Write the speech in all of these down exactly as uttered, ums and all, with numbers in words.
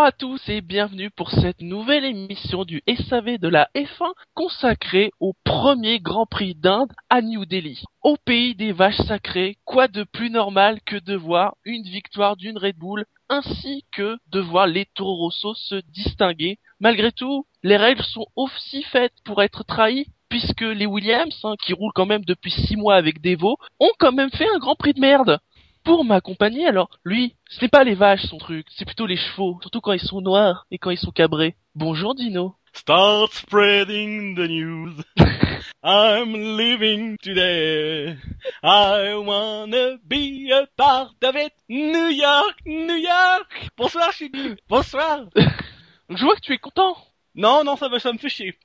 à tous et bienvenue pour cette nouvelle émission du S A V de la F un consacrée au premier Grand Prix d'Inde à New Delhi. Au pays des vaches sacrées, quoi de plus normal que de voir une victoire d'une Red Bull ainsi que de voir les Toro Rosso se distinguer. Malgré tout, les règles sont aussi faites pour être trahies puisque les Williams, hein, qui roulent quand même depuis six mois avec Devo, ont quand même fait un Grand Prix de merde. Pour m'accompagner, alors, lui, ce n'est pas les vaches son truc, c'est plutôt les chevaux, surtout quand ils sont noirs et quand ils sont cabrés. Bonjour Dino. Start spreading the news. I'm living today. I wanna be a part of it. New York, New York. Bonsoir Chili. Bonsoir. Je vois que tu es content. Non, non, ça va, ça me fait chier.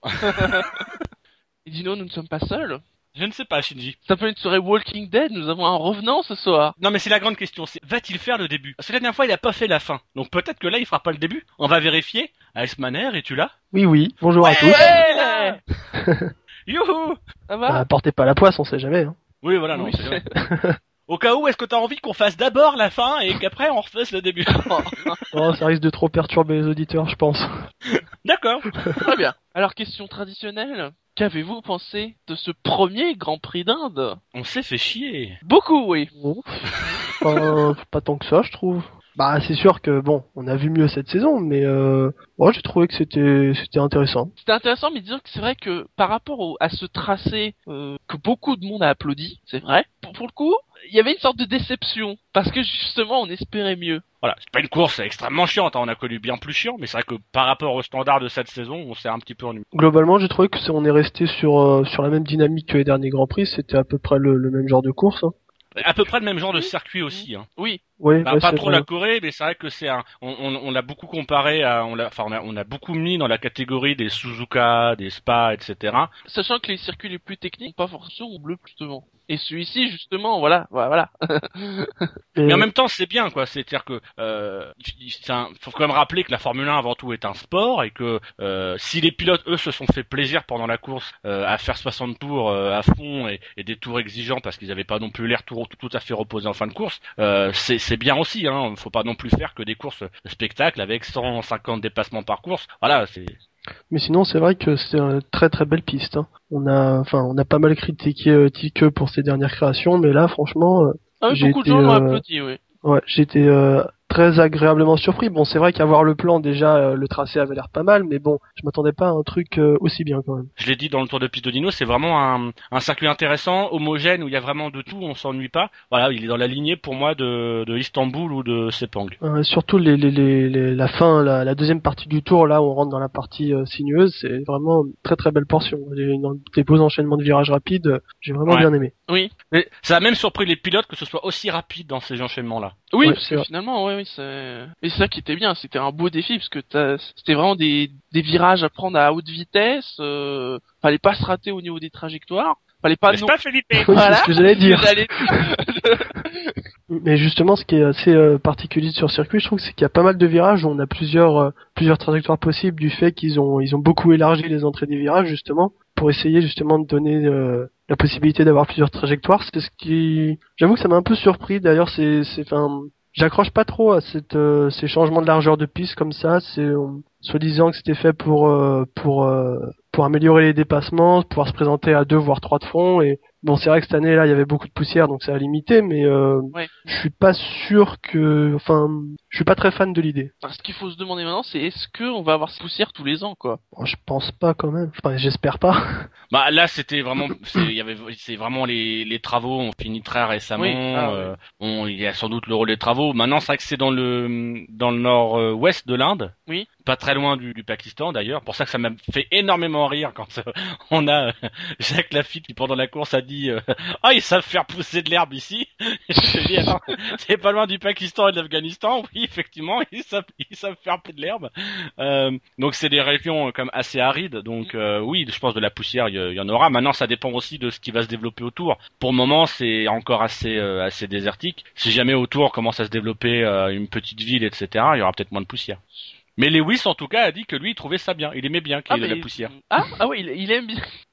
Et Dino, nous ne sommes pas seuls. Je ne sais pas, Shinji. Ça peut être une soirée Walking Dead, nous avons un revenant ce soir. Non, mais c'est la grande question, c'est va-t-il faire le début? Parce que la dernière fois, il a pas fait la fin. Donc peut-être que là, il fera pas le début. On va vérifier. Icemanner, es-tu là? Oui, oui. Bonjour ouais, à tous. Ouais. Youhou. Ça va? Bah, portez pas la poisse, on sait jamais. Hein. Oui, voilà, non, oui, c'est vrai. Au cas où, est-ce que t'as envie qu'on fasse d'abord la fin et qu'après on refasse le début? Oh, ça risque de trop perturber les auditeurs, je pense. D'accord. Très bien. Alors, question traditionnelle. Qu'avez-vous pensé de ce premier Grand Prix d'Inde? On s'est fait chier. Beaucoup, oui. Bon. Pas, pas tant que ça, je trouve. Bah, c'est sûr que, bon, on a vu mieux cette saison, mais euh, moi, j'ai trouvé que c'était c'était intéressant. C'était intéressant, mais disons que c'est vrai que par rapport au, à ce tracé euh, que beaucoup de monde a applaudi, c'est vrai, pour, pour le coup, il y avait une sorte de déception, parce que justement, on espérait mieux. Voilà, c'est pas une course extrêmement chiante, hein. On a connu bien plus chiant, mais c'est vrai que par rapport au standard de cette saison, on s'est un petit peu ennuyé. Globalement, j'ai trouvé que c'est- on est resté sur euh, sur la même dynamique que les derniers Grands Prix, c'était à peu près le, le même genre de course. Hein. À peu près le même genre de circuit aussi, hein. Oui. Ouais, Bah, ouais, pas c'est trop vrai. la Corée, mais c'est vrai que c'est un, on, on, on l'a beaucoup comparé à, on l'a, enfin, on a, on a beaucoup mis dans la catégorie des Suzuka, des Spa, et cetera. Sachant que les circuits les plus techniques, pas forcément au bleu, justement. Et celui-ci, justement, voilà, voilà. Et, Mais en même temps, c'est bien, quoi. C'est-à-dire que, euh, il c'est un- faut quand même rappeler que la Formule un avant tout est un sport et que euh, si les pilotes eux se sont fait plaisir pendant la course euh, à faire soixante tours euh, à fond et, et des tours exigeants parce qu'ils n'avaient pas non plus l'air tout, tout, tout à fait reposés en fin de course, euh, c'est, c'est bien aussi. Hein. Faut pas non plus faire que des courses de spectacle avec cent cinquante dépassements par course. Voilà, c'est. Mais sinon, c'est vrai que c'est une très très belle piste. Hein. On a, enfin, on a pas mal critiqué euh, Tike pour ses dernières créations, mais là, franchement, euh, Ah oui, j'ai beaucoup de été, gens l'ont euh, applaudi, oui. ouais, j'étais euh, très agréablement surpris. Bon, c'est vrai qu'avoir le plan déjà, euh, le tracé avait l'air pas mal, mais bon, je m'attendais pas à un truc euh, aussi bien quand même. Je l'ai dit dans le tour de piste de Dino, c'est vraiment un, un circuit intéressant, homogène, où il y a vraiment de tout, on s'ennuie pas. Voilà, il est dans la lignée pour moi de, de Istanbul ou de Sepang. Euh, surtout les, les, les, les- la fin, la, la deuxième partie du tour, là où on rentre dans la partie euh, sinueuse, c'est vraiment une très très belle portion. Des, des beaux enchaînements de virages rapides, euh, j'ai vraiment Ouais. bien aimé. Oui. Mais ça a même surpris les pilotes que ce soit aussi rapide dans ces enchaînements-là. Oui, Ouais, parce c'est que vrai. finalement, ouais, oui, c'est... Et c'est ça qui était bien, c'était un beau défi, parce que t'as... c'était vraiment des, des virages à prendre à haute vitesse, euh... fallait pas se rater au niveau des trajectoires, fallait pas N'est-ce non... pas, Felipe? Oui, Voilà. c'est ce que j'allais dire. J'allais dire. Mais justement, ce qui est assez euh, particulier sur le circuit, je trouve, c'est qu'il y a pas mal de virages où on a plusieurs euh, plusieurs trajectoires possibles du fait qu'ils ont ils ont beaucoup élargi les entrées des virages justement pour essayer justement de donner euh, la possibilité d'avoir plusieurs trajectoires. C'est ce qui, j'avoue que ça m'a un peu surpris. D'ailleurs, c'est c'est enfin, j'accroche pas trop à cette euh, ces changements de largeur de piste comme ça. C'est euh, soi-disant que c'était fait pour euh, pour euh, pour améliorer les dépassements, pouvoir se présenter à deux voire trois de front. Et bon, c'est vrai que cette année là, il y avait beaucoup de poussière, donc ça a limité, mais euh, Ouais. je suis pas sûr que, enfin, je suis pas très fan de l'idée. Alors, ce qu'il faut se demander maintenant, c'est est-ce que on va avoir cette poussière tous les ans, quoi. Bon, je pense pas quand même. Enfin, j'espère pas. Bah là, c'était vraiment, c'est, il y avait, c'est vraiment les, les travaux ont fini très récemment. Oui, ah, euh, on, il y a sans doute le rôle des travaux. Maintenant, c'est vrai que c'est dans le dans le nord-ouest de l'Inde. Oui. Pas très loin du, du Pakistan d'ailleurs. Pour ça que ça m'a fait énormément rire quand euh, on a euh, Jacques Lafitte qui pendant la course a dit euh, ah ils savent faire pousser de l'herbe ici. Et je me dis attends, c'est pas loin du Pakistan et de l'Afghanistan. Oui effectivement ils savent ils savent faire pousser de l'herbe. Euh, donc c'est des régions euh, comme assez arides. Donc euh, oui je pense de la poussière il y, y en aura. Maintenant ça dépend aussi de ce qui va se développer autour. Pour le moment c'est encore assez euh, assez désertique. Si jamais autour commence à se développer euh, une petite ville et cetera il y aura peut-être moins de poussière. Mais Lewis, en tout cas, a dit que lui, il trouvait ça bien. Il aimait bien qu'il y ait mais... de la poussière. Ah, ah oui, il, il aime bien.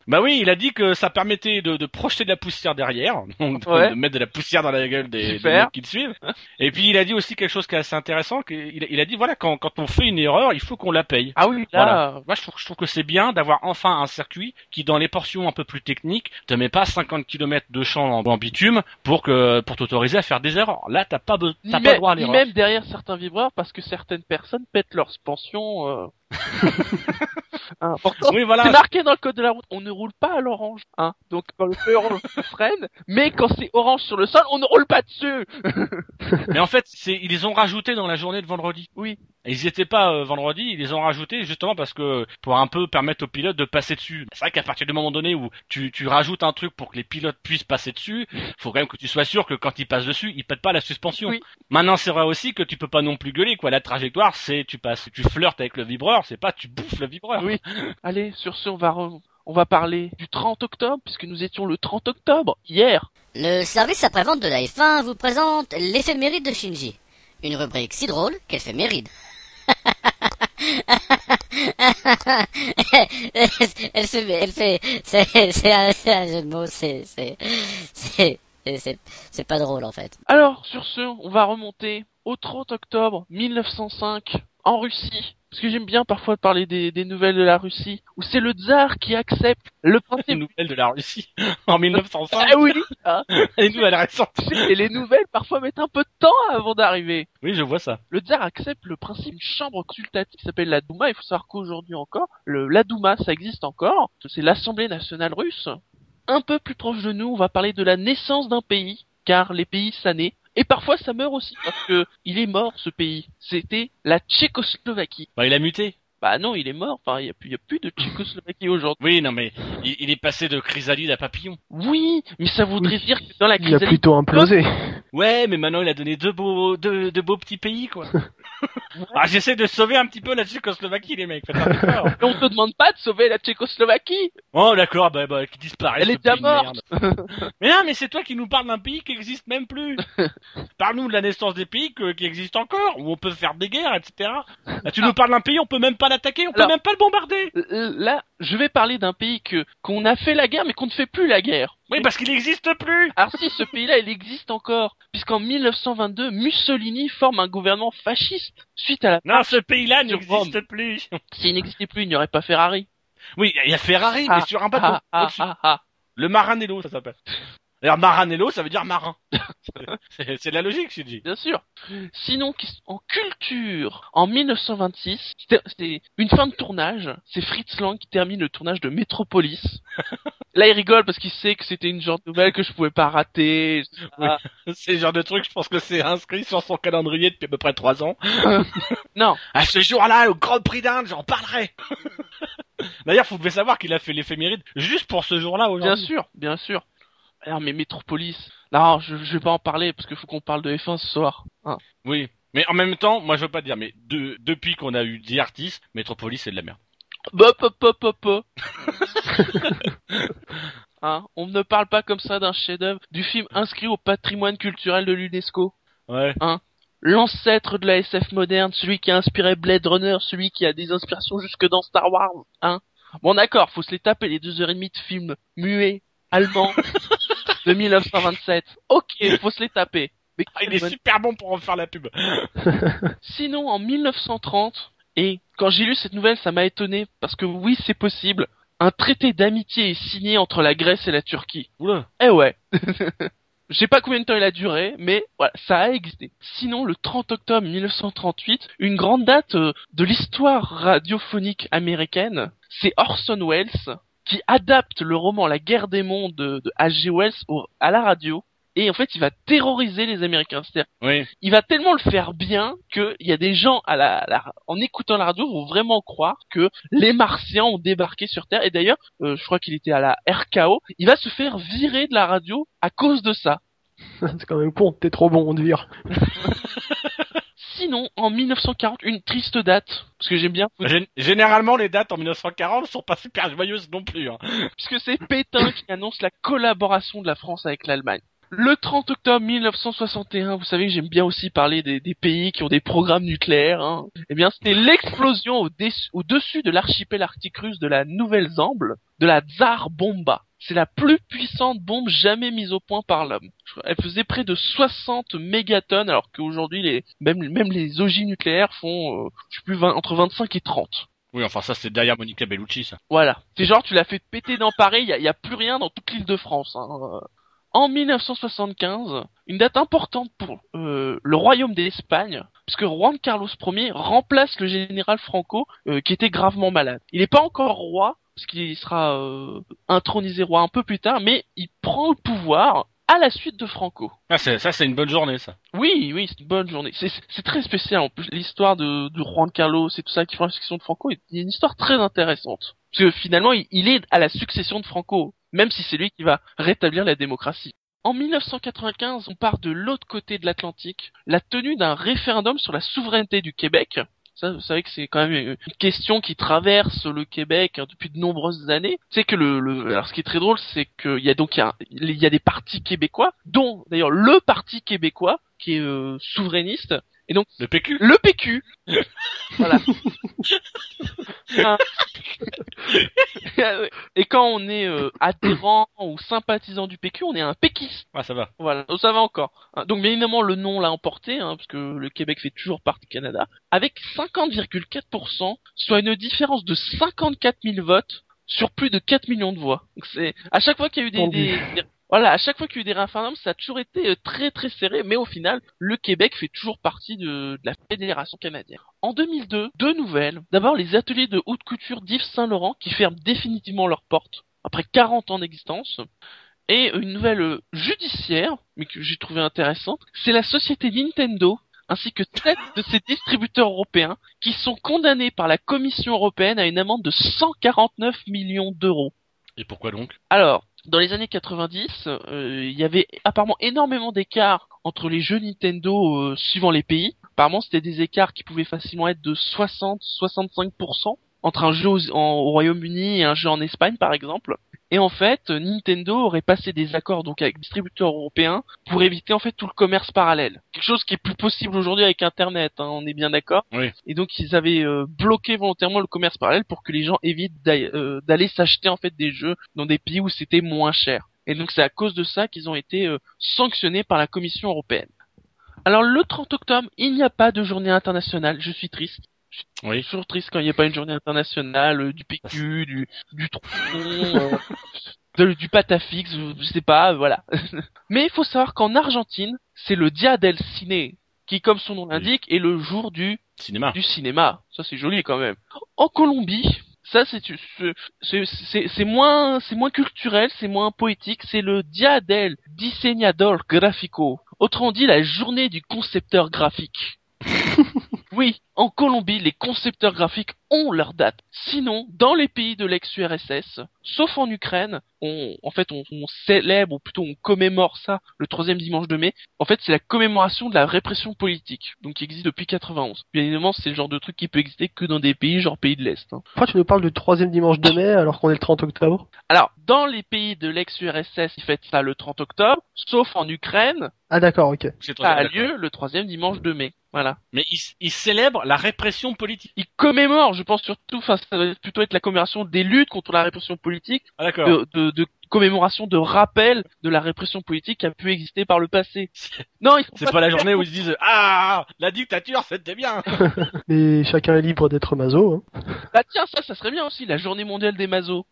Bah oui, il a dit que ça permettait de, de projeter de la poussière derrière, donc de, Ouais. de mettre de la poussière dans la gueule des, des Super. mecs qui le suivent. Et puis il a dit aussi quelque chose qui est assez intéressant, qu'il a, il a dit voilà, quand, quand on fait une erreur, il faut qu'on la paye. Ah oui, là, Voilà. Moi je trouve, je trouve que c'est bien d'avoir enfin un circuit qui, dans les portions un peu plus techniques, te met pas cinquante kilomètres de champ en, en bitume pour que pour t'autoriser à faire des erreurs. Là t'as pas, be- ni, t'as même, pas le droit à ni l'erreur. même derrière certains vibreurs parce que certaines personnes pètent leur suspension. Euh... hein, pourtant, Oui voilà. c'est marqué dans le code de la route, on ne roule pas à l'orange. Hein. Donc quand le feu orange, on freine, mais quand c'est orange sur le sol, on ne roule pas dessus. Mais en fait, c'est ils les ont rajoutés dans la journée de vendredi. Oui. Et ils y étaient pas euh, vendredi, ils les ont rajoutés justement parce que pour un peu permettre aux pilotes de passer dessus. C'est vrai qu'à partir du moment donné où tu tu rajoutes un truc pour que les pilotes puissent passer dessus, faut quand même que tu sois sûr que quand ils passent dessus, ils pètent pas la suspension. Oui. Maintenant, c'est vrai aussi que tu peux pas non plus gueuler quoi. La trajectoire, c'est tu passes, tu flirtes avec le vibreur, c'est pas tu bouffes le vibreur. Oui. Allez, sur ce, on va re- on va parler du trente octobre puisque nous étions le trente octobre hier. Le service après-vente de la F un vous présente l'éphéméride de Shinji. Une rubrique si drôle qu'elle fait méride. elle fait, elle fait, c'est, c'est un, c'est un jeu de mots, c'est, c'est, c'est, c'est, c'est pas drôle en fait. Alors, sur ce, on va remonter au trente octobre mille neuf cent cinq en Russie. Parce que j'aime bien parfois parler des, des nouvelles de la Russie, où c'est le tsar qui accepte le Les principe. nouvelles de la Russie en mille neuf cent cinq. Ah oui, hein. Les nouvelles récentes. Et les nouvelles parfois mettent un peu de temps avant d'arriver. Oui, je vois ça. Le tsar accepte le principe d'une chambre consultative qui s'appelle la Douma. Il faut savoir qu'aujourd'hui encore, le, la Douma, ça existe encore. C'est l'Assemblée nationale russe. Un peu plus proche de nous, on va parler de la naissance d'un pays, car les pays, ça naît. Et parfois, ça meurt aussi, parce que il est mort, ce pays. C'était la Tchécoslovaquie. Bah, il a muté. Bah non, il est mort. Enfin, il y a plus, il y a plus de Tchécoslovaquie aujourd'hui. Oui, non mais il, il est passé de chrysalide à papillon. Oui, mais ça voudrait dire que dans la Il a chrysalide, plutôt implosé. Ouais, mais maintenant il a donné deux beaux, deux, deux beaux petits pays, quoi. Ah, j'essaie de sauver un petit peu la Tchécoslovaquie, les mecs. Faites un effort. on te demande pas de sauver la Tchécoslovaquie. Oh, d'accord, bah, bah, qui disparaît. Elle ce est déjà pays de morte. merde. Mais non, mais c'est toi qui nous parles d'un pays qui existe même plus. Parle-nous de la naissance des pays que- qui existent encore, où on peut faire des guerres, et cetera. Là, tu nous parles d'un pays, on peut même pas l'attaquer, on peut Alors- même pas le bombarder. Euh, Là, je vais parler d'un pays que qu'on a fait la guerre, mais qu'on ne fait plus la guerre. Oui, parce qu'il n'existe plus. Alors si, ce pays-là, il existe encore, puisqu'en mille neuf cent vingt-deux, Mussolini forme un gouvernement fasciste suite à la... Non, ce pays-là Sur n'existe plus. S'il n'existait plus, il n'y aurait pas Ferrari. Oui, il y a Ferrari, mais sur un bateau. Ah, ah, au-dessus. ah, ah. Le Maranello, ça s'appelle. D'ailleurs, Maranello, ça veut dire marin. c'est, c'est de la logique, je dis. Bien sûr. Sinon, qui- en culture, en mille neuf cent vingt-six, c'était c'était une fin de tournage. C'est Fritz Lang qui termine le tournage de Metropolis. Là, il rigole parce qu'il sait que c'était une genre de nouvelle que je pouvais pas rater. Ah, C'est le genre de truc, je pense que c'est inscrit sur son calendrier depuis à peu près trois ans. non, À ce jour-là, au Grand Prix d'Inde, j'en parlerai. D'ailleurs, vous devez savoir qu'il a fait l'éphéméride juste pour ce jour-là bien aujourd'hui. sûr, bien sûr. Alors, mais Metropolis, non, je, je vais pas en parler parce qu'il faut qu'on parle de F un ce soir. Hein. Oui. Mais en même temps, moi je veux pas dire, mais de, depuis qu'on a eu The Artist, Metropolis c'est de la merde. Bop, hop, hop, hop, hop. Hein, on ne parle pas comme ça d'un chef-d'œuvre, du film inscrit au patrimoine culturel de l'UNESCO. Ouais. L'ancêtre de la S F moderne, celui qui a inspiré Blade Runner, celui qui a des inspirations jusque dans Star Wars, hein. Bon d'accord, faut se les taper les deux heures et demie de films muets, allemands, de mille neuf cent vingt-sept. Ok, faut se les taper. Mais Ah, il est super bon pour en faire la pub. sinon, en mille neuf cent trente, et quand j'ai lu cette nouvelle, ça m'a étonné, parce que oui, c'est possible, un traité d'amitié est signé entre la Grèce et la Turquie. Oula. Eh ouais. Je sais pas combien de temps il a duré, mais voilà, ça a existé. Sinon, le trente octobre mille neuf cent trente-huit, une grande date euh, de l'histoire radiophonique américaine, c'est Orson Welles qui adapte le roman La guerre des mondes de, de H G Wells au- à la radio. Et en fait, il va terroriser les Américains. C'est-à-dire, Oui. il va tellement le faire bien que il y a des gens à la, à la- en écoutant la radio vont vraiment croire que les Martiens ont débarqué sur Terre. Et d'ailleurs, euh, je crois qu'il était à la R K O. Il va se faire virer de la radio à cause de ça. C'est quand même con, t'es trop bon, on te vire. Sinon, en mille neuf cent quarante, une triste date, parce que j'aime bien, Gén- Généralement, les dates en mille neuf cent quarante sont pas super joyeuses non plus. Hein. puisque c'est Pétain qui annonce la collaboration de la France avec l'Allemagne. Le trente octobre mille neuf cent soixante et un, vous savez que j'aime bien aussi parler des, des pays qui ont des programmes nucléaires, hein. Eh bien, c'était l'explosion au dé- au-dessus de l'archipel arctique russe de la Nouvelle-Zambie, de la Tsar Bomba. C'est la plus puissante bombe jamais mise au point par l'homme. Elle faisait près de soixante mégatonnes, alors qu'aujourd'hui, les, même, même les ogives nucléaires font, euh, je sais plus, vingt, entre vingt-cinq et trente. Oui, enfin ça c'est derrière Monica Bellucci, ça. Voilà. C'est genre, tu l'as fait péter dans Paris, il y a, y a plus rien dans toute l'île de France, hein. En mille neuf cent soixante-quinze, une date importante pour euh, le royaume d'Espagne, puisque Juan Carlos Ier remplace le général Franco, euh, qui était gravement malade. Il n'est pas encore roi, parce qu'il sera euh, intronisé roi un peu plus tard, mais il prend le pouvoir à la suite de Franco. Ah, c'est, ça c'est une bonne journée, ça. Oui, oui, c'est une bonne journée. C'est, c'est, c'est très spécial, en plus, l'histoire de, de Juan Carlos et tout ça qui font la succession de Franco, il y a une histoire très intéressante. Parce que finalement, il, il est à la succession de Franco, même si c'est lui qui va rétablir la démocratie. En mille neuf cent quatre-vingt-quinze, on part de l'autre côté de l'Atlantique, la tenue d'un référendum sur la souveraineté du Québec. Ça, vous savez que c'est quand même une question qui traverse le Québec hein, depuis de nombreuses années. C'est que le, le, alors ce qui est très drôle, c'est qu'il y a donc il y a, il y a des partis québécois, dont d'ailleurs le Parti québécois qui est euh, souverainiste. Et donc le P Q. Le P Q. Voilà. Et quand on est euh, adhérent ou sympathisant du P Q, on est un péquiste. Ah, ça va. Voilà, donc ça va encore. Donc bien évidemment, le nom l'a emporté, hein, parce que le Québec fait toujours partie du Canada, avec cinquante virgule quatre pour cent, soit une différence de cinquante-quatre mille votes sur plus de quatre millions de voix. Donc c'est à chaque fois qu'il y a eu des, des, des voilà, à chaque fois qu'il y a eu des référendums, ça a toujours été euh, très très serré, mais au final, le Québec fait toujours partie de, de la Fédération canadienne. En deux mille deux, deux nouvelles. D'abord, les ateliers de haute couture d'Yves Saint-Laurent qui ferment définitivement leurs portes après quarante ans d'existence. Et une nouvelle euh, judiciaire, mais que j'ai trouvé intéressante, c'est la société Nintendo, ainsi que sept de ses distributeurs européens, qui sont condamnés par la Commission européenne à une amende de cent quarante-neuf millions d'euros. Et pourquoi donc? Alors, dans les années quatre-vingt-dix, euh, il y avait apparemment énormément d'écarts entre les jeux Nintendo euh, suivant les pays. Apparemment, c'était des écarts qui pouvaient facilement être de soixante à soixante-cinq pour cent entre un jeu au, en, au Royaume-Uni et un jeu en Espagne, par exemple. Et en fait, Nintendo aurait passé des accords donc avec distributeurs européens pour éviter en fait tout le commerce parallèle. Quelque chose qui est plus possible aujourd'hui avec Internet, hein, on est bien d'accord. Oui. Et donc ils avaient euh, bloqué volontairement le commerce parallèle pour que les gens évitent d'aller, euh, d'aller s'acheter en fait des jeux dans des pays où c'était moins cher. Et donc c'est à cause de ça qu'ils ont été euh, sanctionnés par la Commission européenne. Alors le trente octobre, il n'y a pas de journée internationale, je suis triste. Oui. Je suis toujours triste quand il n'y a pas une journée internationale, euh, du P Q, du, du tronçon, euh, de, du patafix, je sais pas, euh, voilà. Mais il faut savoir qu'en Argentine, c'est le Dia del Cine, qui, comme son nom l'indique, est le jour du cinéma. Du cinéma. Ça, c'est joli quand même. En Colombie, ça, c'est, c'est, c'est, c'est moins, c'est moins culturel, c'est moins poétique, c'est le Dia del Diseñador Gráfico. Autrement dit, la journée du concepteur graphique. Oui, en Colombie, les concepteurs graphiques ont leur date. Sinon, dans les pays de l'ex-U R S S, sauf en Ukraine, on, en fait, on, on célèbre, ou plutôt on commémore ça le troisième dimanche de mai. En fait, c'est la commémoration de la répression politique, donc qui existe depuis quatre-vingt-onze. Bien évidemment, c'est le genre de truc qui peut exister que dans des pays, genre pays de l'Est. Hein. Pourquoi tu nous parles du troisième dimanche de mai alors qu'on est le trente octobre? Alors, dans les pays de l'ex-U R S S, ils fêtent ça le trente octobre, sauf en Ukraine. Ah d'accord, ok. C'est ça a lieu le troisième dimanche de mai. Voilà. Mais ils il célèbrent la répression politique. Ils commémorent, je pense surtout, enfin ça va plutôt être la commémoration des luttes contre la répression politique, ah, d'accord. De, de, de commémoration de rappel de la répression politique qui a pu exister par le passé. Non, c'est pas, pas la journée où ils se disent ah la dictature c'était bien. Mais chacun est libre d'être maso. Hein. Bah tiens ça, ça serait bien aussi la journée mondiale des masos.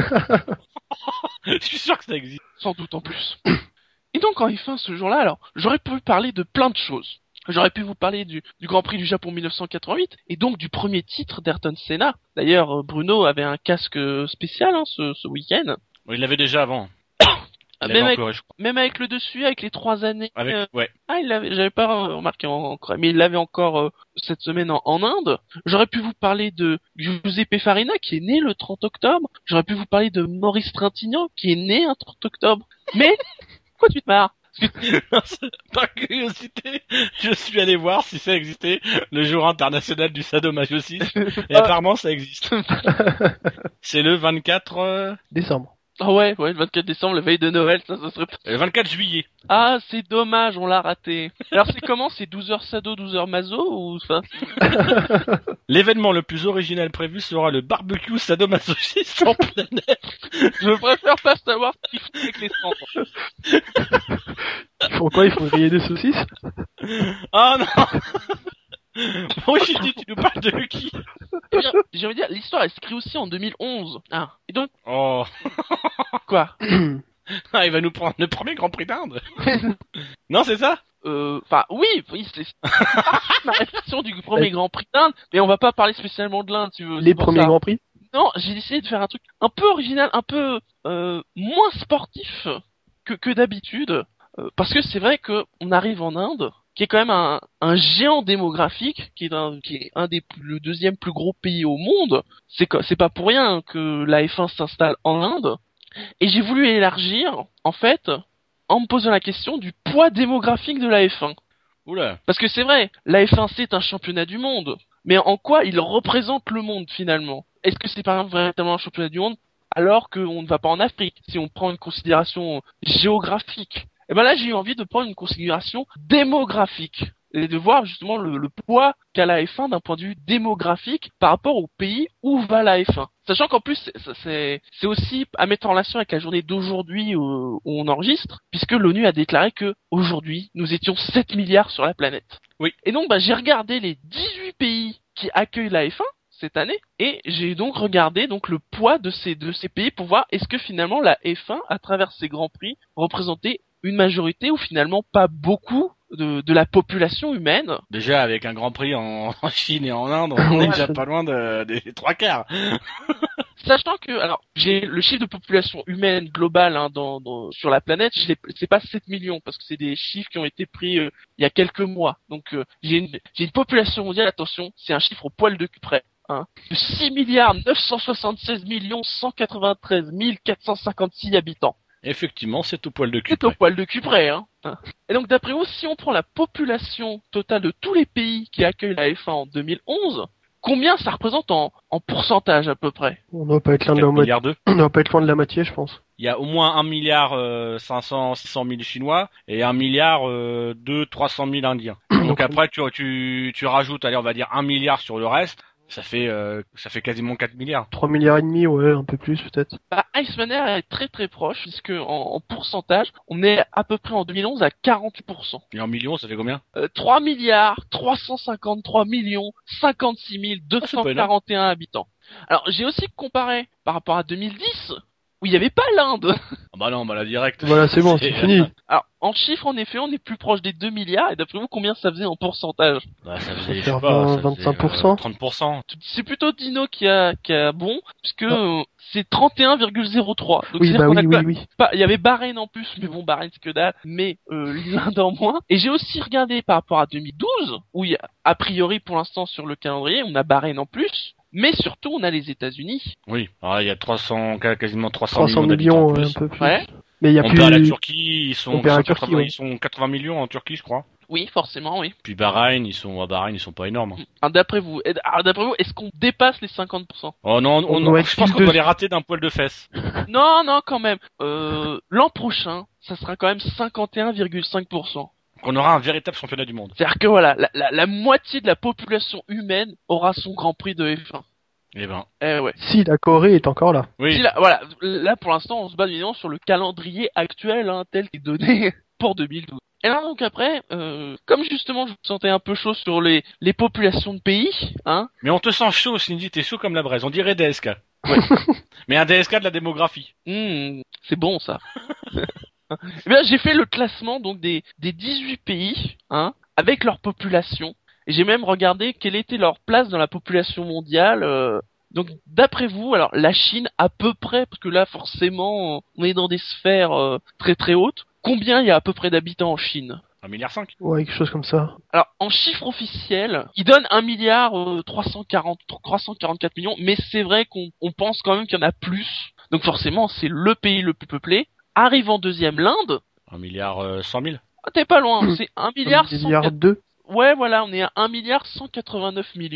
Je suis sûr que ça existe. Sans doute en plus. Et donc en F un ce jour-là, alors j'aurais pu parler de plein de choses. J'aurais pu vous parler du, du Grand Prix du Japon mille neuf cent quatre-vingt-huit et donc du premier titre d'Ayrton Senna. D'ailleurs, Bruno avait un casque spécial hein, ce, ce week-end. Il l'avait déjà avant. Il même, avec, encore, même avec le dessus, avec les trois années. Avec, euh, ouais. Ah, il l'avait. J'avais pas remarqué encore, mais il l'avait encore euh, cette semaine en, en Inde. J'aurais pu vous parler de Giuseppe Farina qui est né le trente octobre. J'aurais pu vous parler de Maurice Trintignant qui est né un trente octobre. Mais pourquoi tu te marres? Par curiosité, je suis allé voir si ça existait, le jour international du sadomasochisme, et apparemment ça existe. C'est le vingt-quatre euh... décembre. Ah ouais, ouais, le vingt-quatre décembre, la veille de Noël, ça, ça serait... Le vingt-quatre juillet. Ah, c'est dommage, on l'a raté. Alors c'est comment? C'est douze heures sado, douze heures maso ou... Enfin, L'événement le plus original prévu sera le barbecue sadomasochiste en plein air. je préfère pas savoir ce qu'ils font avec les cendres. Ils font quoi? Ils font griller des saucisses? Ah non. Moi j'ai dit, tu nous parles de qui? Eh bien, j'ai envie de dire, l'histoire elle s'écrit aussi en deux mille onze. Ah, et donc, Oh. quoi? Ah, il va nous prendre le premier Grand Prix d'Inde. Non, c'est ça? Euh, enfin, oui, oui, c'est c'est ma réflexion du premier Grand Prix d'Inde, mais on va pas parler spécialement de l'Inde, tu veux. Les c'est pour premiers ça. Grands Prix? Non, j'ai décidé de faire un truc un peu original, un peu euh, moins sportif que, que d'habitude, euh, parce que c'est vrai que on arrive en Inde, qui est quand même un, un géant démographique, qui est un, qui est un des plus- le deuxième plus gros pays au monde. C'est que- c'est pas pour rien que la F un s'installe en Inde. Et j'ai voulu élargir, en fait, en me posant la question du poids démographique de la F un. Oula. Parce que c'est vrai, la F un c'est un championnat du monde, mais en quoi il représente le monde finalement? Est-ce que c'est par exemple véritablement un championnat du monde alors qu'on ne va pas en Afrique, si on prend une considération géographique? Et ben là j'ai eu envie de prendre une considération démographique et de voir justement le, le poids qu'a la F un d'un point de vue démographique par rapport au pays où va la F un. Sachant qu'en plus c'est- c'est c'est aussi à mettre en relation avec la journée d'aujourd'hui où, où on enregistre, puisque l'ONU a déclaré que aujourd'hui nous étions sept milliards sur la planète. Oui. Et donc bah j'ai regardé les dix-huit pays qui accueillent la F un cette année et j'ai donc regardé donc le poids de ces de ces pays pour voir est-ce que finalement la F un à travers ces grands prix représentait une majorité ou finalement pas beaucoup de, de la population humaine. Déjà, avec un Grand Prix en, en Chine et en Inde, on est Ouais. déjà pas loin de- des trois quarts. Sachant que, alors, j'ai le chiffre de population humaine globale hein, dans, dans- sur la planète, je l'ai- c'est pas sept millions parce que c'est des chiffres qui ont été pris euh, il y a quelques mois. Donc euh, j'ai une, j'ai une population mondiale, attention, c'est un chiffre au poil de cul près, hein, de six milliards neuf cent soixante-seize millions cent quatre-vingt-treize mille quatre cent cinquante-six habitants. Effectivement, c'est au poil de cul. C'est au près. poil de cul près, hein. Et donc d'après vous, si on prend la population totale de tous les pays qui accueillent la F un en deux mille onze, combien ça représente en, en pourcentage à peu près? On doit pas être loin de la quatre moitié. milliards deux. On doit pas être loin de la moitié, je pense. Il y a au moins un milliard euh, cinq cents, six cent mille Chinois et un milliard euh, deux, trois cent mille Indiens. Donc après, tu, tu, tu rajoutes, allez, on va dire un milliard sur le reste. Ça fait, euh, ça fait quasiment quatre milliards. trois milliards et demi, ouais, un peu plus peut-être. Bah, Iceman Air est très très proche, puisque en, en pourcentage, on est à peu près en deux mille onze à quarante pour cent. Et en millions, ça fait combien? Euh, trois milliards trois cent cinquante-trois millions cinquante-six mille deux cent quarante et un habitants. Alors j'ai aussi comparé par rapport à deux mille dix, où il n'y avait pas l'Inde. Ah bah non, bah la direct. Voilà, c'est bon, c'est fini. Alors en chiffres en effet, on est plus proche des deux milliards, et d'après vous combien ça faisait en pourcentage? Bah, ça faisait, Ça je fait sais pas, ça vingt-cinq pour faisait, cent. euh, trente pour cent. C'est plutôt Dino qui a, qui a bon, puisque euh, c'est trente et un virgule zéro trois. Donc Oui, c'est-à-dire bah qu'on a oui, quoi- oui, oui. pas- il y avait Bahreïn en plus, mais bon, Bahreïn c'est que dalle, mais euh, l'Inde en moins. Et j'ai aussi regardé par rapport à deux mille douze, où il y a, a priori pour l'instant sur le calendrier, on a Bahreïn en plus, mais surtout on a les États-Unis. Oui. Alors, il y a trois cents, quasiment trois cents, trois cents millions millions, d'habitants en ouais, plus. un peu plus. Ouais. Mais il y a On plus... perd la Turquie, ils sont, On perd la cent quatre-vingts, Turquie, ouais. ils sont quatre-vingts millions en Turquie, je crois. Oui, forcément, oui. Puis Bahreïn, ils sont, à Bahreïn, ils sont pas énormes. hein. Alors, d'après vous, et- alors, d'après vous, est-ce qu'on dépasse les cinquante pour cent? Oh non, on, On on- doit être je pense pile qu'on doit de- les rater d'un poil de fesse. Non, non, quand même. Euh, l'an prochain, ça sera quand même cinquante et un virgule cinq pour cent. Qu'on aura un véritable championnat du monde. C'est-à-dire que voilà, la, la, la moitié de la population humaine aura son Grand Prix de F un. Eh ben, Eh ouais. Si, la Corée est encore là. oui. Si, là, voilà, là pour l'instant on se base évidemment sur le calendrier actuel hein, tel qu'il est donné pour deux mille douze. Et là donc après, euh, comme justement je me sentais un peu chaud sur les, les populations de pays, hein, Mais on te sent chaud, Cindy, t'es chaud comme la braise. On dirait D S K. Mais un D S K de la démographie. hmm, c'est bon ça. Eh bien j'ai fait le classement donc des, des dix-huit pays, hein, avec leur population. Et j'ai même regardé quelle était leur place dans la population mondiale. euh, Donc d'après vous, alors la Chine à peu près, parce que là forcément on est dans des sphères euh, très très hautes, combien il y a à peu près d'habitants en Chine? Un milliard cinq. Ouais, quelque chose comme ça. Alors en chiffre officiel, ils donnent un milliard euh, trois cent quarante, trois cent quarante-quatre millions, mais c'est vrai qu'on on pense quand même qu'il y en a plus. Donc forcément c'est le pays le plus peuplé. Arrive en deuxième l'Inde. Un milliard euh, cent mille. Ah, t'es pas loin, c'est un milliard Un milliard cent... deux. Ouais voilà, on est à un milliard cent quatre-vingt-neuf millions.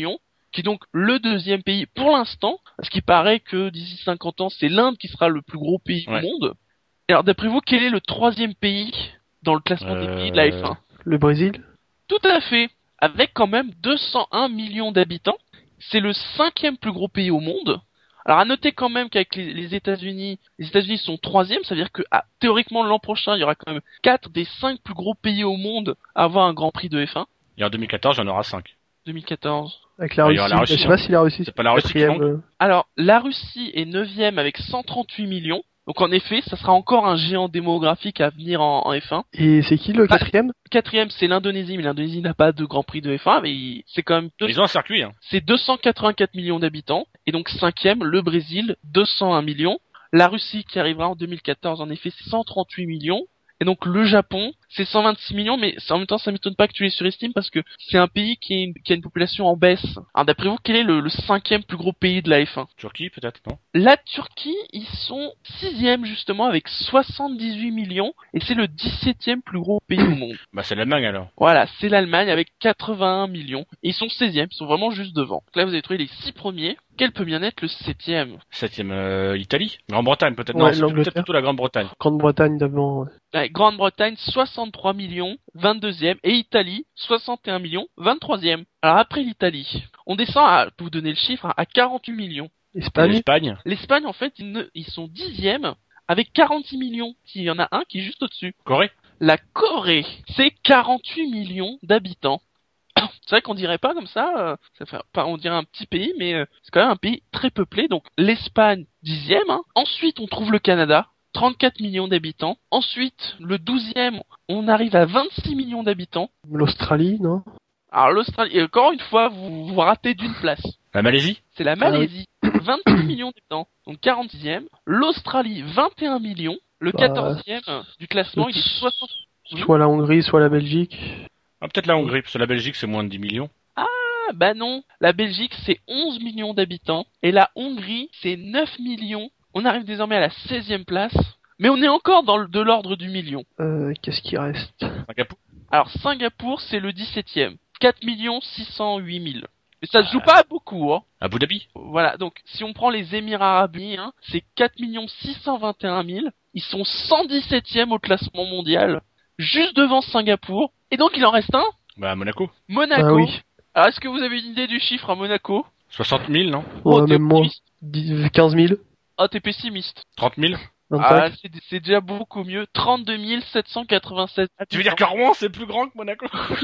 qui est donc le deuxième pays pour l'instant, parce qu'il paraît que d'ici cinquante ans, c'est l'Inde qui sera le plus gros pays Ouais. du monde. Et alors d'après vous, quel est le troisième pays dans le classement Euh... des pays de la F un? Le Brésil? Tout à fait, avec quand même deux cent un millions d'habitants. C'est le cinquième plus gros pays au monde. Alors à noter quand même qu'avec les, les États-Unis, les États-Unis sont troisième, ça veut dire que ah, théoriquement l'an prochain, il y aura quand même quatre des cinq plus gros pays au monde à avoir un Grand Prix de F un. Et en deux mille quatorze, j'en aura cinq. deux mille quatorze. Avec la Ouais, il y Russie. aura la Russie, je sais hein. pas si la Russie C'est pas la Russie qui quatrième, manque. euh, Alors la Russie est neuvième avec cent trente-huit millions. Donc en effet, ça sera encore un géant démographique à venir en, en F un. Et c'est qui le Bah, quatrième? Quatrième, c'est l'Indonésie, mais l'Indonésie n'a pas de Grand Prix de F un, mais il- c'est quand même deux- Ils ont un circuit, hein. c'est deux cent quatre-vingt-quatre millions d'habitants. Et donc cinquième, le Brésil, deux cent un millions. La Russie qui arrivera en deux mille quatorze, en effet, c'est cent trente-huit millions. Et donc le Japon, c'est cent vingt-six millions, mais en même temps, ça m'étonne pas que tu les surestimes parce que c'est un pays qui, est une, qui a une population en baisse. Alors d'après vous, quel est le, le cinquième plus gros pays de la F un? Turquie, peut-être, non? La Turquie, ils sont sixième justement avec soixante-dix-huit millions et c'est le dix-septième plus gros pays au monde. Bah, c'est l'Allemagne, alors. Voilà, c'est l'Allemagne avec quatre-vingt-un millions. Et ils sont seizième, ils sont vraiment juste devant. Donc là, vous avez trouvé les six premiers. Quel peut bien être le septième? Septième, euh, Italie? Grande-Bretagne, peut-être. Ouais, non, c'est l'Angleterre. peut-être plutôt la Grande-Bretagne. Grande-Bretagne d'avant. ouais. Ouais, Grande-Bretagne, soixante-trois millions, vingt-deuxième. Et Italie, soixante et un millions, vingt-troisième. Alors après l'Italie, on descend à, pour vous donner le chiffre, hein, à quarante-huit millions. Espagne? L'Espagne? L'Espagne, en fait, ils, ne- ils sont dixième avec quarante-six millions. Il y en a un qui est juste au-dessus. Corée? La Corée, c'est quarante-huit millions d'habitants. C'est vrai qu'on dirait pas comme ça, euh, ça fait pas, on dirait un petit pays, mais euh, c'est quand même un pays très peuplé. Donc l'Espagne, dixième. Hein. Ensuite, on trouve le Canada, trente-quatre millions d'habitants. Ensuite, le douzième, on arrive à vingt-six millions d'habitants. L'Australie, non? Alors l'Australie, et encore une fois, vous, vous ratez d'une place. La Malaisie? C'est la Malaisie, vingt-six millions d'habitants, donc quarante-sixième. L'Australie, vingt et un millions. Le Bah, quatorzième du classement, il est soixante. Soit la Hongrie, soit la Belgique. Ah, peut-être la Hongrie, parce que la Belgique, c'est moins de dix millions. Ah bah non, la Belgique c'est onze millions d'habitants et la Hongrie c'est neuf millions. On arrive désormais à la seizième place, mais on est encore dans le, de l'ordre du million. Euh, qu'est-ce qui reste? Singapour? Alors Singapour c'est le dix-septième, quatre millions six cent huit mille. Mais ça se joue pas à beaucoup, hein. Abu Dhabi? Voilà, donc si on prend les Émirats Arabes Unis, hein, c'est quatre millions six cent vingt et un mille. Ils sont cent dix-septième au classement mondial, juste devant Singapour. Et donc il en reste un, Bah, Monaco. Monaco. Ah oui. Alors est-ce que vous avez une idée du chiffre à Monaco? soixante mille, non? Oh, Ouais, t'es même moins. optimiste. dix- quinze mille? Oh, t'es pessimiste. trente mille? Ah, vingt-cinq? c'est, c'est déjà beaucoup mieux. trente-deux mille sept cent quatre-vingt-sept. Tu veux dire qu'à Rouen, c'est plus grand que Monaco?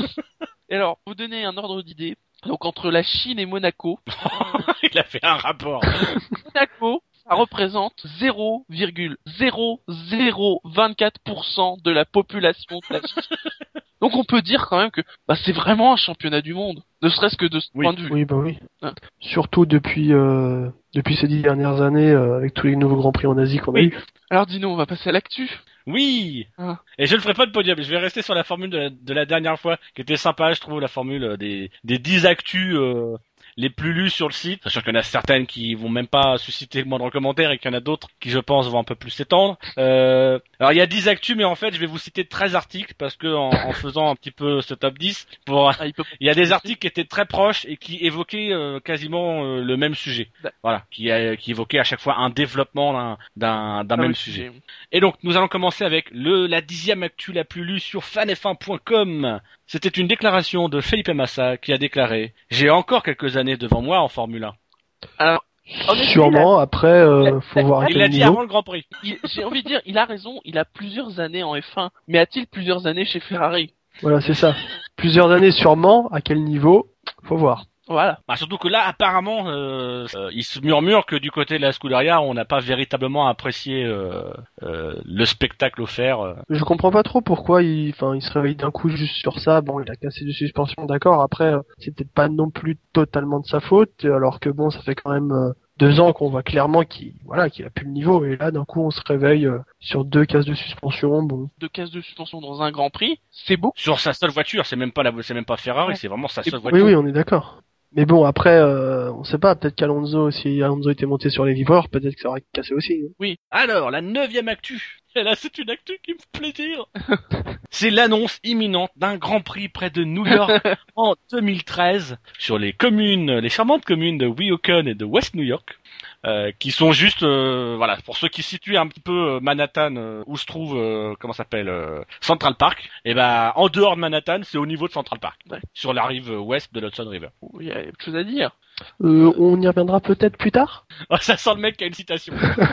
Et alors, pour vous donner un ordre d'idée, donc entre la Chine et Monaco, Il a fait un rapport. Monaco, ça représente zéro virgule zéro zéro vingt-quatre pour cent de la population de la Chine. Donc on peut dire quand même que bah, c'est vraiment un championnat du monde, ne serait-ce que de ce Oui. point de vue. Oui, bah oui. Hein. Surtout depuis, euh, depuis ces dix dernières années, euh, avec tous les nouveaux Grands Prix en Asie qu'on a Oui. eu. Alors dis-nous, on va passer à l'actu. Oui. Ah. Et je ne ferai pas de podium, je vais rester sur la formule de la, de la dernière fois, qui était sympa, je trouve, la formule des, des dix actus euh, les plus lus sur le site, sachant qu'il y en a certaines qui vont même pas susciter le moindre commentaire et qu'il y en a d'autres qui, je pense, vont un peu plus s'étendre. Euh, alors il y a dix actus, mais en fait, je vais vous citer treize articles, parce que en, en faisant un petit peu ce top dix, pour, Ah, il, peut... il y a des articles qui étaient très proches et qui évoquaient euh, quasiment euh, le même sujet. D'accord. Voilà, qui, euh, qui évoquaient à chaque fois un développement d'un, d'un, d'un Ah même oui, sujet. j'ai- Et donc, nous allons commencer avec le la dixième actu la plus lue sur fan f un point com. C'était une déclaration de Felipe Massa qui a déclaré « J'ai encore quelques années devant moi en Formule un Alors, en effet, Sûrement, après, euh, il a- faut voir à ». Il quel l'a dit niveau. avant le Grand Prix. il- j'ai envie de dire, il a raison, il a plusieurs années en F un, mais a-t-il plusieurs années chez Ferrari? Voilà, c'est ça. Plusieurs années sûrement, à quel niveau? Faut voir. Voilà. Bah, surtout que là, apparemment, euh, euh, il se murmure que du côté de la Scuderia, on n'a pas véritablement apprécié euh, euh, le spectacle offert. euh. Je comprends pas trop pourquoi il, enfin, il se réveille d'un coup juste sur ça. Bon, il a cassé de suspension, d'accord. Après, euh, c'est peut-être pas non plus totalement de sa faute, alors que bon, ça fait quand même euh, deux ans qu'on voit clairement qu'il, voilà, qu'il a plus le niveau. Et là, d'un coup, on se réveille euh, sur deux cases de suspension. Bon, Deux cases de suspension dans un Grand Prix, c'est beau. Sur sa seule voiture, c'est même pas la, c'est même pas Ferrari, Ouais. c'est vraiment sa Et seule oui, oui, voiture. oui, on est d'accord. Mais bon, après, euh, on sait pas. Peut-être qu'Alonso, si Alonso était monté sur les vivoirs, peut-être que ça aurait cassé aussi. hein. Oui. Alors, la neuvième actu. Et là, c'est une actu qui me fait plaisir. C'est l'annonce imminente d'un Grand Prix près de New York en deux mille treize sur les communes, les charmantes communes de Weehawken et de West New York. Euh, qui sont juste, euh, voilà, pour ceux qui situent un petit peu euh, Manhattan, euh, où se trouve, euh, comment ça s'appelle, euh, Central Park, et ben en dehors de Manhattan, c'est au niveau de Central Park, Ouais. sur la rive ouest de l'Hudson River. Il y a quelque chose à dire. Euh, on y reviendra peut-être plus tard. Oh, ça sent le mec qui a une citation.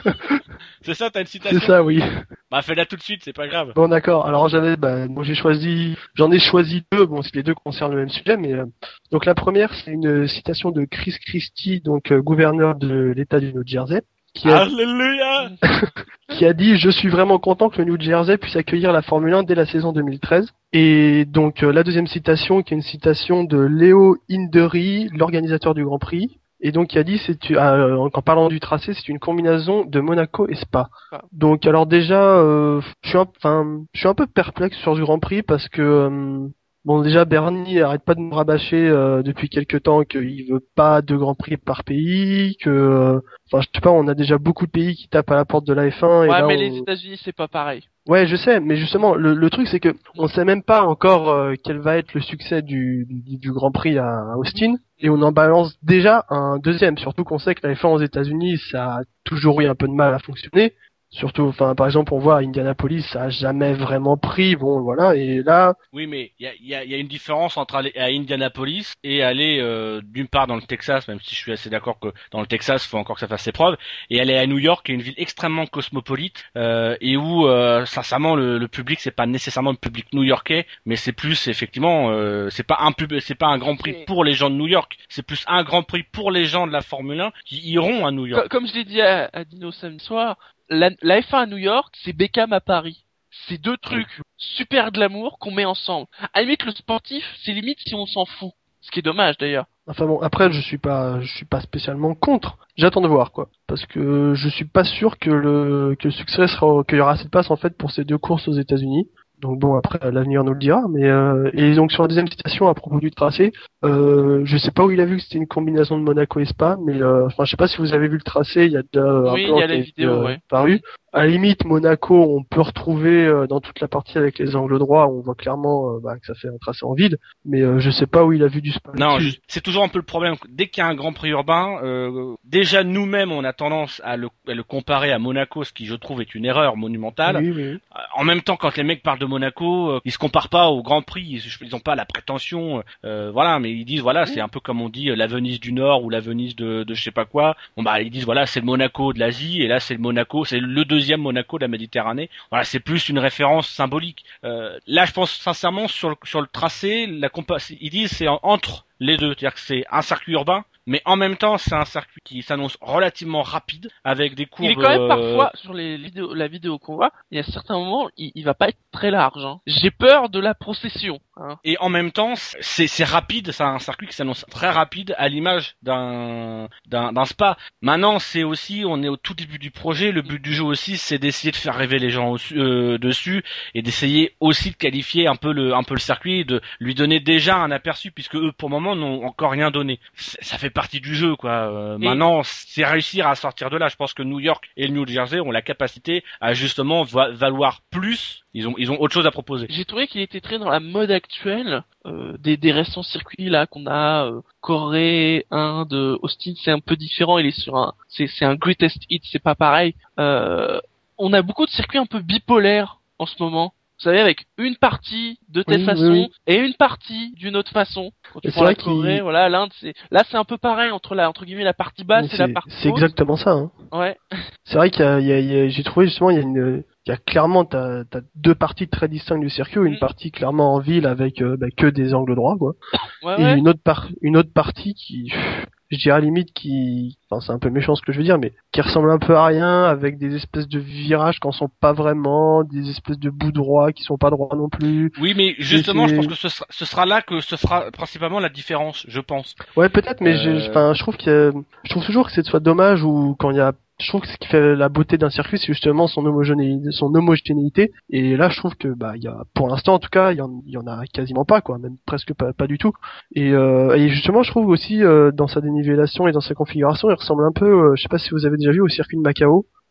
C'est ça, t'as une citation? C'est ça, oui. Bah fais-la tout de suite, c'est pas grave. Bon, d'accord. Alors j'avais, bah, donc j'ai choisi, j'en ai choisi deux. Bon, c'est les deux concernent le même sujet, mais euh, donc la première, c'est une citation de Chris Christie, donc euh, gouverneur de l'État du New Jersey, qui a, Alléluia. qui a dit: je suis vraiment content que le New Jersey puisse accueillir la Formule un dès la saison deux mille treize. Et donc euh, la deuxième citation, qui est une citation de Léo Indery, l'organisateur du Grand Prix. Et donc il a dit, c'est euh, en parlant du tracé, c'est une combinaison de Monaco et Spa. Ah. Donc alors déjà, euh, je suis un, enfin, je suis un peu perplexe sur ce Grand Prix parce que euh, bon, déjà Bernie arrête pas de me rabâcher euh, depuis quelque temps qu'il veut pas de Grand Prix par pays, que, euh, enfin je sais pas, on a déjà beaucoup de pays qui tapent à la porte de la F un. Et Ouais, là, mais on... les États-Unis, c'est pas pareil. Ouais, je sais, mais justement, le, le truc c'est que on sait même pas encore euh, quel va être le succès du, du, du Grand Prix à, à Austin, et on en balance déjà un deuxième, surtout qu'on sait que la F un aux États-Unis, ça a toujours eu un peu de mal à fonctionner. Surtout, enfin, par exemple, on voit à Indianapolis, ça a jamais vraiment pris, bon, voilà, et là, Oui, mais il y a, y, a, y a une différence entre aller à Indianapolis et aller euh, d'une part dans le Texas, même si je suis assez d'accord que dans le Texas, il faut encore que ça fasse ses preuves, et aller à New York, qui est une ville extrêmement cosmopolite, euh, et où, euh, sincèrement, le, le public, c'est pas nécessairement le public new-yorkais, mais c'est plus, effectivement, euh, c'est pas un pub, c'est pas un Grand Prix pour les gens de New York, c'est plus un Grand Prix pour les gens de la Formule un qui iront à New York. Co- Comme je l'ai dit à, à Dino samedi soir, la, la F un à New York, c'est Beckham à Paris. C'est deux trucs super glamour qu'on met ensemble. À la limite, le sportif, c'est limite si on s'en fout. Ce qui est dommage d'ailleurs. enfin bon, après, je suis pas, je suis pas spécialement contre. J'attends de voir, quoi. Parce que je suis pas sûr que le, que le succès sera, qu'il y aura assez de place, en fait, pour ces deux courses aux États-Unis. Donc bon, après, l'avenir nous le dira, mais euh, et donc sur la deuxième citation à propos du tracé, euh, je sais pas où il a vu que c'était une combinaison de Monaco et Spa, mais euh, enfin, je sais pas si vous avez vu le tracé, il y a déjà un Oui, plan il y a qui la été, vidéo, euh, ouais. paru. À la limite, Monaco, on peut retrouver euh, dans toute la partie avec les angles droits, on voit clairement euh, bah, que ça fait un tracé en vide, mais euh, je sais pas où il a vu du Spa. Non, là-dessus. je- c'est toujours un peu le problème. Dès qu'il y a un Grand Prix urbain, euh, déjà nous-mêmes, on a tendance à le, à le comparer à Monaco, ce qui je trouve est une erreur monumentale. Oui, oui, oui. Euh, En même temps, quand les mecs parlent de Monaco, euh, ils se comparent pas au Grand Prix, ils, ils ont pas la prétention, euh, voilà, mais ils disent voilà, c'est un peu comme on dit euh, la Venise du Nord ou la Venise de, de je sais pas quoi. Bon bah ils disent voilà, c'est le Monaco de l'Asie et là c'est le Monaco, c'est le deuxième Monaco de la Méditerranée. Voilà, c'est plus une référence symbolique. Euh, là, je pense sincèrement sur le, sur le tracé, la compa- ils disent c'est en- entre les deux, c'est-à-dire que c'est un circuit urbain, mais en même temps c'est un circuit qui s'annonce relativement rapide avec des courbes. Il est quand même euh, parfois, sur les vidéos, la vidéo qu'on voit, il y a certains moments, il, il va pas être très large. Hein. J'ai peur de la procession. Hein. Et en même temps, c'est c'est rapide, c'est un circuit qui s'annonce très rapide à l'image d'un d'un d'un spa. Maintenant, c'est aussi, on est au tout début du projet, le but du jeu aussi, c'est d'essayer de faire rêver les gens au- euh, dessus et d'essayer aussi de qualifier un peu le un peu le circuit, et de lui donner déjà un aperçu puisque eux pour le moment n'ont encore rien donné. C'est- Ça fait partie du jeu quoi. Euh, Et- Maintenant, c'est réussir à sortir de là. Je pense que New York et le New Jersey ont la capacité à justement va- valoir plus. Ils ont ils ont autre chose à proposer. J'ai trouvé qu'il était très dans la mode actuelle euh, des, des récents circuits là qu'on a, euh, Corée, Inde, Austin, c'est un peu différent. Il est sur un, c'est c'est un greatest hit, c'est pas pareil. Euh, on a beaucoup de circuits un peu bipolaires en ce moment. Vous savez, avec une partie de telle Oui, façon oui, oui. et une partie d'une autre façon. Quand tu Et prends c'est la vrai qu'il- Corée, voilà, l'Inde, c'est là c'est un peu pareil entre la entre guillemets la partie basse Mais et la c'est partie c'est haute. exactement ça, hein. Ouais. C'est vrai qu'il y a, il y a- il y a- j'ai trouvé justement, il y a une, il y a clairement, t'as, t'as deux parties très distinctes du circuit, une Mm. partie clairement en ville avec euh, bah, que des angles droits, quoi, Ouais, et ouais. une autre par, une autre partie qui, pff, je dirais à la limite qui, enfin c'est un peu méchant ce que je veux dire, mais qui ressemble un peu à rien, avec des espèces de virages qui en sont pas vraiment, des espèces de bouts droits qui sont pas droits non plus. Oui, mais justement, je c'est- pense que ce sera, ce sera là que ce sera principalement la différence, je pense. Ouais, peut-être, mais Euh, je, enfin, je trouve qu'il y a- je trouve toujours que c'est soit dommage ou quand il y a, je trouve que ce qui fait la beauté d'un circuit, c'est justement son homogénéité, son homogénéité. Et là, je trouve que, bah, il y a, pour l'instant, en tout cas, il y en, il y en a quasiment pas, quoi, même presque pas, pas du tout. Et, euh, et justement, je trouve aussi, euh, dans sa dénivellation et dans sa configuration, il ressemble un peu, euh, je sais pas si vous avez déjà vu au circuit de Macao.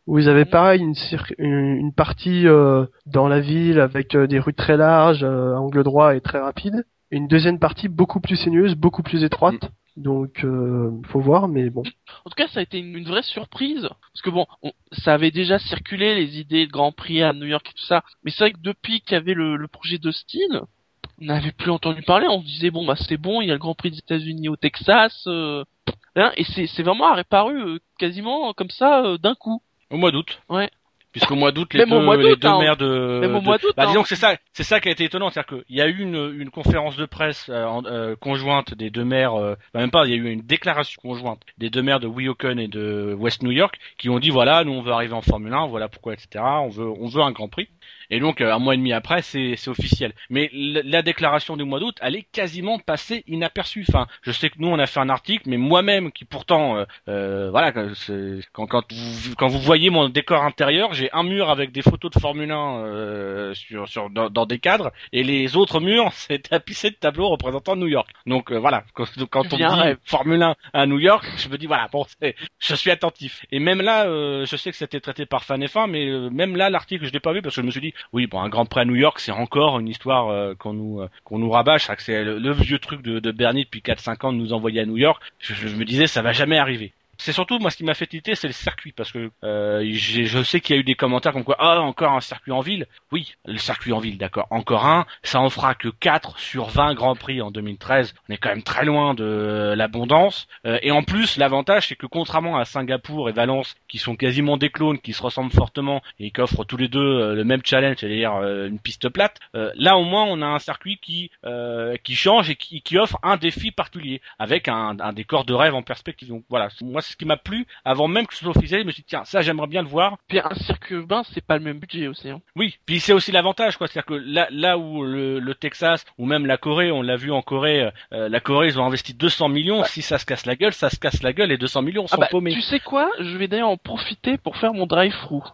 Où ils avaient pareil une, cir- une une partie euh, dans la ville avec euh, des rues très larges, euh, à angle droit et très rapides. Et une deuxième partie beaucoup plus sinueuse, beaucoup plus étroite. Donc, euh, faut voir, mais bon. En tout cas, ça a été une, une vraie surprise. Parce que bon, on- ça avait déjà circulé, les idées de Grand Prix à New York et tout ça. Mais c'est vrai que depuis qu'il y avait le, le projet d'Austin, on n'avait plus entendu parler. On se disait, bon, bah c'est bon, il y a le Grand Prix des États-Unis au Texas. Euh, hein, et c'est, c'est vraiment réapparu euh, quasiment comme ça, euh, d'un coup. Au mois d'août. Ouais. Puisqu'au mois d'août, les Même deux, au mois les d'août, deux hein. maires de, Même au de- mois d'août, bah, hein. disons que c'est ça, c'est ça qui a été étonnant, c'est-à-dire qu'il y a eu une, une conférence de presse euh, en- euh, conjointe des deux maires, euh, bah, même pas, il y a eu une déclaration conjointe des deux maires de Weehawken et de West New York qui ont dit voilà, nous on veut arriver en Formule un, voilà pourquoi, et cetera. On veut, on veut un Grand Prix. Et donc euh, un mois et demi après, c'est, c'est officiel. Mais l- la déclaration du mois d'août, elle est quasiment passée inaperçue. Enfin, je sais que nous on a fait un article, mais moi-même qui pourtant, euh, euh, voilà, c'est- quand, quand vous, quand vous voyez mon décor intérieur, j'ai un mur avec des photos de Formule un euh, sur, sur dans, dans des cadres, et les autres murs c'est tapissé de tableaux représentant New York. Donc euh, voilà, quand, quand Tu on viens me dit rêve. Formule un à New York, je me dis voilà, bon, c'est, je suis attentif. Et même là, euh, je sais que c'était traité par Fan F un, mais euh, même là, l'article je l'ai pas vu parce que je me suis dit oui, bon, un Grand Prix à New York, c'est encore une histoire euh, qu'on nous euh, qu'on nous rabâche, c'est que c'est le, le vieux truc de, de Bernie depuis quatre cinq ans de nous envoyer à New York. Je, je me disais ça va jamais arriver. C'est surtout moi ce qui m'a fait tilter, c'est le circuit parce que euh, j'ai, je sais qu'il y a eu des commentaires comme quoi ah encore un circuit en ville. Oui, le circuit en ville, d'accord, encore un. Ça en fera que quatre sur vingt Grands Prix en deux mille treize. On est quand même très loin de l'abondance. Euh, et en plus, l'avantage c'est que contrairement à Singapour et Valence, qui sont quasiment des clones, qui se ressemblent fortement et qui offrent tous les deux euh, le même challenge, c'est-à-dire euh, une piste plate. Euh, là au moins on a un circuit qui euh, qui change et qui, qui offre un défi particulier avec un, un décor de rêve en perspective. Donc voilà, moi c'est ce qui m'a plu avant même que ce soit officiel. Je me suis dit tiens, ça j'aimerais bien le voir. Puis un circuit urbain, c'est pas le même budget aussi. Hein. Oui, puis c'est aussi l'avantage quoi, c'est-à-dire que là là où le, le Texas ou même la Corée, on l'a vu en Corée, euh, la Corée ils ont investi deux cents millions. Ouais. Si ça se casse la gueule, ça se casse la gueule et deux cents millions sont ah bah, paumés. Tu sais quoi, je vais d'ailleurs en profiter pour faire mon drive-through.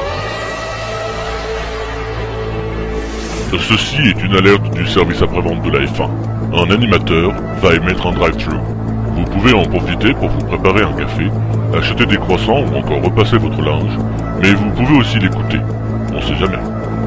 Ceci est une alerte du service après-vente de la F un. Un animateur va émettre un drive-thru. Vous pouvez en profiter pour vous préparer un café, acheter des croissants ou encore repasser votre linge, mais vous pouvez aussi l'écouter. On sait jamais.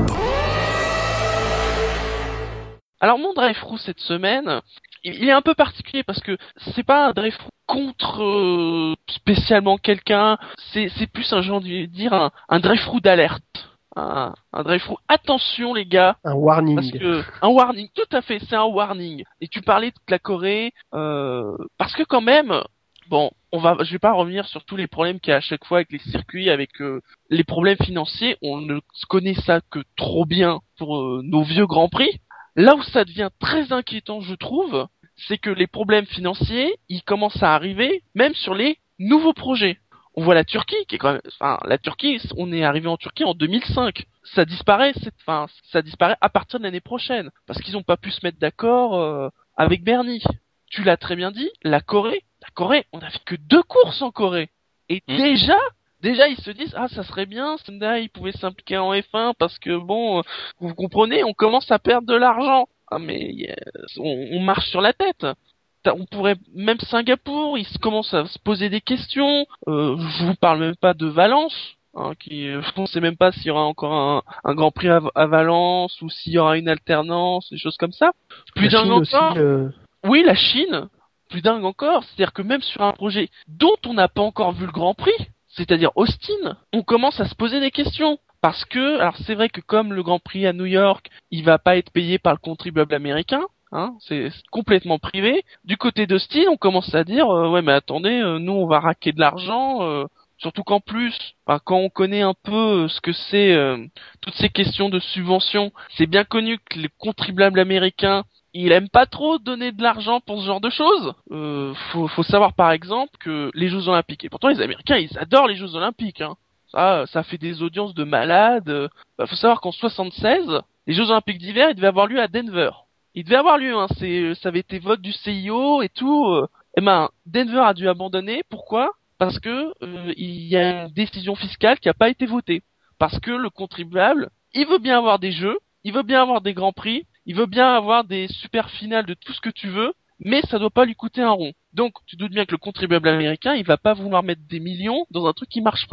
Alors mon drive-thru cette semaine, il est un peu particulier parce que c'est pas un drive-thru contre euh, spécialement quelqu'un, c'est, c'est plus un genre de dire un, un drive-thru d'alerte. Un, un drive-thru, attention les gars, Un warning. parce que un warning, tout à fait, c'est un warning. Et tu parlais de la Corée, euh, parce que quand même, bon, on va, je vais pas revenir sur tous les problèmes qu'il y a à chaque fois avec les circuits, avec euh, les problèmes financiers. On ne connaît ça que trop bien pour euh, nos vieux grands prix. Là où ça devient très inquiétant, je trouve, c'est que les problèmes financiers, ils commencent à arriver, même sur les nouveaux projets. On voit la Turquie, qui est quand même, enfin, la Turquie, on est arrivé en Turquie en deux mille cinq. Ça disparaît, c'est, enfin, ça disparaît à partir de l'année prochaine. Parce qu'ils ont pas pu se mettre d'accord, euh, avec Bernie. Tu l'as très bien dit, la Corée, la Corée, on a fait que deux courses en Corée. Et mmh. déjà, déjà, ils se disent, ah, ça serait bien, Sendai, il pouvait s'impliquer en F un parce que bon, euh, vous comprenez, on commence à perdre de l'argent. Ah, mais, euh, on, on marche sur la tête. On pourrait, même Singapour, ils commencent à se poser des questions. Euh, je vous parle même pas de Valence, hein, qui, je ne sais même pas s'il y aura encore un, un Grand Prix à, à Valence ou s'il y aura une alternance, des choses comme ça. Plus la dingue Chine encore. Aussi, euh... Oui, la Chine. Plus dingue encore, c'est-à-dire que même sur un projet dont on n'a pas encore vu le Grand Prix, c'est-à-dire Austin, on commence à se poser des questions. Parce que, alors c'est vrai que comme le Grand Prix à New York, il va pas être payé par le contribuable américain. Hein, c'est complètement privé. Du côté d'Austin, on commence à dire euh, ouais mais attendez, euh, nous on va raquer de l'argent, euh, surtout qu'en plus, enfin, quand on connaît un peu euh, ce que c'est euh, toutes ces questions de subventions, c'est bien connu que les contribuables américains, il aime pas trop donner de l'argent pour ce genre de choses. Euh, faut, faut savoir par exemple que les Jeux Olympiques, et pourtant les Américains ils adorent les Jeux Olympiques, hein. Ça, ça fait des audiences de malades. Bah, faut savoir qu'en soixante-seize, les Jeux Olympiques d'hiver ils devaient avoir lieu à Denver. Il devait avoir lieu, hein. C'est, ça avait été vote du C I O et tout. Eh ben, Denver a dû abandonner. Pourquoi ? Parce que euh, il y a une décision fiscale qui n'a pas été votée. Parce que le contribuable, il veut bien avoir des jeux, il veut bien avoir des grands prix, il veut bien avoir des super finales de tout ce que tu veux, mais ça doit pas lui coûter un rond. Donc, tu doutes bien que le contribuable américain, il va pas vouloir mettre des millions dans un truc qui marche pas. Hein.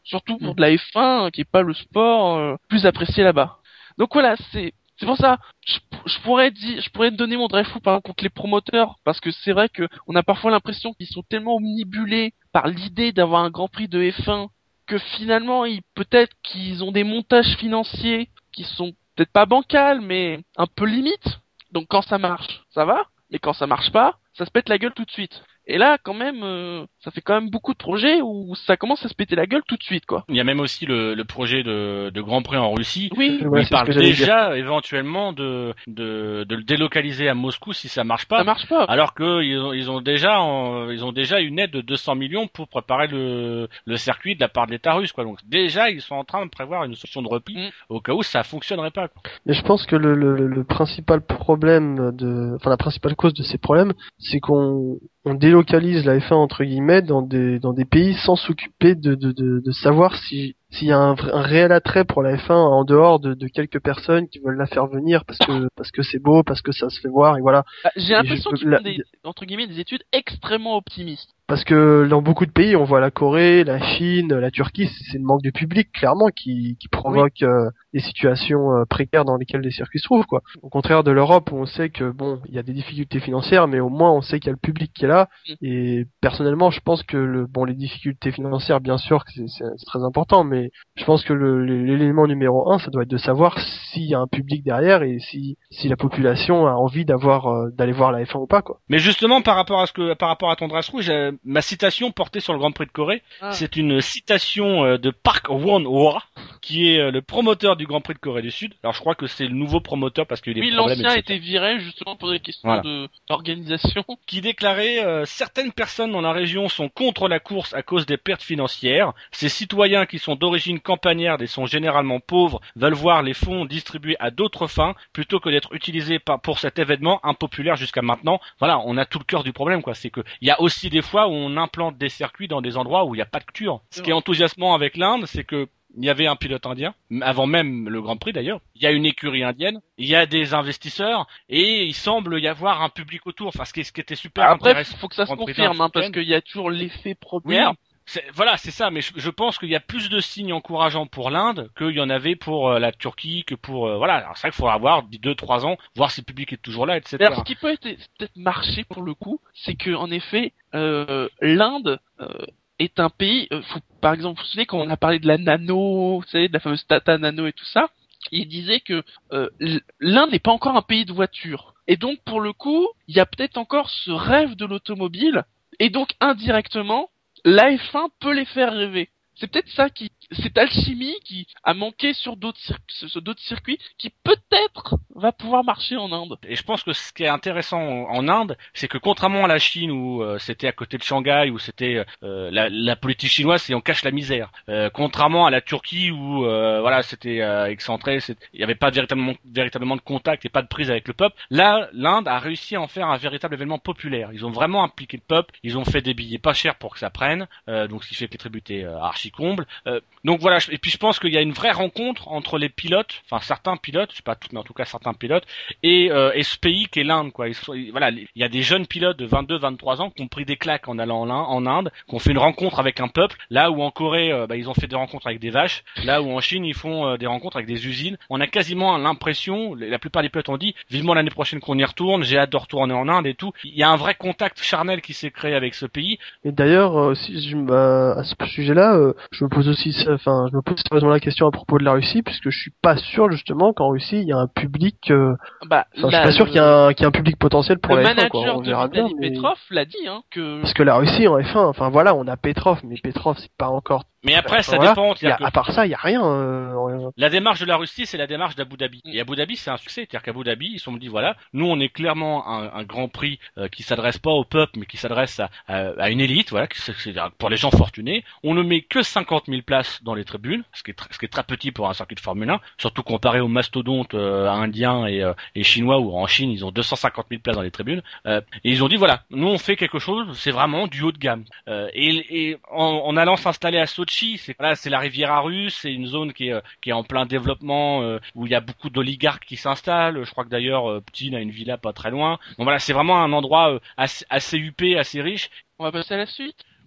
surtout pour de la F un qui est pas le sport euh, plus apprécié là-bas. Donc voilà, c'est c'est pour ça, je, je pourrais dire, je pourrais donner mon drive par exemple contre les promoteurs, parce que c'est vrai que on a parfois l'impression qu'ils sont tellement omnibulés par l'idée d'avoir un Grand Prix de F un que finalement, ils, peut-être qu'ils ont des montages financiers qui sont peut-être pas bancals, mais un peu limites. Donc quand ça marche, ça va, mais quand ça marche pas, ça se pète la gueule tout de suite. Et là, quand même, euh, ça fait quand même beaucoup de projets où ça commence à se péter la gueule tout de suite, quoi. Il y a même aussi le, le projet de, de Grand Prix en Russie. Oui, où Ouais, ils c'est ce parlent que j'allais déjà éventuellement de, de de le délocaliser à Moscou si ça marche pas. ça marche pas. Alors que ils ont, ils ont déjà en- ils ont déjà une aide de deux cents millions pour préparer le le circuit de la part de l'État russe, quoi. Donc déjà ils sont en train de prévoir une solution de repli Mm. au cas où ça fonctionnerait pas, quoi. Mais je pense que le, le, le principal problème de, enfin la principale cause de ces problèmes, c'est qu'on on délocalise la F un entre guillemets dans des dans des pays sans s'occuper de de de, de savoir si s'il y a un, vrai- un réel attrait pour la F un en dehors de, de quelques personnes qui veulent la faire venir parce que parce que c'est beau, parce que ça se fait voir et voilà. Bah, j'ai Et l'impression je- qu'ils la- font des, entre guillemets, des études extrêmement optimistes. Parce que dans beaucoup de pays, on voit la Corée, la Chine, la Turquie, c'est le manque de public clairement qui, qui provoque euh, des situations euh, précaires dans lesquelles les circuits se trouvent, quoi. Au contraire de l'Europe où on sait que bon, il y a des difficultés financières, mais au moins on sait qu'il y a le public qui est là. Mm. Et personnellement, je pense que le bon, les difficultés financières, bien sûr, que c'est c'est- c'est très important, mais je pense que le- l'élément numéro un, ça doit être de savoir s'il y a un public derrière et si si la population a envie d'avoir euh, d'aller voir la F un ou pas, quoi. Mais justement par rapport à ce que par rapport à ton drapeau rouge, euh, ma citation portée sur le Grand Prix de Corée, Ah. c'est une citation euh, de Park Won-hwa, qui est euh, le promoteur du Grand Prix de Corée du Sud. Alors je crois que c'est le nouveau promoteur parce qu'il y a eu Oui, des problèmes, l'ancien a et cetera. été viré justement pour des questions Voilà. de d'organisation. Qui déclarait euh, certaines personnes dans la région sont contre la course à cause des pertes financières. Ces citoyens qui sont d'origine campagnarde et sont généralement pauvres veulent voir les fonds distribués à d'autres fins plutôt que d'être utilisés par, pour cet événement impopulaire jusqu'à maintenant. Voilà, on a tout le cœur du problème, quoi. C'est que il y a aussi des fois où on implante des circuits dans des endroits où il n'y a pas de culture. Ce qui est enthousiasmant avec l'Inde, c'est que il y avait un pilote indien, avant même le Grand Prix d'ailleurs. Il y a une écurie indienne, il y a des investisseurs, et il semble y avoir un public autour. Enfin, ce qui, ce qui était super Après, intéressant. faut que ça se Grand Prix confirme, hein, parce d'Inde, qu'il y a toujours l'effet Oui, première. c'est- voilà, c'est ça. Mais je, je pense qu'il y a plus de signes encourageants pour l'Inde qu'il y en avait pour euh, la Turquie, que pour euh, voilà. Alors c'est vrai qu'il faudra voir d'ici deux, trois ans, voir si le public est toujours là, et Mais cetera. alors, ce qui peut être peut-être marcher pour le coup, c'est que en effet, euh, l'Inde euh, est un pays. Euh, faut, par exemple, vous vous souvenez quand on a parlé de la nano, vous savez, de la fameuse Tata Nano et tout ça, il disait que euh, l- l'Inde n'est pas encore un pays de voitures. Et donc, pour le coup, il y a peut-être encore ce rêve de l'automobile, et donc indirectement, la F un peut les faire rêver. C'est peut-être ça qui, cette alchimie qui a manqué sur d'autres circuits, sur d'autres circuits, qui peut-être va pouvoir marcher en Inde. Et je pense que ce qui est intéressant en, en Inde, c'est que contrairement à la Chine où euh, c'était à côté de Shanghai, où c'était euh, la, la politique chinoise, c'est on cache la misère. Euh, contrairement à la Turquie où euh, voilà c'était euh, excentré, c'est- il n'y avait pas véritablement, véritablement de contact et pas de prise avec le peuple. Là, l'Inde a réussi à en faire un véritable événement populaire. Ils ont vraiment impliqué le peuple. Ils ont fait des billets pas chers pour que ça prenne, euh, donc ce qui fait que les tribus étaient euh, archi combles. Euh, donc voilà. Et puis je pense qu'il y a une vraie rencontre entre les pilotes, enfin certains pilotes, je sais pas tous, mais en tout cas certains pilotes, et, euh, et ce pays qui est l'Inde, quoi. Ils sont- ils- voilà, il y a des jeunes pilotes de vingt-deux, vingt-trois ans qui ont pris des claques en allant en, Inde- en Inde, qui ont fait une rencontre avec un peuple. Là où en Corée, euh, bah, ils ont fait des rencontres avec des vaches. Là où en Chine, ils font euh, des rencontres avec des usines. On a quasiment l'impression, la plupart des pilotes ont dit, vivement l'année prochaine qu'on y retourne. J'ai hâte de retourner en Inde et tout. Il y a un vrai contact charnel qui s'est créé avec ce pays. Et d'ailleurs, euh, si je, bah, à ce sujet-là, euh, je me pose aussi, ça- enfin, je me pose sérieusement la question à propos de la Russie, puisque je suis pas sûr justement qu'en Russie il y a un public. euh, Bah, Enfin, je suis la- pas sûr qu'il y, a un- qu'il y a un public potentiel pour le la F un, quoi. manager On de verra bien. Vitaly mais- Petrov l'a dit, hein, que Parce que la Russie en F un, enfin voilà, on a Petrov, mais Petrov c'est pas encore. Mais après, ça Voilà. dépend. Il y a- c'est-à-dire que- à part ça, il y a rien. euh, en- La démarche de la Russie, c'est la démarche d'Abu Dhabi. Et Abu Dhabi, c'est un succès. C'est-à-dire qu'Abu Dhabi, ils se sont dit, voilà, nous, on est clairement un, un grand prix euh, qui s'adresse pas au peuple, mais qui s'adresse à, à, à une élite, voilà, qui- c'est c'est pour les gens fortunés. On ne met que cinquante mille places dans les tribunes, ce qui est, tr- ce qui est très petit pour un circuit de Formule un, surtout comparé aux mastodontes euh, indiens et, euh, et chinois, où en Chine, ils ont deux cent cinquante mille places dans les tribunes. Euh, et ils ont dit, voilà, nous, on fait quelque chose, c'est vraiment du haut de gamme. Euh, et, et en, en allant s'installer à Sochi, c'est voilà, c'est la Riviera russe, c'est une zone qui est, euh, qui est en plein développement, euh, où il y a beaucoup d'oligarques qui s'installent. Je crois que d'ailleurs euh, Poutine a une villa pas très loin. Donc voilà, c'est vraiment un endroit euh, assez, assez huppé, assez riche. on va passer à la suite.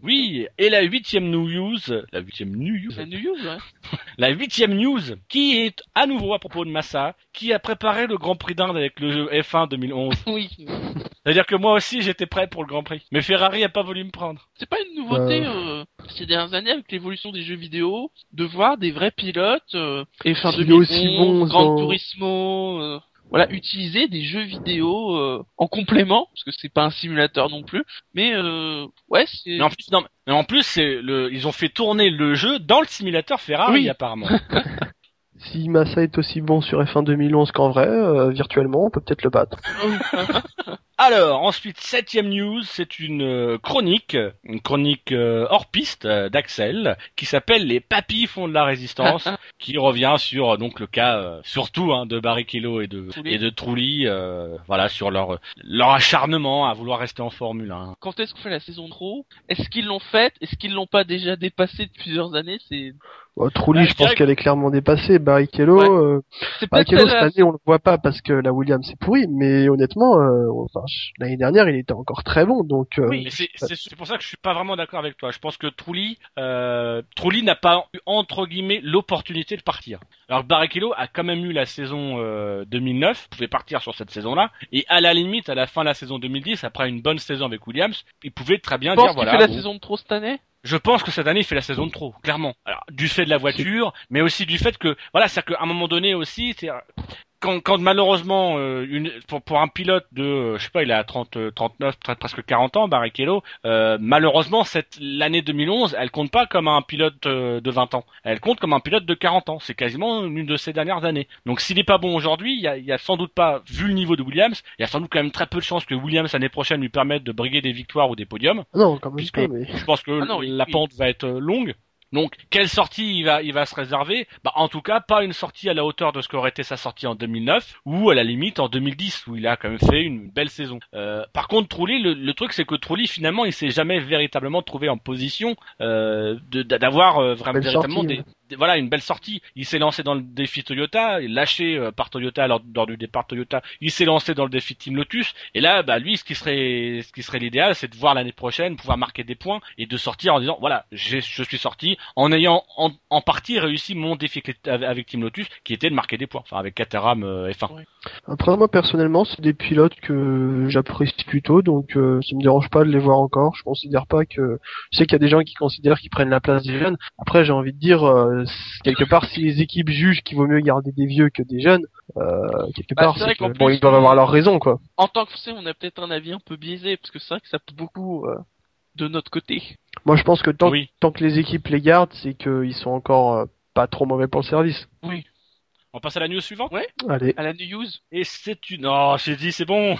Oui, et la huitième news, la huitième news, La news, ouais. la huitième news, qui est à nouveau à propos de Massa, qui a préparé le Grand Prix d'Inde avec le jeu F un deux mille onze. Oui. C'est-à-dire que moi aussi j'étais prêt pour le Grand Prix, mais Ferrari a pas voulu me prendre. C'est pas une nouveauté Euh. euh, ces dernières années avec l'évolution des jeux vidéo de voir des vrais pilotes euh, et fin S'il est deux mille onze, aussi bon Gran dans- Turismo, euh, voilà, utiliser des jeux vidéo euh, en complément parce que c'est pas un simulateur non plus, mais euh, ouais, c'est Mais en plus, non, mais en plus c'est le, ils ont fait tourner le jeu dans le simulateur Ferrari Oui. apparemment. Si Massa est aussi bon sur F un deux mille onze qu'en vrai, euh, virtuellement, on peut peut-être le battre. Alors, ensuite, septième news, c'est une euh, chronique, une chronique euh, hors piste euh, d'Axel, qui s'appelle Les papis font de la résistance, qui revient sur euh, donc le cas euh, surtout hein, de Barrichello et de Trulli. et de Trulli, euh, voilà, sur leur leur acharnement à vouloir rester en Formule un. Quand est-ce qu'on fait la saison trop? Est-ce qu'ils l'ont faite? Est-ce qu'ils l'ont pas déjà dépassée depuis plusieurs années? C'est Bon, Trulli, Ouais, je je pense dirais qu'elle est clairement dépassée. Barrichello, Ouais. euh, c'est peut-être Barrichello cette celle-là. année, on le voit pas parce que la Williams c'est pourri, mais honnêtement, euh, enfin, je- l'année dernière, il était encore très bon, donc. euh, Oui, mais c'est c'est c'est pour ça que je suis pas vraiment d'accord avec toi. Je pense que Trulli, euh, Trulli n'a pas eu entre guillemets l'opportunité de partir. Alors que Barrichello a quand même eu la saison euh, deux mille neuf, pouvait partir sur cette saison-là, et à la limite, à la fin de la saison deux mille dix, après une bonne saison avec Williams, il pouvait très bien Tu penses dire qu'il voilà. fait la bon, saison de trop cette année? Je pense que cette année il fait la saison de trop, clairement. Alors du fait de la voiture, mais aussi du fait que voilà, c'est qu'à un moment donné aussi, c'est quand, quand malheureusement euh, une, pour, pour un pilote de euh, je sais pas, il a trente, trente-neuf, presque quarante ans, Barrichello, euh, malheureusement cette l'année deux mille onze, elle compte pas comme un pilote euh, de vingt ans. Elle compte comme un pilote de quarante ans. C'est quasiment une de ses dernières années. Donc s'il est pas bon aujourd'hui, il y a, il y a sans doute pas, vu le niveau de Williams, il y a sans doute quand même très peu de chances que Williams l'année prochaine lui permette de briguer des victoires ou des podiums. Non, quand même Puisque pas, mais. je pense que Ah non, oui, la oui. pente va être euh, longue. Donc, quelle sortie il va, il va se réserver? Bah, en tout cas, pas une sortie à la hauteur de ce qu'aurait été sa sortie en deux mille neuf, ou à la limite en deux mille dix, où il a quand même fait une belle saison. Euh, par contre, Trulli, le, le truc, c'est que Trulli, finalement, il s'est jamais véritablement trouvé en position euh, de, d'avoir euh, vraiment Belle véritablement sortie, des, des- voilà, une belle sortie. Il s'est lancé dans le défi Toyota, il lâché euh, par Toyota lors, lors du départ Toyota. Il s'est lancé dans le défi Team Lotus. Et là, bah, lui, ce qui serait, ce qui serait l'idéal, c'est de voir l'année prochaine pouvoir marquer des points et de sortir en disant, voilà, j'ai, je suis sorti en ayant en, en partie réussi mon défi avec Team Lotus, qui était de marquer des points, enfin avec Caterham euh, F un. Ouais. Après, moi, personnellement, c'est des pilotes que j'apprécie plutôt, donc euh, ça me dérange pas de les voir encore. Je considère pas que... Je sais qu'il y a des gens qui considèrent qu'ils prennent la place des jeunes. Après, j'ai envie de dire, euh, quelque part, si les équipes jugent qu'il vaut mieux garder des vieux que des jeunes, euh, quelque Bah, part, c'est c'est vrai que, qu'en bon, plus, ils doivent avoir leur raison, quoi. En tant que Français, on a peut-être un avis un peu biaisé parce que c'est vrai que ça peut beaucoup euh, de notre côté. Moi, je pense que tant, Oui. tant que les équipes les gardent, c'est qu'ils sont encore euh, pas trop mauvais pour le service. Oui. On passe à la news suivante. Ouais. Allez. À la news. Et c'est une... Oh, j'ai dit, c'est bon.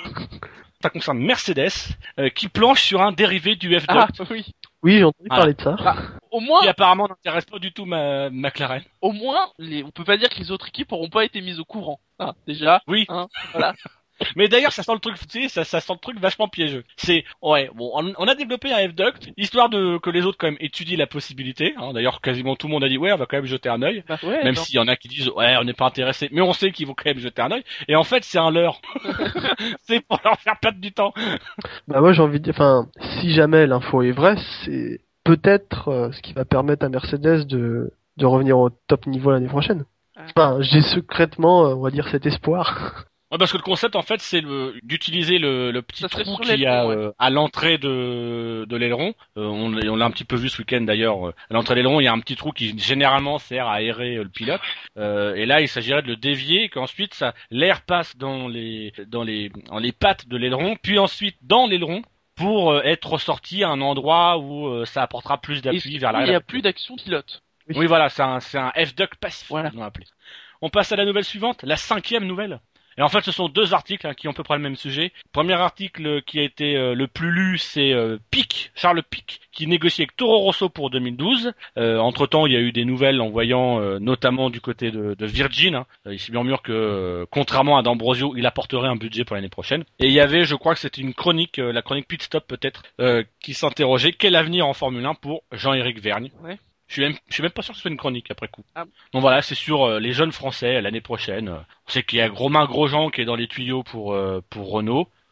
Ça concerne Mercedes, euh, qui planche sur un dérivé du F-Duct, Ah oui. Oui, j'ai entendu Voilà. parler de ça. Au moins, qui apparemment n'intéresse pas du tout ma McLaren. au moins, les... on peut pas dire que les autres équipes auront pas été mises au courant. Ah, déjà. Oui. Hein, voilà. Mais d'ailleurs, ça sent le truc, tu sais, ça, ça sent le truc vachement piégeux. C'est, ouais, bon, on, on a développé un F-Duct, histoire de que les autres quand même étudient la possibilité. Hein. D'ailleurs, quasiment tout le monde a dit, ouais, on va quand même jeter un œil. Bah ouais. Même non. s'il y en a qui disent, ouais, on n'est pas intéressé, mais on sait qu'ils vont quand même jeter un œil. Et en fait, c'est un leurre. C'est pour leur faire perdre du temps. Bah moi j'ai envie de dire, enfin, si jamais l'info est vraie, c'est peut-être euh, ce qui va permettre à Mercedes de, de revenir au top niveau l'année prochaine. Enfin, j'ai secrètement, euh, on va dire, cet espoir. Ouais, parce que le concept, en fait, c'est le, d'utiliser le, le petit Ça serait trou sur qu'il y a l'aileron, ouais. euh, à l'entrée de, de l'aileron. Euh, on on l'a un petit peu vu ce week-end d'ailleurs. euh, À l'entrée de l'aileron, il y a un petit trou qui généralement sert à aérer euh, le pilote. Euh, et là, il s'agirait de le dévier, et qu'ensuite, ça, l'air passe dans les, dans les, dans les pattes de l'aileron, puis ensuite dans l'aileron, pour euh, être ressorti à un endroit où euh, ça apportera plus Et d'appui surtout, vers il l'arrière. n'y a plus d'action pilote. Oui, voilà, c'est un, c'est un F-Duct passif, Voilà. on l'a appelé. On passe à la nouvelle suivante, la cinquième nouvelle. Et en fait, ce sont deux articles hein, qui ont à peu près le même sujet. Premier article qui a été euh, le plus lu, c'est euh, Pic, Charles Pic, qui négocie avec Toro Rosso pour deux mille douze. Euh, entre-temps, il y a eu des nouvelles en voyant, euh, notamment du côté de, de Virgin. Hein. Il s'est murmure que, euh, contrairement à D'Ambrosio, il apporterait un budget pour l'année prochaine. Et il y avait, je crois que c'était une chronique, euh, la chronique Pit Stop peut-être, euh, qui s'interrogeait quel avenir en Formule un pour Jean-Éric Vergne. Ouais. Je suis même, je suis même pas sûr que ce soit une chronique après coup. Ah. Donc voilà, c'est sur euh, les jeunes Français l'année prochaine. On sait qu'il y a Romain Grosjean qui est dans les tuyaux pour euh, pour Renault.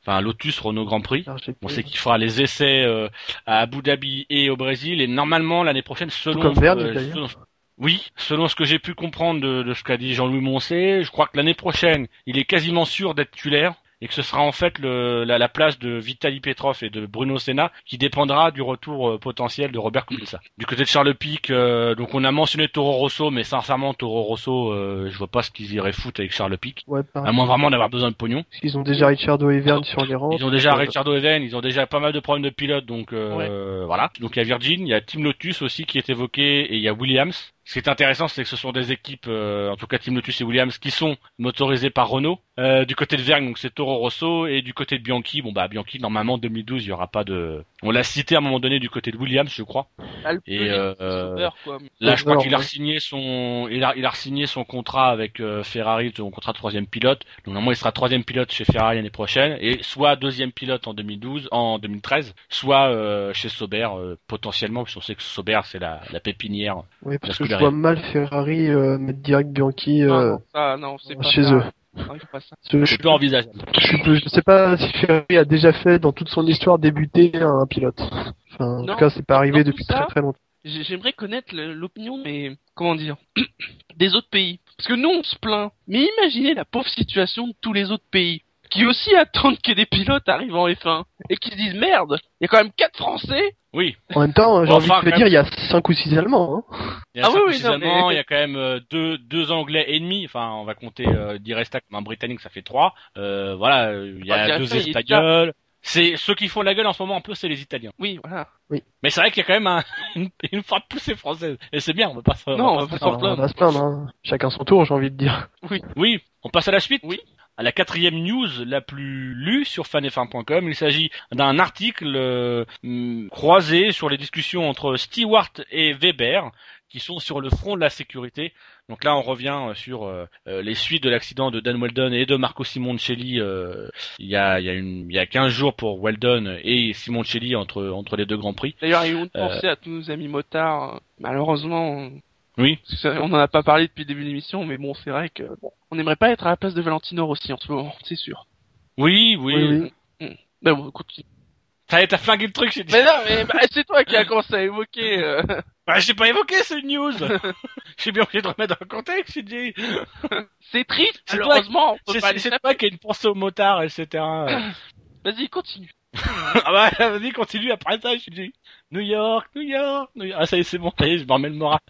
enfin Lotus Renault Grand Prix. Alors, j'ai On plus- sait qu'il fera les essais euh, à Abu Dhabi et au Brésil, et normalement l'année prochaine, selon comme Verne, euh, d'ailleurs. selon- oui, selon ce que j'ai pu comprendre de, de ce qu'a dit Jean-Louis Moncé, je crois que l'année prochaine, il est quasiment sûr d'être titulaire. Et que ce sera en fait le, la, la place de Vitaly Petrov et de Bruno Senna qui dépendra du retour euh, potentiel de Robert Kubica. Du côté de Charles Pic, euh, donc on a mentionné Toro Rosso, mais sincèrement Toro Rosso, euh, je vois pas ce qu'ils iraient foutre avec Charles Pic, Ouais, à pareil. moins vraiment d'avoir besoin de pognon. Parce qu'ils ont déjà Ricciardo et Verne sur les rangs. Ils ont déjà Euh, Ricciardo Even, ils ont déjà pas mal de problèmes de pilote, donc euh, voilà. Donc il y a Virgin, il y a Team Lotus aussi qui est évoqué, et il y a Williams. Ce qui est intéressant, c'est que ce sont des équipes, euh, en tout cas Team Lotus et Williams, qui sont motorisées par Renault. Euh, du côté de Verne, donc c'est Toro Rosso, et du côté de Bianchi, bon bah Bianchi, normalement deux mille douze, il y aura pas de. On l'a cité à un moment donné du côté de Williams, je crois. Alpine, Et euh, Sauber, quoi. Là, je crois Sauber, qu'il a ouais. signé son, il a, il a signé son contrat avec euh, Ferrari, son contrat de troisième pilote. Donc normalement, il sera troisième pilote chez Ferrari l'année prochaine, et soit deuxième pilote en deux mille douze, en deux mille treize, soit euh, chez Sauber euh, potentiellement, parce qu'on sait que Sauber c'est la, la pépinière. Oui, parce Parce que que je derrière- vois mal Ferrari euh, mettre direct Bianchi Non, euh, non, ça, non, c'est pas chez ça. eux. Non, il faut pas ça. Je, je, C'est peu envisageable. je, je sais pas si Ferrari a déjà fait dans toute son histoire débuter un pilote. Enfin, en Non, tout cas, c'est pas arrivé dans tout depuis ça, très très longtemps. J'ai- J'aimerais connaître le- l'opinion, mais comment dire, des autres pays. Parce que nous, on se plaint. Mais imaginez la pauvre situation de tous les autres pays, qui aussi attendent que des pilotes arrivent en F un, et qui se disent merde, il y a quand même quatre Français. Oui. En même temps, j'ai Bon, envie enfin, de te quand dire, il y a cinq ou six Allemands. Hein. Il y a Ah cinq oui, ou oui, six non, Allemands, mais- il y a quand même euh, deux, deux Anglais et demi. Enfin, on va compter euh, Di Resta comme un Britannique, ça fait trois. Euh, voilà, euh, il y Ah, a Di deux Resta, il est Espagnols. C'est ceux qui font la gueule en ce moment un peu, c'est les Italiens. Oui, voilà. Mais c'est vrai qu'il y a quand même un, une, une frappe poussée française. Et c'est bien, on va pas se, Non, va on pas va se pas Alors, plaindre. on va se plaindre. Hein. Chacun son tour, j'ai envie de dire. Oui, on passe à la suite. Oui. À la quatrième news la plus lue sur fan f un point com, il s'agit d'un article euh, hum, croisé sur les discussions entre Stewart et Weber, qui sont sur le front de la sécurité. Donc là, on revient euh, sur euh, euh, les suites de l'accident de Dan Weldon et de Marco Simoncelli euh, il y a il y a une il y a quinze jours pour Weldon et Simoncelli entre entre les deux grands prix. D'ailleurs, ils ont Euh. pensé à tous nos amis motards. Malheureusement, on... Oui. on en a pas parlé depuis le début de l'émission, mais bon, c'est vrai que bon, on n'aimerait pas être à la place de Valentino Rossi en ce moment, c'est sûr. Oui, oui. Oui, oui. Ben bon, continue. Ça y est, t'as flingué le truc, j'ai dit. Mais non, mais bah, c'est toi qui as commencé à évoquer. Euh... Bah, j'ai pas évoqué cette news. Je suis bien obligé de remettre dans le contexte, j'ai dit. C'est triste, C'est toi- malheureusement. on peut C'est pas c'est- aller c'est taper. toi qui a une pensée aux motards, et cetera. Vas-y, continue. Ah bah, vas-y, continue après ça, je dis. New York, New York, New York. Ah, ça y est, c'est bon, ça y est, je me remets le moral.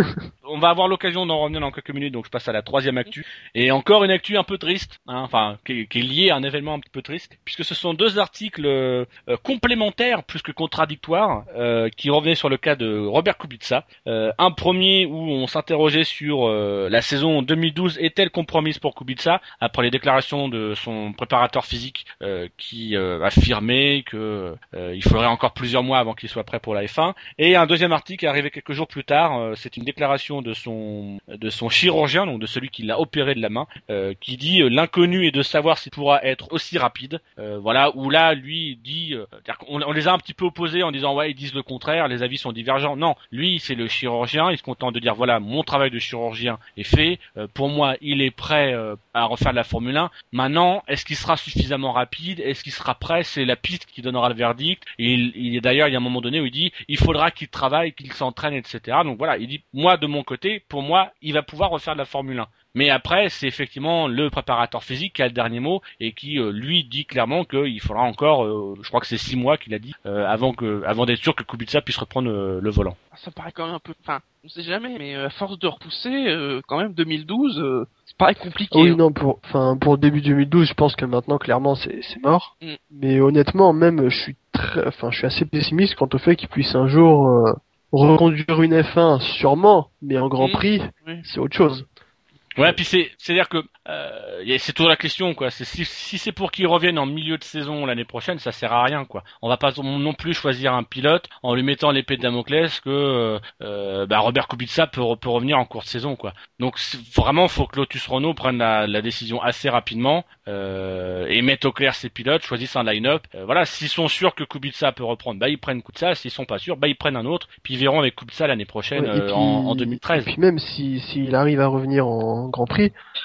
On va avoir l'occasion d'en revenir dans quelques minutes, donc je passe à la troisième actu. Et encore une actu un peu triste, hein, enfin, qui, est- qui est liée à un événement un petit peu triste, puisque ce sont deux articles euh, euh, complémentaires, plus que contradictoires, euh, qui revenaient sur le cas de Robert Kubica. Euh, un premier où on s'interrogeait sur euh, la saison deux mille douze est-elle compromise pour Kubica, après les déclarations de son préparateur physique euh, qui euh, affirmait que euh, il faudrait encore plusieurs mois avant qu'il soit prêt pour la F un. Et un deuxième article qui est arrivé quelques jours plus tard, euh, c'est une déclaration de son de son chirurgien, donc de celui qui l'a opéré de la main, euh, qui dit euh, l'inconnu est de savoir s'il pourra être aussi rapide. Euh, voilà, où là lui il dit, euh, c'est-à-dire qu'on on les a un petit peu opposés en disant ouais ils disent le contraire, les avis sont divergents. Non, lui c'est le chirurgien, il se contente de dire voilà mon travail de chirurgien est fait, euh, pour moi il est prêt euh, à refaire de la Formule un. Maintenant est-ce qu'il sera suffisamment rapide, est-ce qu'il sera prêt, c'est la piste qui donnera le verdict. Et il, il est d'ailleurs il y a un moment donné où il dit il faudra qu'il travaille, qu'il s'entraîne, et cetera. Donc voilà, il dit moi de mon côté, pour moi, il va pouvoir refaire de la Formule un. Mais après, c'est effectivement le préparateur physique qui a le dernier mot et qui euh, lui dit clairement qu'il faudra encore, euh, je crois que c'est six mois qu'il a dit, euh, avant que, avant d'être sûr que Kubica puisse reprendre euh, le volant. Ça me paraît quand même un peu... Enfin, on sait jamais, mais à force de repousser, euh, quand même deux mille douze, euh, c'est paraît compliqué. Ah oui, hein. non, pour, enfin, pour le début deux mille douze, je pense que maintenant, clairement, c'est, c'est mort. Mm. Mais honnêtement, même, je suis très, enfin, je suis assez pessimiste quant au fait qu'il puisse un jour euh, reconduire une F un, sûrement, mais en Grand Mm. Prix, Oui. c'est autre chose. Ouais, puis c'est, c'est-à-dire que euh, y a- c'est toujours la question, quoi. C'est si, si c'est pour qu'il revienne en milieu de saison l'année prochaine, ça sert à rien, quoi. On va pas non plus choisir un pilote en lui mettant l'épée de Damoclès que euh, bah, Robert Kubica peut, peut revenir en cours de saison, quoi. Donc c'est, vraiment, faut que Lotus Renault prenne la, la décision assez rapidement euh, et mette au clair ses pilotes, choisissent un line-up. Euh, voilà, s'ils sont sûrs que Kubica peut reprendre, bah ils prennent Kubica. S'ils sont pas sûrs, bah ils prennent un autre. Puis ils verront avec Kubica l'année prochaine Ouais, et euh, puis- en, en deux mille treize. Et puis même si, s'il arrive à revenir en Grand Prix, euh,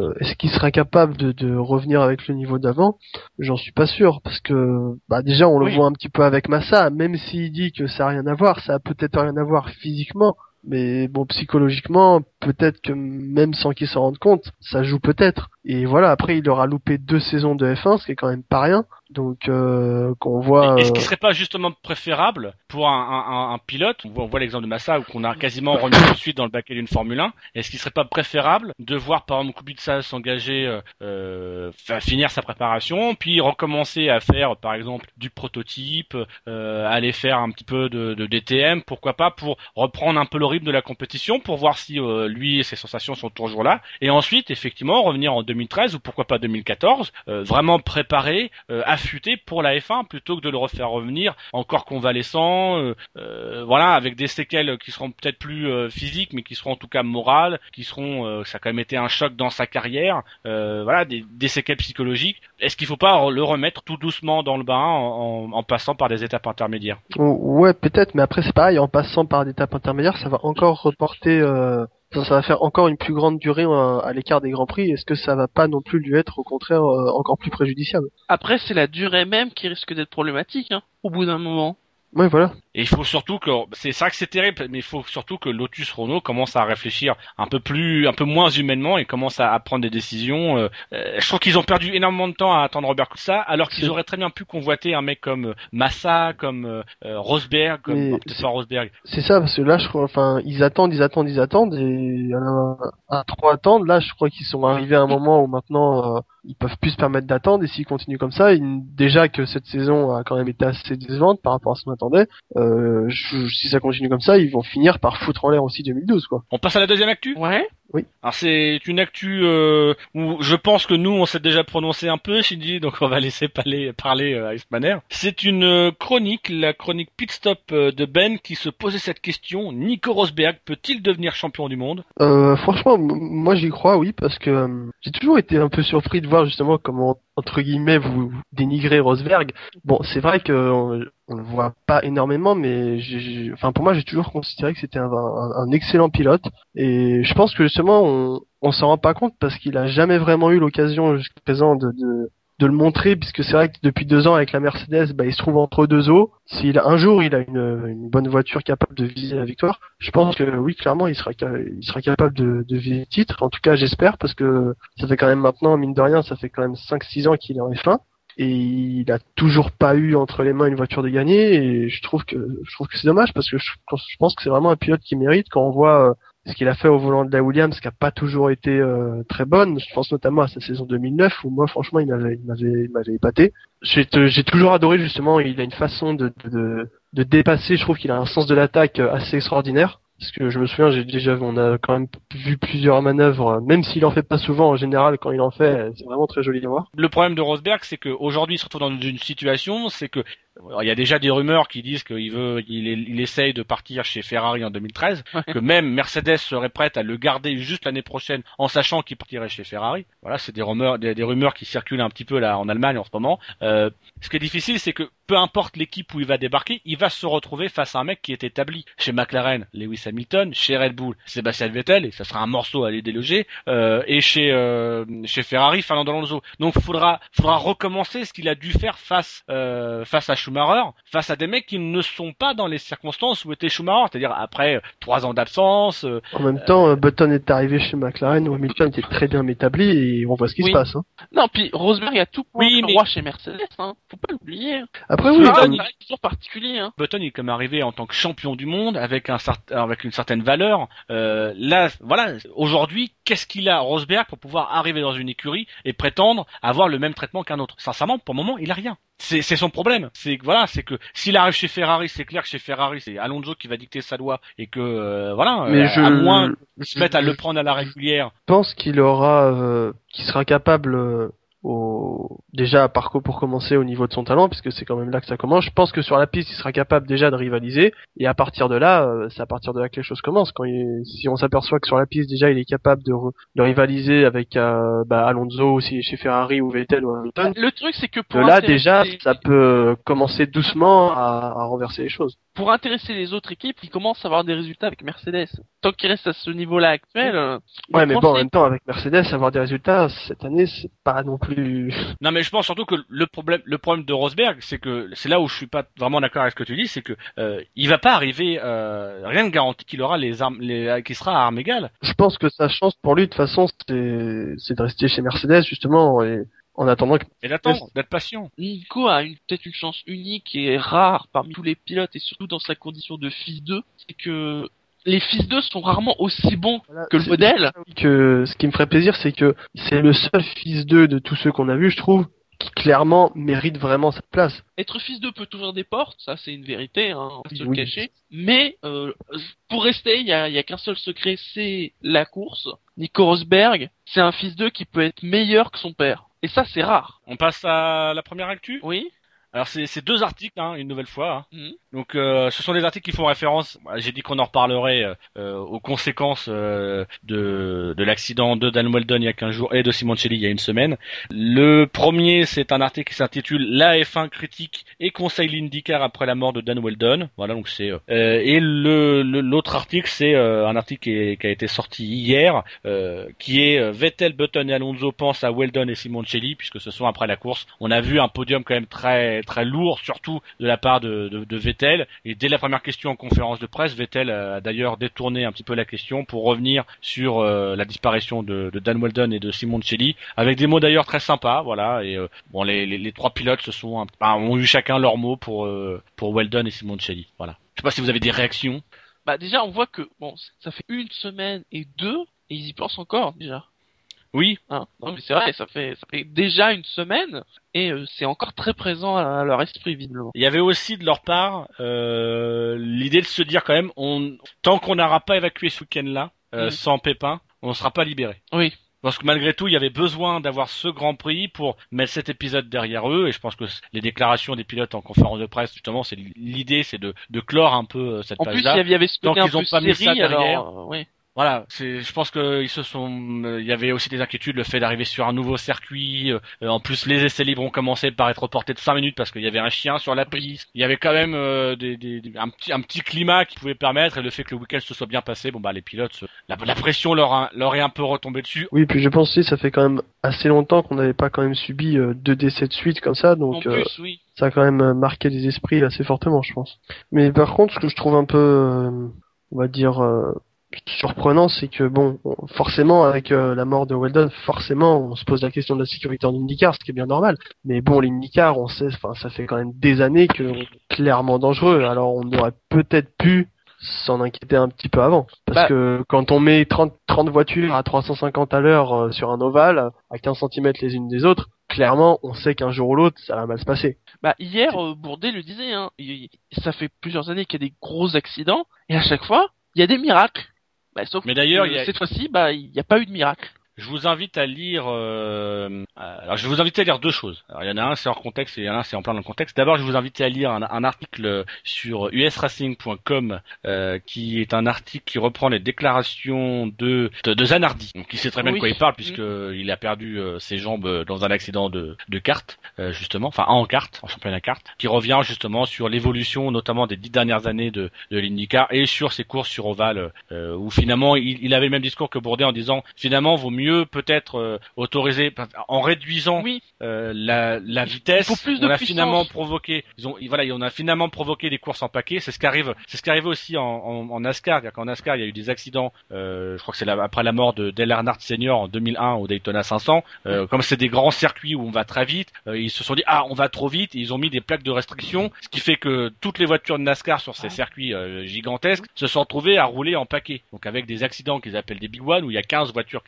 euh, est-ce qu'il sera capable de, de revenir avec le niveau d'avant? J'en suis pas sûr, parce que bah déjà on le Oui. voit un petit peu avec Massa, même s'il dit que ça a rien à voir, ça a peut-être rien à voir physiquement, mais bon, psychologiquement, peut-être que même sans qu'il s'en rende compte, ça joue peut-être. Et voilà, après il aura loupé deux saisons de F un, ce qui est quand même pas rien. Donc euh, qu'on voit. Est-ce qu'il euh, serait pas justement préférable pour un, un, un pilote, on voit, on voit l'exemple de Massa où qu'on a quasiment remis tout de suite dans le baquet d'une Formule un, est-ce qu'il serait pas préférable de voir par exemple Kubica s'engager, euh, euh, fa- finir sa préparation, puis recommencer à faire par exemple du prototype, euh, aller faire un petit peu de, de D T M, pourquoi pas, pour reprendre un peu le rythme de la compétition, pour voir si euh, lui et ses sensations sont toujours là, et ensuite effectivement revenir en deux mille treize ou pourquoi pas deux mille quatorze, euh, vraiment préparé, euh, affûté pour la F un plutôt que de le refaire revenir encore convalescent, euh, euh, voilà, avec des séquelles qui seront peut-être plus euh, physiques mais qui seront en tout cas morales, qui seront, euh, ça a quand même été un choc dans sa carrière, euh, voilà, des, des séquelles psychologiques. Est-ce qu'il faut pas le remettre tout doucement dans le bain en, en, en passant par des étapes intermédiaires? Oh, ouais, peut-être, mais après c'est pareil, en passant par des étapes intermédiaires, ça va encore reporter, euh, ça, ça va faire encore une plus grande durée euh, à l'écart des grands prix. Est-ce que ça va pas non plus lui être au contraire euh, encore plus préjudiciable? Après, c'est la durée même qui risque d'être problématique, hein, au bout d'un moment. Ouais, voilà. Et il faut surtout que, c'est ça que c'est terrible, mais il faut surtout que Lotus Renault commence à réfléchir un peu plus, un peu moins humainement et commence à, à prendre des décisions. Euh, euh, je trouve qu'ils ont perdu énormément de temps à attendre Robert Kubica, alors qu'ils C'est- auraient très bien pu convoiter un mec comme euh, Massa, comme euh, euh, Rosberg, comme Mais non, peut-être c'est- pas Rosberg. C'est ça, parce que là, je crois, enfin, ils attendent, ils attendent, ils attendent, et à, à trop attendre, là, je crois qu'ils sont arrivés à un moment où maintenant, euh, ils peuvent plus se permettre d'attendre, et s'ils continuent comme ça, ils- déjà que cette saison a quand même été assez décevante par rapport à ce qu'on attendait, euh, je- si ça continue comme ça, ils vont finir par foutre en l'air aussi deux mille douze, quoi. On passe à la deuxième actu. Ouais. Alors c'est une actu euh, où je pense que nous on s'est déjà prononcé un peu, Shinji, donc on va laisser parler, parler euh, à Ismaner. C'est une euh, chronique, la chronique Pit Stop euh, de Ben qui se posait cette question: Nico Rosberg peut-il devenir champion du monde? Euh, franchement, m- moi j'y crois, oui, parce que euh, j'ai toujours été un peu surpris de voir justement comment, entre guillemets, vous dénigrez Rosberg. Bon, c'est vrai que on, on le voit pas énormément, mais j'ai, j'ai- enfin pour moi j'ai toujours considéré que c'était un, un, un excellent pilote, et je pense que justement on, on s'en rend pas compte parce qu'il a jamais vraiment eu l'occasion jusqu'à présent de, de de le montrer, puisque c'est vrai que depuis deux ans avec la Mercedes, bah, il se trouve entre deux eaux. S'il a un jour il a une, une bonne voiture capable de viser la victoire, je pense que oui, clairement il sera ca- il sera capable de, de viser le titre. En tout cas j'espère, parce que ça fait quand même maintenant, mine de rien, ça fait quand même cinq six ans qu'il est en F un. Et il a toujours pas eu entre les mains une voiture de gagner, et je trouve que je trouve que c'est dommage, parce que je, je pense que c'est vraiment un pilote qui mérite. Quand on voit euh, ce qu'il a fait au volant de la Williams, qui a pas toujours été euh, très bonne, je pense notamment à sa saison deux mille neuf où moi franchement il m'avait il m'avait il m'avait épaté. J'ai te- j'ai toujours adoré, justement, il a une façon de de de, de dépasser, je trouve qu'il a un sens de l'attaque euh, assez extraordinaire. Parce que je me souviens, j'ai déjà, on a quand même vu plusieurs manœuvres, même s'il en fait pas souvent, en général, quand il en fait, c'est vraiment très joli à voir. Le problème de Rosberg, c'est qu'aujourd'hui il se retrouve dans une situation, c'est que alors, il y a déjà des rumeurs qui disent qu'il veut, il, il essaye de partir chez Ferrari en deux mille treize, Ouais. que même Mercedes serait prête à le garder juste l'année prochaine en sachant qu'il partirait chez Ferrari. Voilà, c'est des rumeurs, des, des rumeurs qui circulent un petit peu là en Allemagne en ce moment. Euh, ce qui est difficile, c'est que peu importe l'équipe où il va débarquer, il va se retrouver face à un mec qui est établi. Chez McLaren, Lewis Hamilton; chez Red Bull, Sébastien Vettel, et ça sera un morceau à les déloger, euh, et chez euh, chez Ferrari, Fernando Alonso. Donc faudra faudra recommencer ce qu'il a dû faire face euh, face à Schumacher, face à des mecs qui ne sont pas dans les circonstances où était Schumacher, c'est-à-dire après euh, trois ans d'absence. Euh, En même temps, euh, Button est arrivé chez McLaren où Hamilton était très bien établi, et on voit ce qui Oui. se passe. Hein. Non, puis Rosberg a tout pour Oui, être mais- roi chez Mercedes, hein. Faut pas l'oublier. Hein. Après oui, Ah, comme- ça reste toujours particulier, hein. Button il est comme arrivé en tant que champion du monde avec un certain, avec une certaine valeur. Euh, là, voilà, aujourd'hui, qu'est-ce qu'il a Rosberg pour pouvoir arriver dans une écurie et prétendre avoir le même traitement qu'un autre? Sincèrement, pour le moment, il a rien. C'est, c'est son problème. C'est que voilà, c'est que s'il arrive chez Ferrari, c'est clair que chez Ferrari, c'est Alonso qui va dicter sa loi et que euh, voilà, mais euh, je, à moins de se je- mettre à je le prendre à la régulière. pense qu'il aura, euh, qu'il sera capable, euh, au déjà par co- pour commencer au niveau de son talent, puisque c'est quand même là que ça commence. Je pense que sur la piste, il sera capable déjà de rivaliser, et à partir de là, euh, c'est à partir de là que les choses commencent. Quand il, si on s'aperçoit que sur la piste déjà, il est capable de, re- de rivaliser avec euh, bah, Alonso, si chez Ferrari ou Vettel ou Hamilton, Le truc, c'est que de pour là intéresser- déjà, ça peut commencer doucement à, à renverser les choses. pour intéresser les autres équipes, ils commencent à avoir des résultats avec Mercedes. Tant qu'ils restent à ce niveau-là actuel, euh, Ouais, les mais bon, en Français- même temps, avec Mercedes, avoir des résultats cette année, c'est pas non plus. Non, mais je pense surtout que le problème, le problème de Rosberg, c'est que c'est là où je suis pas vraiment d'accord avec ce que tu dis, c'est que euh, il va pas arriver, euh, rien ne garantit qu'il aura les armes, les, qu'il sera à armes égales. Je pense que sa chance pour lui, de toute façon, c'est, c'est de rester chez Mercedes justement, et en attendant que. Et d'attendre, d'être patient. Nico a une, peut-être une chance unique et rare parmi tous les pilotes, et surtout dans sa condition de fils d'eux, c'est que les fils d'eux sont rarement aussi bons Voilà, que le c'est- modèle. Que ce qui me ferait plaisir, c'est que c'est le seul fils d'eux de tous ceux qu'on a vus, je trouve, qui clairement mérite vraiment sa place. Être fils d'eux peut ouvrir des portes, ça c'est une vérité, hein, on va se le Oui. cacher. Mais euh, pour rester, il y a, il y a qu'un seul secret, c'est la course. Nico Rosberg, c'est un fils d'eux qui peut être meilleur que son père. Et ça, c'est rare. On passe à la première actu. Oui. Alors c'est c'est deux articles, hein, une nouvelle fois. Hein. Mhm. Donc euh, ce sont des articles qui font référence. J'ai dit qu'on en reparlerait euh, euh, aux conséquences euh, de de l'accident de Dan Weldon il y a quinze jours et de Simoncelli il y a une semaine. Le premier, c'est un article qui s'intitule La F un critique et conseille l'IndyCar après la mort de Dan Weldon. Voilà, donc c'est euh, et le le- l'autre article, c'est euh, un article qui, est- qui a été sorti hier, euh, qui est euh, Vettel, Button et Alonso pensent à Weldon et Simoncelli, puisque ce sont après la course. On a vu un podium quand même très très lourd, surtout de la part de, de, de Vettel. Et dès la première question en conférence de presse, Vettel a d'ailleurs détourné un petit peu la question pour revenir sur euh, la disparition de, de Dan Weldon et de Simoncelli, avec des mots d'ailleurs très sympas. Voilà. Et euh, bon, les, les, les trois pilotes se sont, un- enfin, ont eu chacun leurs mots pour euh, pour Weldon et Simoncelli. Voilà. Je sais pas si vous avez des réactions. Bah déjà, on voit que bon, ça fait une semaine et deux, et ils y pensent encore déjà. Oui. Hein. Non mais c'est vrai, ça fait ça fait déjà une semaine et euh, c'est encore très présent à, à leur esprit visiblement. Il y avait aussi de leur part euh, l'idée de se dire quand même, on tant qu'on n'aura pas évacué ce week-end-là euh, Mhm. sans pépin, on ne sera pas libéré. Oui. Parce que malgré tout, il y avait besoin d'avoir ce Grand Prix pour mettre cet épisode derrière eux. Et je pense que les déclarations des pilotes en conférence de presse, justement, c'est l'idée, c'est de, de clore un peu euh, cette En plus, il y page-là. avait, il y avait ce Tant côté un qu'ils ont peu pas mis série, ça derrière. alors, euh, oui. Voilà, c'est, je pense que ils se sont, euh, il y avait aussi des inquiétudes, le fait d'arriver sur un nouveau circuit. euh, en plus, les essais libres ont commencé par être reportés de cinq minutes parce qu'il y avait un chien sur la piste. Il y avait quand même euh, des, des, des- un petit, un petit climat qui pouvait permettre, et le fait que le week-end se soit bien passé, bon bah les pilotes, se- la, la pression leur, a, leur est un peu retombée dessus. Oui, puis je pense aussi, ça fait quand même assez longtemps qu'on n'avait pas quand même subi euh, deux décès de suite comme ça, En donc euh, plus, oui. ça a quand même euh, marqué les esprits assez fortement, je pense. Mais par contre, ce que je trouve un peu, euh, on va dire, euh, surprenant, c'est que bon, on- forcément, avec euh, la mort de Weldon, forcément, on se pose la question de la sécurité en IndyCar, ce qui est bien normal. Mais bon, l'IndyCar, on sait, enfin, ça fait quand même des années que c'est clairement dangereux. Alors, on aurait peut-être pu s'en inquiéter un petit peu avant. Parce Bah. que quand on met trente, trente voitures à trois cent cinquante à l'heure euh, sur un ovale, à quinze centimètres les unes des autres, clairement, on sait qu'un jour ou l'autre, ça va mal se passer. Bah hier, euh, Bourdet le disait, hein, il- il- ça fait plusieurs années qu'il y a des gros accidents, et à chaque fois, il y a des miracles. Bah, sauf Mais d'ailleurs, que il y a- cette fois-ci, bah, il n'y a pas eu de miracle. Je vous invite à lire. Euh, alors, je vais vous inviter à lire deux choses. Alors, il y en a un, c'est hors contexte, et il y en a un, c'est en plein dans le contexte. D'abord, je vais vous inviter à lire un, un article sur u s racing point com, euh, qui est un article qui reprend les déclarations de de, de Zanardi, donc il sait très bien Oui. de quoi il parle, puisque il a perdu euh, ses jambes dans un accident de de kart, euh, justement, enfin en kart, en championnat kart, qui revient justement sur l'évolution, notamment des dix dernières années de de l'IndyCar et sur ses courses sur ovale, euh, où finalement il, il avait le même discours que Bourdet en disant finalement vaut mieux peut-être euh, autoriser en réduisant Oui, euh, la, la vitesse. Il faut plus de on a puissance. finalement provoqué, ils ont, voilà, on a finalement provoqué des courses en paquet. C'est ce qui arrive, c'est ce qui arrive aussi en, en, en NASCAR. C'est-à-dire qu'en NASCAR, il y a eu des accidents. Euh, je crois que c'est la, après la mort de Dale Earnhardt Senior en deux mille un au Daytona cinq cents. Euh, comme c'est des grands circuits où on va très vite, euh, ils se sont dit ah on va trop vite. Et ils ont mis des plaques de restriction, ce qui fait que toutes les voitures de NASCAR sur ces circuits euh, gigantesques se sont retrouvées à rouler en paquet. Donc avec des accidents qu'ils appellent des big one où il y a quinze voitures qui sont impliquées.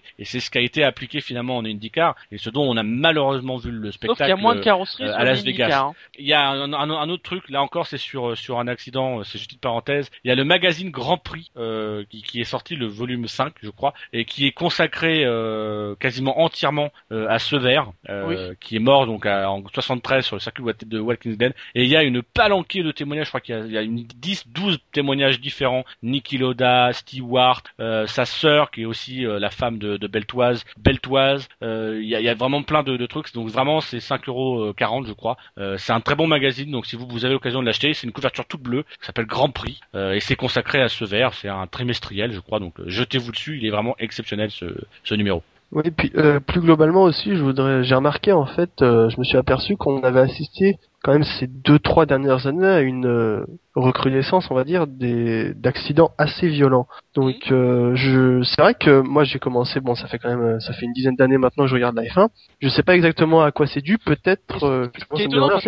appliqué, et c'est ce qui a été appliqué finalement en IndyCar, et ce dont on a malheureusement vu le spectacle. Sauf qu'il y a moins de carrosserie euh, sur à Las l'IndyCar, Vegas. hein. Il y a un, un, un autre truc, là encore c'est sur sur un accident, c'est juste une parenthèse. Il y a le magazine Grand Prix euh, qui, qui est sorti, le volume cinq je crois, et qui est consacré euh, quasiment entièrement euh, à Sever, euh, oui. qui est mort donc à, en soixante-treize sur le circuit de Watkins Glen, et il y a une palanquée de témoignages, je crois qu'il y a, il y a une dix douze témoignages différents, Niki Lauda, Stewart, euh, sa sœur qui est aussi euh, la femme de, de Beltoise, Beltoise, euh, il y a, il y a vraiment plein de, de trucs, donc vraiment c'est cinq euros quarante je crois, euh, c'est un très bon magazine, donc si vous, vous avez l'occasion de l'acheter, c'est une couverture toute bleue, qui s'appelle Grand Prix, euh, et c'est consacré à Sever, c'est un trimestriel je crois, donc euh, jetez-vous dessus, il est vraiment exceptionnel ce, ce numéro. Oui, et puis euh, plus globalement aussi, je voudrais, j'ai remarqué en fait, euh, je me suis aperçu qu'on avait assisté quand même ces deux trois dernières années à une euh, recrudescence, on va dire, des d'accidents assez violents. Donc euh, je, c'est vrai que moi j'ai commencé, bon ça fait quand même, ça fait une dizaine d'années maintenant que je regarde la F un. Je sais pas exactement à quoi c'est dû, peut-être. Euh, je pense que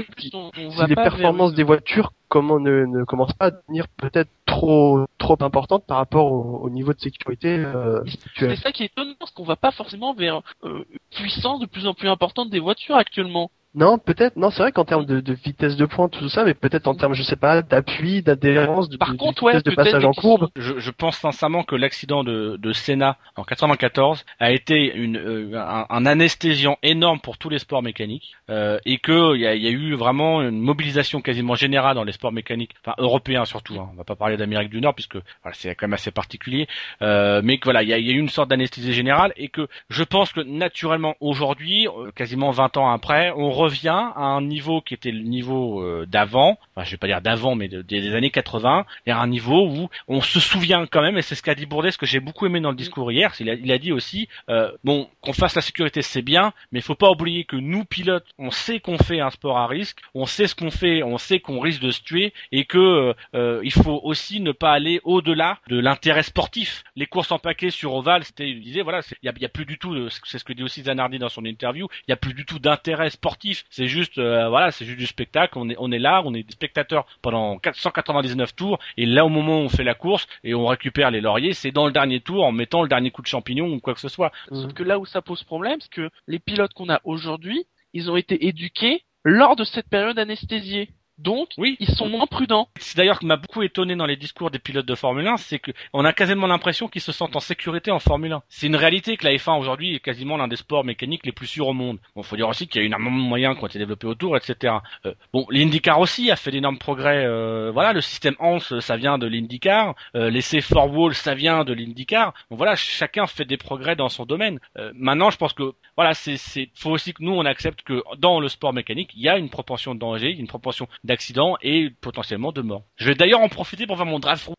si les performances une... des voitures comment ne, ne commencent pas à devenir peut-être trop trop importantes par rapport au, au niveau de sécurité euh, actuel. C'est ça qui est étonnant, parce qu'on va pas forcément vers euh, puissance de plus en plus importante des voitures actuellement. Non, peut-être. Non, c'est vrai qu'en termes de, de vitesse de pointe, tout ça, mais peut-être en termes, je sais pas, d'appui, d'adhérence, de, Par de, contre, de vitesse ouais, de passage en courbe. Je, je pense sincèrement que l'accident de, de Senna en quatre-vingt-quatorze a été une, euh, un, un anesthésiant énorme pour tous les sports mécaniques, euh, et que il y a, y a eu vraiment une mobilisation quasiment générale dans les sports mécaniques, enfin européens surtout. Hein. On va pas parler d'Amérique du Nord puisque voilà, c'est quand même assez particulier, euh, mais que voilà, il y a, y a eu une sorte d'anesthésie générale, et que je pense que naturellement aujourd'hui, euh, quasiment vingt ans après, on revient à un niveau qui était le niveau euh, d'avant, enfin je vais pas dire d'avant mais de, des, des années quatre-vingts, et à un niveau où on se souvient quand même, et c'est ce qu'a dit Bourdet, ce que j'ai beaucoup aimé dans le discours hier, il a, il a dit aussi euh, bon, qu'on fasse la sécurité c'est bien, mais il faut pas oublier que nous pilotes, on sait qu'on fait un sport à risque, on sait ce qu'on fait, on sait qu'on risque de se tuer, et que euh, il faut aussi ne pas aller au-delà de l'intérêt sportif. Les courses en paquet sur ovale, c'était, il disait voilà, il y a, y a plus du tout, c'est ce que dit aussi Zanardi dans son interview, il y a plus du tout d'intérêt sportif, c'est juste euh, voilà, c'est juste du spectacle, on est on est là, on est des spectateurs pendant quatre cent quatre-vingt-dix-neuf tours, et là au moment où on fait la course et on récupère les lauriers, c'est dans le dernier tour en mettant le dernier coup de champignon ou quoi que ce soit. Sauf que là où ça pose problème, c'est que les pilotes qu'on a aujourd'hui, ils ont été éduqués lors de cette période anesthésiée. Donc, oui, ils sont moins prudents. C'est d'ailleurs ce qui m'a beaucoup étonné dans les discours des pilotes de Formule un, c'est que on a quasiment l'impression qu'ils se sentent en sécurité en Formule un. C'est une réalité que la F un aujourd'hui est quasiment l'un des sports mécaniques les plus sûrs au monde. Bon, faut dire aussi qu'il y a eu énormément de moyens qui ont été développés autour, et cetera. Euh, bon, l'IndyCar aussi a fait d'énormes progrès. Euh, voilà, le système Hans, ça vient de l'IndyCar. Euh, l'essai four wall, ça vient de l'IndyCar. Donc voilà, chacun fait des progrès dans son domaine. Euh, maintenant, je pense que voilà, c'est, c'est, faut aussi que nous on accepte que dans le sport mécanique, il y a une proportion de danger, une proportion d'accidents et potentiellement de morts. Je vais d'ailleurs en profiter pour faire mon drive-through.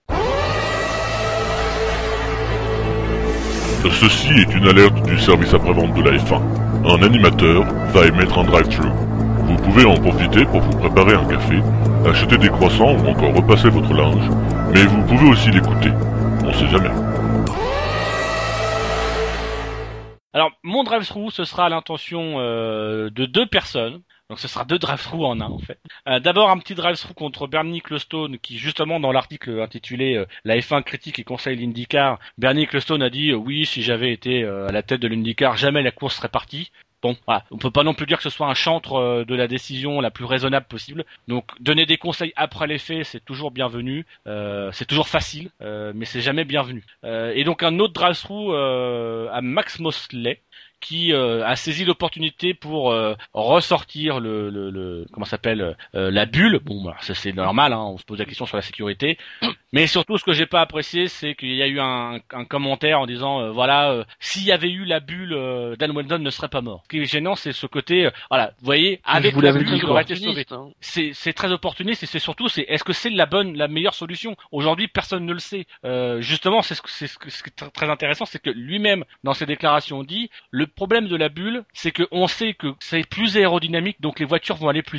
Ceci est une alerte du service après-vente de la F un. Un animateur va émettre un drive-thru. Vous pouvez en profiter pour vous préparer un café, acheter des croissants ou encore repasser votre linge, mais vous pouvez aussi l'écouter. On sait jamais. Alors, mon drive-thru, ce sera à l'intention euh, de deux personnes. Donc ce sera deux drive-thru en un en fait. Euh, d'abord un petit drive-thru contre Bernie Ecclestone qui justement dans l'article intitulé euh, La F un critique et conseille l'IndyCar, Bernie Ecclestone a dit euh, oui si j'avais été euh, à la tête de l'IndyCar jamais la course serait partie. Bon, voilà, on peut pas non plus dire que ce soit un chantre euh, de la décision la plus raisonnable possible. Donc donner des conseils après les faits c'est toujours bienvenu, euh, c'est toujours facile, euh, mais c'est jamais bienvenu. Euh, et donc un autre drive-thru euh, à Max Mosley, qui euh, a saisi l'opportunité pour euh, ressortir le, le, le comment s'appelle euh, la bulle. Bon, bah, ça c'est normal, hein, on se pose la question sur la sécurité. Mais surtout, ce que j'ai pas apprécié, c'est qu'il y a eu un, un commentaire en disant euh, voilà, euh, s'il y avait eu la bulle, euh, Dan Weldon ne serait pas mort. Ce qui est gênant, c'est ce côté, euh, voilà, vous voyez, avec vous la l'avez bulle, dit, il aurait été sauvé. Hein. C'est, c'est très opportuniste et c'est surtout, c'est est-ce que c'est la bonne, la meilleure solution? Aujourd'hui, personne ne le sait. Euh, justement, c'est ce, c'est ce, ce qui est très intéressant, c'est que lui-même, dans ses déclarations, dit le problème de la bulle, c'est que on sait que c'est plus aérodynamique, donc les voitures vont aller plus vite.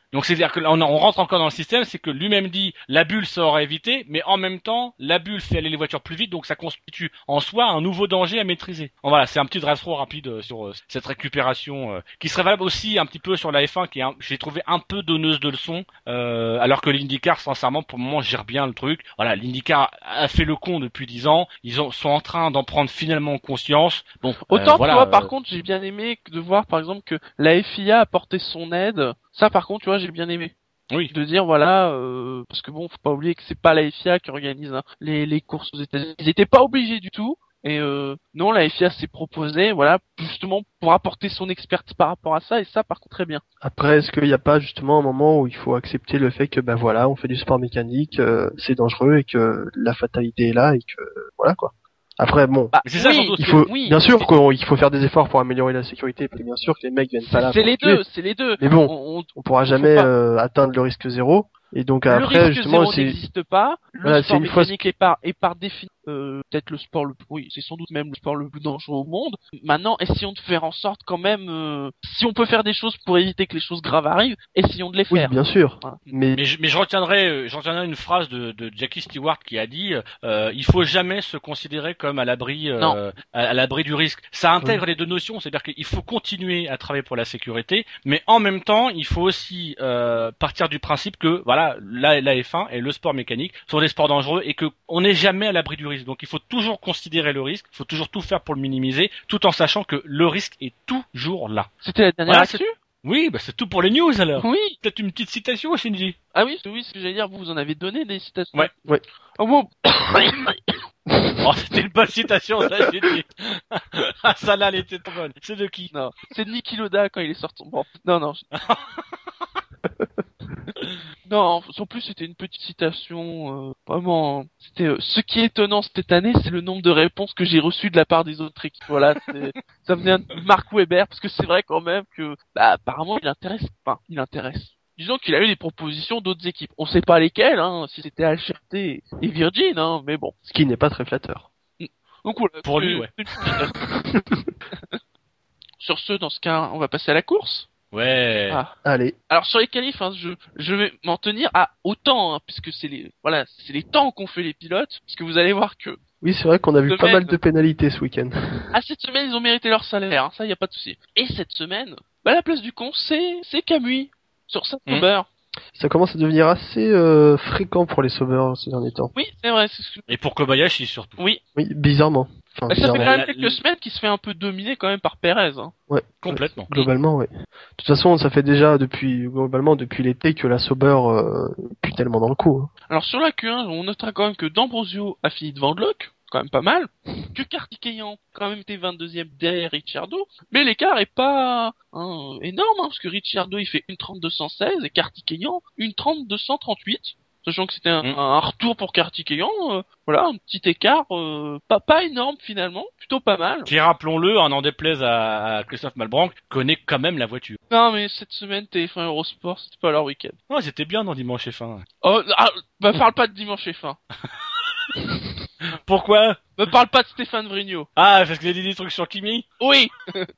Donc c'est-à-dire que là on, on rentre encore dans le système, c'est que lui-même dit la bulle ça aurait évité, mais en même temps la bulle fait aller les voitures plus vite, donc ça constitue en soi un nouveau danger à maîtriser. Bon, voilà, c'est un petit drive-through rapide euh, sur euh, cette récupération euh, qui serait valable aussi un petit peu sur la F un, qui est un, j'ai trouvé un peu donneuse de leçons, euh, alors que l'IndyCar sincèrement pour le moment gère bien le truc. Voilà, l'IndyCar a fait le con depuis dix ans, ils ont, sont en train d'en prendre finalement conscience. Bon, autant euh, voilà, tu vois, euh, par contre, j'ai bien aimé de voir par exemple que la F I A a apporté son aide. Ça, par contre, tu vois, j'ai bien aimé. oui. De dire voilà, euh, parce que bon, faut pas oublier que c'est pas la F I A qui organise hein, les les courses aux États-Unis. Ils étaient pas obligés du tout. Et euh, non, la F I A s'est proposée, voilà, justement pour apporter son expertise par rapport à ça. Et ça, par contre, très bien. Après, est-ce qu'il n'y a pas justement un moment où il faut accepter le fait que ben voilà, on fait du sport mécanique, euh, c'est dangereux et que la fatalité est là et que voilà quoi. Après bon, Bah, Mais c'est ça, oui, surtout, il faut oui, bien sûr c'est- qu'il faut faire des efforts pour améliorer la sécurité, puis bien sûr que les mecs viennent pas là. c'est pour les tuer. deux, c'est les deux. Mais bon, On- on- on pourra faut jamais pas- euh, atteindre le risque zéro. Et donc le après risque justement zéro c'est n'existe pas. Le voilà, sport c'est une fois- mécanique est par est par définition euh, peut-être le sport le plus, oui, c'est sans doute même le sport le plus dangereux au monde. Maintenant, essayons de faire en sorte quand même, euh, si on peut faire des choses pour éviter que les choses graves arrivent, essayons de les oui faire. bien sûr. Voilà. Mais Mais je, mais je retiendrai, euh, je retiendrai une phrase de, de Jackie Stewart qui a dit euh, il faut jamais se considérer comme à l'abri, euh, Non. à, à l'abri du risque. Ça intègre les deux notions, c'est-à-dire qu'il faut continuer à travailler pour la sécurité, mais en même temps, il faut aussi euh, partir du principe que voilà, la, la F un et le sport mécanique sont des sports dangereux et que on n'est jamais à l'abri du risque. Donc il faut toujours considérer le risque, il faut toujours tout faire pour le minimiser, tout en sachant que le risque est toujours là. C'était la dernière Voilà, actu. Oui, bah c'est tout pour les news alors. Oui. Peut-être une petite citation, Shinji. Ah oui, oui, ce que j'allais dire, vous, vous en avez donné des citations. Ouais. Ouais. Oh, bon. Oh, c'était une bonne citation, ça, j'ai dit. Ah, ça là, elle était trop bonne. C'est de qui? Non, c'est de Niki Loda quand il est sorti. Bon, non, non. Non, en plus c'était une petite citation, euh, vraiment. C'était euh, ce qui est étonnant cette année, c'est le nombre de réponses que j'ai reçues de la part des autres équipes. Voilà, c'est- ça venait de Mark Webber parce que c'est vrai quand même que, bah, apparemment il intéresse, enfin, il intéresse. Disons qu'il a eu des propositions d'autres équipes. On sait pas lesquelles, hein, si c'était H R T et Virgin, hein, mais bon. ce qui n'est pas très flatteur. Donc voilà. Pour c'est- lui, ouais. c'est une petite- Sur ce, dans ce cas, on va passer à la course. Ouais. Ah. Allez, Alors sur les qualifs, hein, je, je vais m'en tenir à autant, hein, puisque c'est les, voilà, c'est les temps qu'ont fait les pilotes, puisque vous allez voir que, oui c'est vrai qu'on a vu Semaine. pas mal de pénalités ce week-end. à cette semaine, ils ont mérité leur salaire, hein, ça y a pas de souci. Et cette semaine, bah la place du con, c'est, c'est Kamui sur saint Sauber. Ça commence à devenir assez euh, fréquent pour les sauveurs ces derniers temps. Oui, c'est vrai. C'est ce que... Et pour Kobayashi surtout. Oui. Oui, bizarrement. Enfin, Bah, ça fait bizarrement. quand même La- quelques la- semaines qu'il se fait un peu dominer quand même par Perez. Hein. Ouais, Complètement. globalement, ouais. De toute façon, ça fait déjà depuis globalement depuis l'été que la Sauber euh, pue tellement dans le coup. Hein. Alors sur la Q un, on notera quand même que D'Ambrosio a fini devant Glock, quand même pas mal. Que Kartikeyan quand même été vingt-deuxième derrière Ricciardo, mais l'écart est pas hein, énorme, hein, parce que Ricciardo il fait une trente deux cent seize et Kartikeyan une trente deux cent trente-huit. Sachant que c'était un, Mm. un retour pour Kartikeyan, euh, voilà, un petit écart, euh, pas, pas énorme finalement, plutôt pas mal. Qui, rappelons-le, en en déplaise à, à Christophe Malbranck, connaît quand même la voiture. Non mais cette semaine T F un Eurosport, c'était pas leur week-end. Non, c'était bien dans Dimanche F un. Oh, ah, bah parle pas de dimanche F un. Pourquoi? Me parle pas de Stéphane Vrignot. Ah, parce qu'il a dit des trucs sur Kimi? Oui.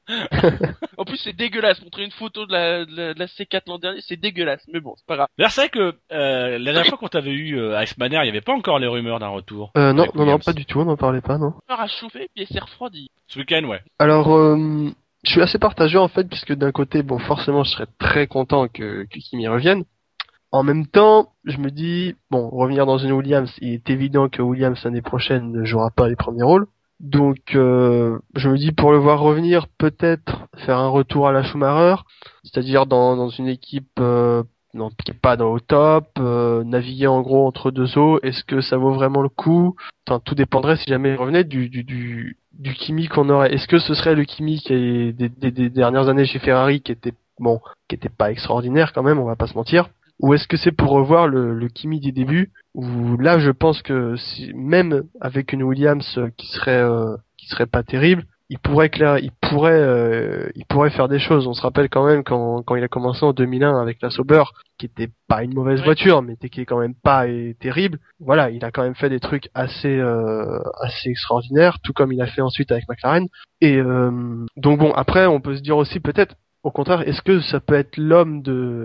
En plus c'est dégueulasse. Montrer une photo de la, de la, de la C quatre l'an dernier, c'est dégueulasse. Mais bon, c'est pas grave. D'ailleurs, c'est vrai que euh, la dernière fois qu'on t'avait eu euh, à Icemanner, il n'y avait pas encore les rumeurs d'un retour. Euh, non, Avec non, non, Williams. pas du tout, on n'en parlait pas, non. Il a chauffé puis il s'est refroidi. Ce week-end, ouais. Alors, euh, je suis assez partagé en fait, puisque d'un côté, bon, forcément, je serais très content que, que Kimi revienne. En même temps, je me dis, bon, revenir dans une Williams, il est évident que Williams l'année prochaine ne jouera pas les premiers rôles. Donc, euh, je me dis, pour le voir revenir, peut-être faire un retour à la Schumacher, c'est-à-dire dans, dans une équipe euh, non, qui est pas dans au top, euh, naviguer en gros entre deux eaux, est-ce que ça vaut vraiment le coup? Enfin, tout dépendrait si jamais il revenait du, du, du, du Kimi qu'on aurait. Est-ce que ce serait le Kimi qui est des, des, des dernières années chez Ferrari, qui était bon, qui était pas extraordinaire quand même, on va pas se mentir? Ou est-ce que c'est pour revoir le, le Kimi des débuts, où là je pense que si, même avec une Williams qui serait euh, qui serait pas terrible, il pourrait clair, il pourrait euh, il pourrait faire des choses. On se rappelle quand même quand quand il a commencé en deux mille un avec la Sauber, qui était pas une mauvaise Ouais. voiture, mais qui est quand même pas euh, terrible. Voilà, il a quand même fait des trucs assez euh, assez extraordinaires, tout comme il a fait ensuite avec McLaren. Et euh, donc bon, après on peut se dire aussi peut-être au contraire, est-ce que ça peut être l'homme de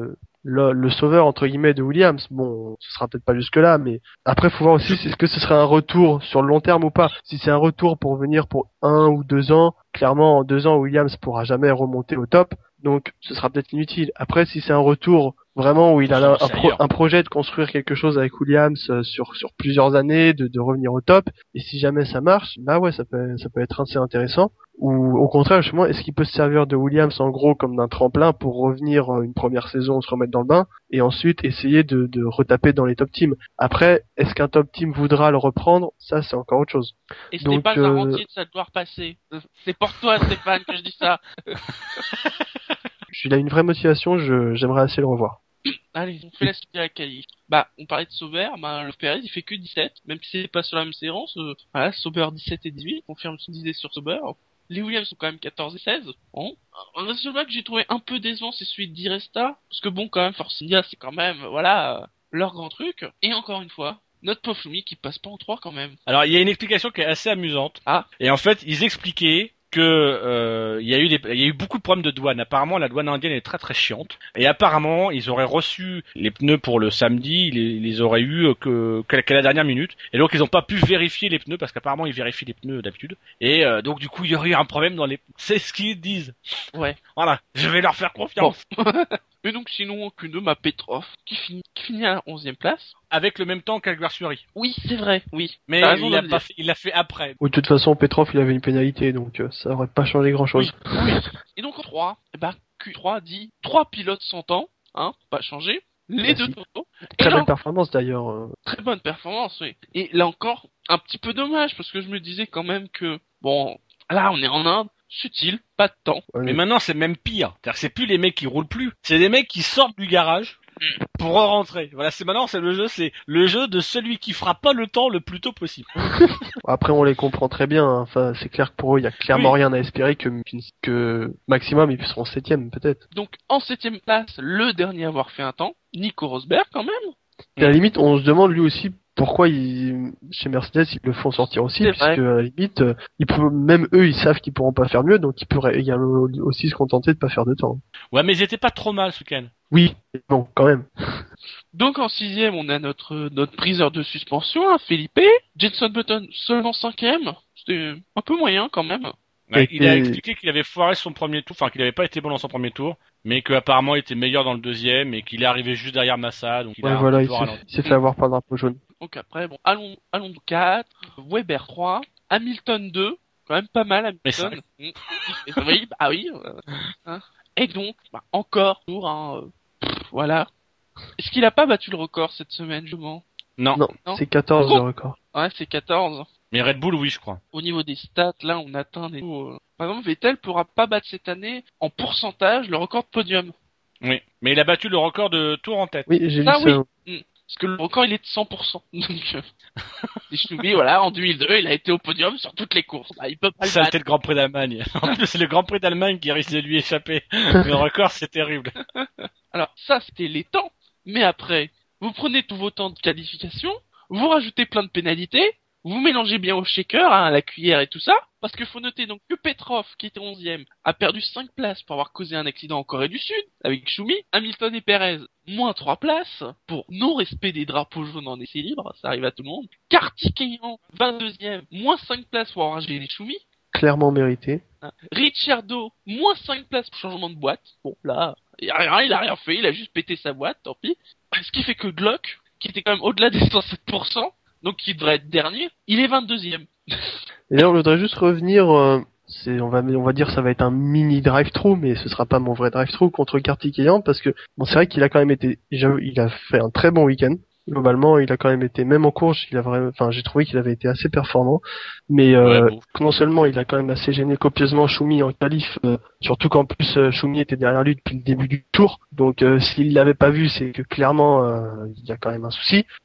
le, le sauveur entre guillemets de Williams. Bon, ce sera peut-être pas jusque là, mais après faut voir aussi est-ce que ce serait un retour sur le long terme ou pas. Si c'est un retour pour venir pour un ou deux ans, clairement en deux ans Williams pourra jamais remonter au top, donc ce sera peut-être inutile. Après si c'est un retour vraiment où il a un, un, pro, un projet de construire quelque chose avec Williams euh, sur sur plusieurs années, de, de revenir au top, et si jamais ça marche, là ouais ça peut ça peut être assez intéressant. Ou au contraire justement, est-ce qu'il peut se servir de Williams en gros comme d'un tremplin pour revenir euh, une première saison, se remettre dans le bain, et ensuite essayer de, de retaper dans les top teams. Après, est-ce qu'un top team voudra le reprendre? Ça c'est encore autre chose. Et ce Donc, n'est pas euh... un rentier de ça devoir passer. C'est pour toi Stéphane que je dis ça. Il a une vraie motivation, je, j'aimerais assez le revoir. Allez, on fait la suite à la qualif. Bah, on parlait de Sauber, bah, le Perez, il fait que dix-sept, même si c'est pas sur la même séance, euh, voilà, Sauber dix-sept et dix-huit, confirme son idée sur Sauber. Les Williams sont quand même quatorze et seize. Bon. Un seul que j'ai trouvé un peu décevant, c'est celui de Di-Resta, parce que bon, quand même, Force India, c'est quand même, voilà, euh, leur grand truc. Et encore une fois, notre pauvre Schumi qui passe pas en trois quand même. Alors, il y a une explication qui est assez amusante. Ah. Et en fait, ils expliquaient que euh, il y a eu des, il y a eu beaucoup de problèmes de douane. Apparemment, la douane indienne est très très chiante. Et apparemment, ils auraient reçu les pneus pour le samedi, ils les, ils les auraient eu que qu'à la dernière minute. Et donc, ils n'ont pas pu vérifier les pneus parce qu'apparemment, ils vérifient les pneus d'habitude. Et euh, donc, du coup, il y aurait eu un problème dans les. C'est ce qu'ils disent. Ouais. Voilà. Je vais leur faire confiance. Bon. Et donc, sinon, Q deux, ma Petrov, qui finit, qui finit à la onzième place. Avec le même temps qu'Alguersuari. Oui, c'est vrai, oui. Mais il l'a pas fait, il l'a fait après. Oui, de toute façon, Petrov, il avait une pénalité, donc euh, ça aurait pas changé grand-chose. Oui, oui. Et donc, en trois, eh ben, Q trois dit trois pilotes sans temps, hein, pas changé. Les Merci. deux Toto. Très là, belle performance d'ailleurs. euh. Très bonne performance, oui. Et là encore, un petit peu dommage, parce que je me disais quand même que, bon, là, on est en Inde, subtil, pas de temps. Ouais, Mais maintenant, c'est même pire. C'est-à-dire que c'est plus les mecs qui roulent plus. C'est des mecs qui sortent du garage pour rentrer. Voilà, c'est maintenant, c'est le jeu, c'est le jeu de celui qui fera pas le temps le plus tôt possible. Après, on les comprend très bien. Hein. Enfin, c'est clair que pour eux, il y a clairement Oui. rien à espérer que, que maximum ils seront septième peut-être. Donc, en septième place, le dernier à avoir fait un temps, Nico Rosberg, quand même. Et à la limite, on se demande lui aussi pourquoi ils, chez Mercedes ils le font sortir aussi, C'est puisque vrai. à la limite, euh, ils peuvent, même eux, ils savent qu'ils pourront pas faire mieux, donc ils pourraient également aussi se contenter de pas faire de temps. Ouais, mais ils étaient pas trop mal ce week-end. Oui, bon, quand même. Donc, en sixième, on a notre, notre priseur de suspension, hein, Felipe. Jenson Button, seulement cinquième. C'était un peu moyen, quand même. Ouais, Et- il a et- expliqué qu'il avait foiré son premier tour, enfin qu'il avait pas été bon dans son premier tour, mais qu'apparemment il était meilleur dans le deuxième et qu'il est arrivé juste derrière Massa, donc il Ouais, a un voilà, peu il s'est, ralenti. il s'est fait avoir par le drapeau jaune. Donc après, bon, allons, allons de quatre, Weber trois, Hamilton deux, quand même pas mal Mais ça- Hamilton. Mm. Oui, bah oui. euh, hein. Et donc, bah, encore, tour, hein, euh, pff, voilà. Est-ce qu'il a pas battu le record cette semaine, je mens? Non. Non, Non. c'est quatorze le record. Ouais, c'est quatorze. Mais Red Bull, oui, je crois. Au niveau des stats, là, on atteint des... euh, Par exemple, Vettel pourra pas battre cette année, en pourcentage, le record de podium. Oui. Mais il a battu le record de tour en tête. Oui, j'ai vu Ah ça. oui. Mm. Parce que le record, il est de cent pour cent. Donc, euh, et Schumi, voilà, en deux mille deux, il a été au podium sur toutes les courses. Bah, il peut pas le Ça, battre. c'était le Grand Prix d'Allemagne. En plus, c'est le Grand Prix d'Allemagne qui risque de lui échapper. Le record, c'est terrible. Alors, ça, c'était les temps. Mais après, vous prenez tous vos temps de qualification, vous rajoutez plein de pénalités, vous mélangez bien au shaker, hein, à la cuillère et tout ça, parce qu'il faut noter donc que Petrov, qui était onzième, a perdu cinq places pour avoir causé un accident en Corée du Sud, avec Schumi, Hamilton et Perez, moins trois places, pour non-respect des drapeaux jaunes en essai libre, ça arrive à tout le monde, Kartikeyan, vingt-deuxième, moins cinq places pour avoir gêné Schumi, Clairement mérité. hein. Ricciardo, moins cinq places pour changement de boîte, bon là, il a rien, il a rien fait, il a juste pété sa boîte, tant pis, ce qui fait que Glock, qui était quand même au-delà des cent sept pour cent, donc qui devrait être dernier, il est vingt-deuxième. Et là, on voudrait juste revenir, euh, c'est, on va, on va dire, ça va être un mini drive-through, mais ce sera pas mon vrai drive-through contre Kartikeyan, parce que, bon, c'est vrai qu'il a quand même été, j'avoue, il a fait un très bon week-end. Globalement, il a quand même été, même en course, il a vraiment, enfin, j'ai trouvé qu'il avait été assez performant. Mais, euh, Ouais, bon. non seulement il a quand même assez gêné copieusement Schumi en qualif, euh, surtout qu'en plus, euh, Schumi était derrière lui depuis le début du tour. Donc, euh, s'il l'avait pas vu, c'est que clairement, euh, il y a quand même un souci.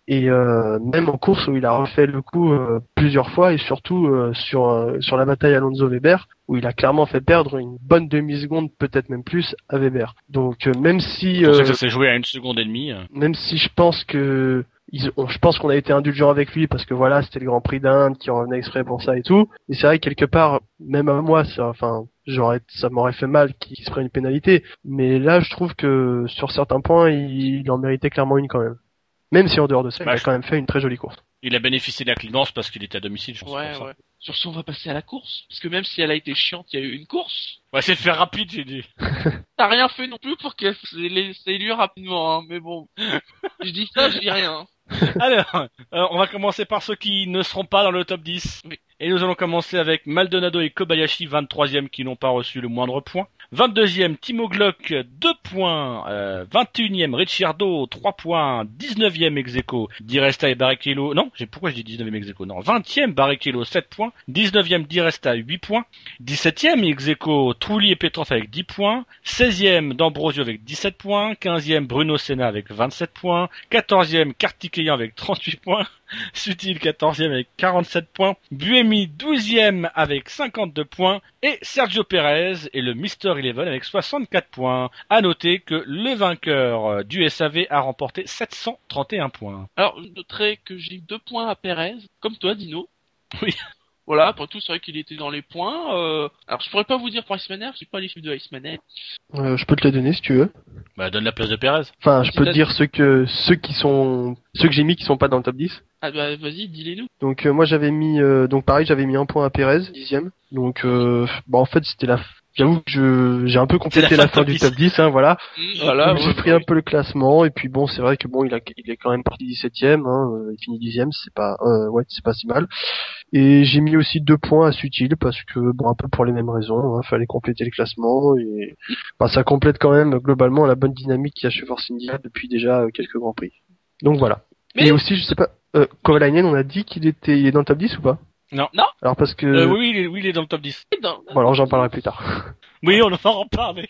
Et euh, même en course où il a refait le coup euh, plusieurs fois et surtout euh, sur euh, sur la bataille Alonso-Weber où il a clairement fait perdre une bonne demi-seconde, peut-être même plus, à Weber. Donc euh, même si Je pensais euh, que ça s'est joué à une seconde et demie. même si je pense que ils, on, je pense qu'on a été indulgent avec lui parce que voilà, c'était le Grand Prix d'Inde qui revenait exprès pour ça et tout. Et c'est vrai que quelque part, même à moi, ça, enfin, j'aurais, ça m'aurait fait mal qu'il se prenne une pénalité. Mais là, je trouve que sur certains points, il, il en méritait clairement une quand même. Même si en dehors de ça, Bah, il a je- quand même fait une très jolie course. Il a bénéficié de la clémence parce qu'il était à domicile, je pense. Ouais, pour ça. ouais. Sur ce, on va passer à la course. Parce que même si elle a été chiante, il y a eu une course. On va essayer de faire rapide, j'ai dit. T'as rien fait non plus pour qu'elle s'ait lu rapidement, hein. Mais bon. Je dis ça, je dis rien. Alors, euh, on va commencer par ceux qui ne seront pas dans le top dix. Oui. Et nous allons commencer avec Maldonado et Kobayashi, vingt-troisième, qui n'ont pas reçu le moindre point. vingt-deuxième, Timo Glock, deux points. Euh, vingt et unième, Ricciardo, trois points. dix-neuvième, ex-aequo, Di Resta et Barrichello. Non, j'ai, pourquoi je dis dix-neuvième ex-aequo? Non, vingtième, Barrichello, sept points. dix-neuvième, Di Resta, huit points. dix-septième, ex-aequo, Trulli et Petrov avec dix points. seizième, D'Ambrosio avec dix-sept points. quinzième, Bruno Senna avec vingt-sept points. quatorzième, Kartikeyan avec trente-huit points. Sutil, quatorzième avec quarante-sept points. Buemi, douzième avec cinquante-deux points. Et Sergio Perez est le Mister Eleven avec soixante-quatre points. À noter que le vainqueur du S A V a remporté sept cent trente et un points. Alors, je noterai que j'ai deux points à Perez, comme toi, Dino. Oui. Voilà, après tout, c'est vrai qu'il était dans les points. Euh... Alors, je pourrais pas vous dire pour Iceman, je sais pas les chiffres de Iceman. Euh, je peux te le donner si tu veux. Bah, donne la place de Perez. Enfin, je Si peux t'as- te dire ceux que ceux qui sont ceux que j'ai mis qui sont pas dans le top dix. Ah bah, vas-y, dis-les-nous. Donc euh, moi j'avais mis euh, donc pareil j'avais mis un point à Perez, dixième. Donc euh, bah en fait c'était la j'avoue que je j'ai un peu complété C'est la la, fin fin du du top dix, hein, voilà. Mmh, voilà, Donc, j'ai ouais, pris ouais. un peu le classement et puis bon c'est vrai que bon il a il est quand même parti dix-septième, hein, euh, il finit dixième, c'est pas euh, ouais c'est pas si mal. Et j'ai mis aussi deux points à Sutil parce que bon un peu pour les mêmes raisons, hein, fallait compléter le classement et bah, ça complète quand même globalement la bonne dynamique qu'il y a chez Force India depuis déjà euh, quelques grands prix. Donc voilà. Mais- Et aussi je sais pas euh, Kovalainen on a dit qu'il était il est dans le top dix ou pas? Non. Non. Alors parce que Euh, oui, oui, il est, oui, il est dans le top dix. Non. bon alors j'en parlerai plus tard. Oui, on en en reparle.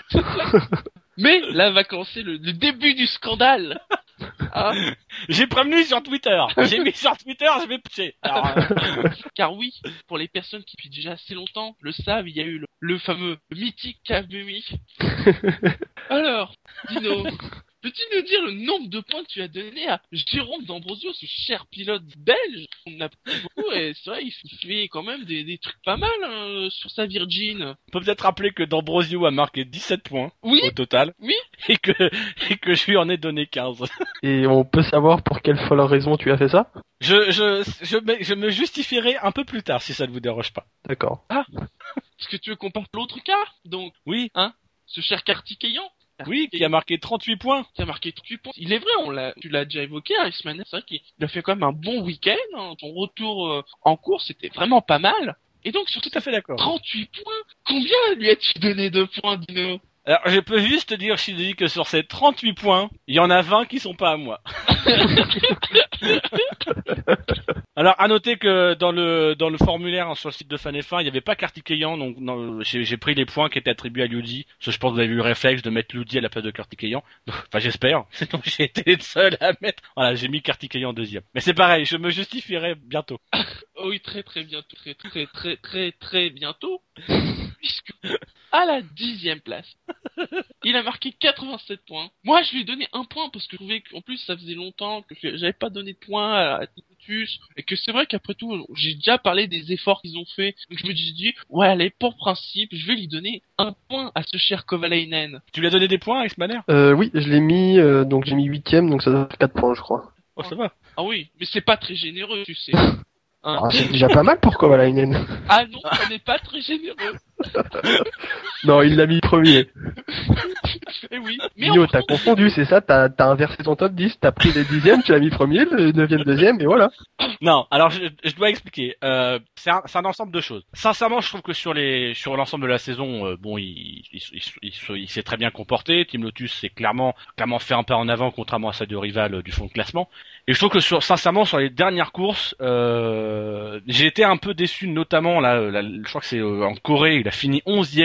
Mais là va commencer le, le début du scandale. Ah, J'ai prévenu sur Twitter. J'ai mis sur Twitter, je vais pousser. Alors, euh, car oui, pour les personnes qui depuis déjà assez longtemps le savent, il y a eu le, le fameux le mythique Kabumi. Alors, Dino, peux-tu nous dire le nombre de points que tu as donné à Jérôme D'Ambrosio, ce cher pilote belge? On a pris beaucoup et c'est vrai, il fait quand même des, des trucs pas mal hein, sur sa Virgin. on peut peut-être rappeler que D'Ambrosio a marqué dix-sept points Oui, au total. oui. Et que, et que je lui en ai donné quinze. Et on peut savoir pour quelle folle raison tu as fait ça? Je, je, je, me, je me justifierai un peu plus tard si ça ne vous dérange pas. D'accord. Est-ce que tu veux qu'on parte l'autre cas? Donc, Oui, ce cher Kartikeyan. oui, qui a marqué trente-huit points. Qui a marqué trente-huit points. Il est vrai, on l'a, tu l'as déjà évoqué, hein, Iceman. C'est vrai qu'il il a fait quand même un bon week-end. Hein. Son retour euh, en course, c'était vraiment pas mal. Et donc, sur Tout à fait d'accord. trente-huit points, combien lui as-tu donné de points, Dino? Alors, je peux juste te dire, Shidi, que sur ces trente-huit points, il y en a vingt qui sont pas à moi. Alors, à noter que dans le dans le formulaire hein, sur le site de Fan F un, il n'y avait pas Kartikeyan, donc non, j'ai, j'ai pris les points qui étaient attribués à Liudi. Parce que je pense que vous avez eu le réflexe de mettre Liudi à la place de Kartikeyan. Donc, enfin, j'espère. Sinon, j'ai été le seul à mettre. Voilà, j'ai mis Kartikeyan deuxième. Mais c'est pareil, je me justifierai bientôt. Oh oui, très très bientôt, très très très très très bientôt. Puisque, à la dixième place, il a marqué quatre-vingt-sept points. Moi, je lui ai donné un point parce que je trouvais qu'en plus, ça faisait longtemps que j'avais pas donné de points à Titus. Et que c'est vrai qu'après tout, j'ai déjà parlé des efforts qu'ils ont fait. Donc je me suis dit, ouais, allez, pour principe, je vais lui donner un point à ce cher Kovalainen. Tu lui as donné des points, X-Manner? Euh, oui, je l'ai mis, euh, donc j'ai mis huitième, donc ça doit faire quatre points, je crois. Oh, ça va. Ah oui, mais c'est pas très généreux, tu sais. Hein. Ah, c'est déjà pas mal pour Kovalainen. Ah non, ça n'est pas très généreux. Non, il l'a mis premier. Eh oui. Mais Nino, en t'as confondu, c'est ça, t'as, t'as inversé ton top dix, t'as pris les dixièmes, tu l'as mis premier, le neuvième deuxième, et voilà. Non, alors je, je dois expliquer. Euh, c'est un, c'est un ensemble de choses. Sincèrement, je trouve que sur les sur l'ensemble de la saison, euh, bon, il, il, il, il, il s'est très bien comporté. Team Lotus s'est clairement clairement fait un pas en avant, contrairement à ses deux rivales euh, du fond de classement. Et je trouve que sur sincèrement sur les dernières courses, euh, j'ai été un peu déçu, notamment là, là je crois que c'est euh, en Corée, il a fini onzième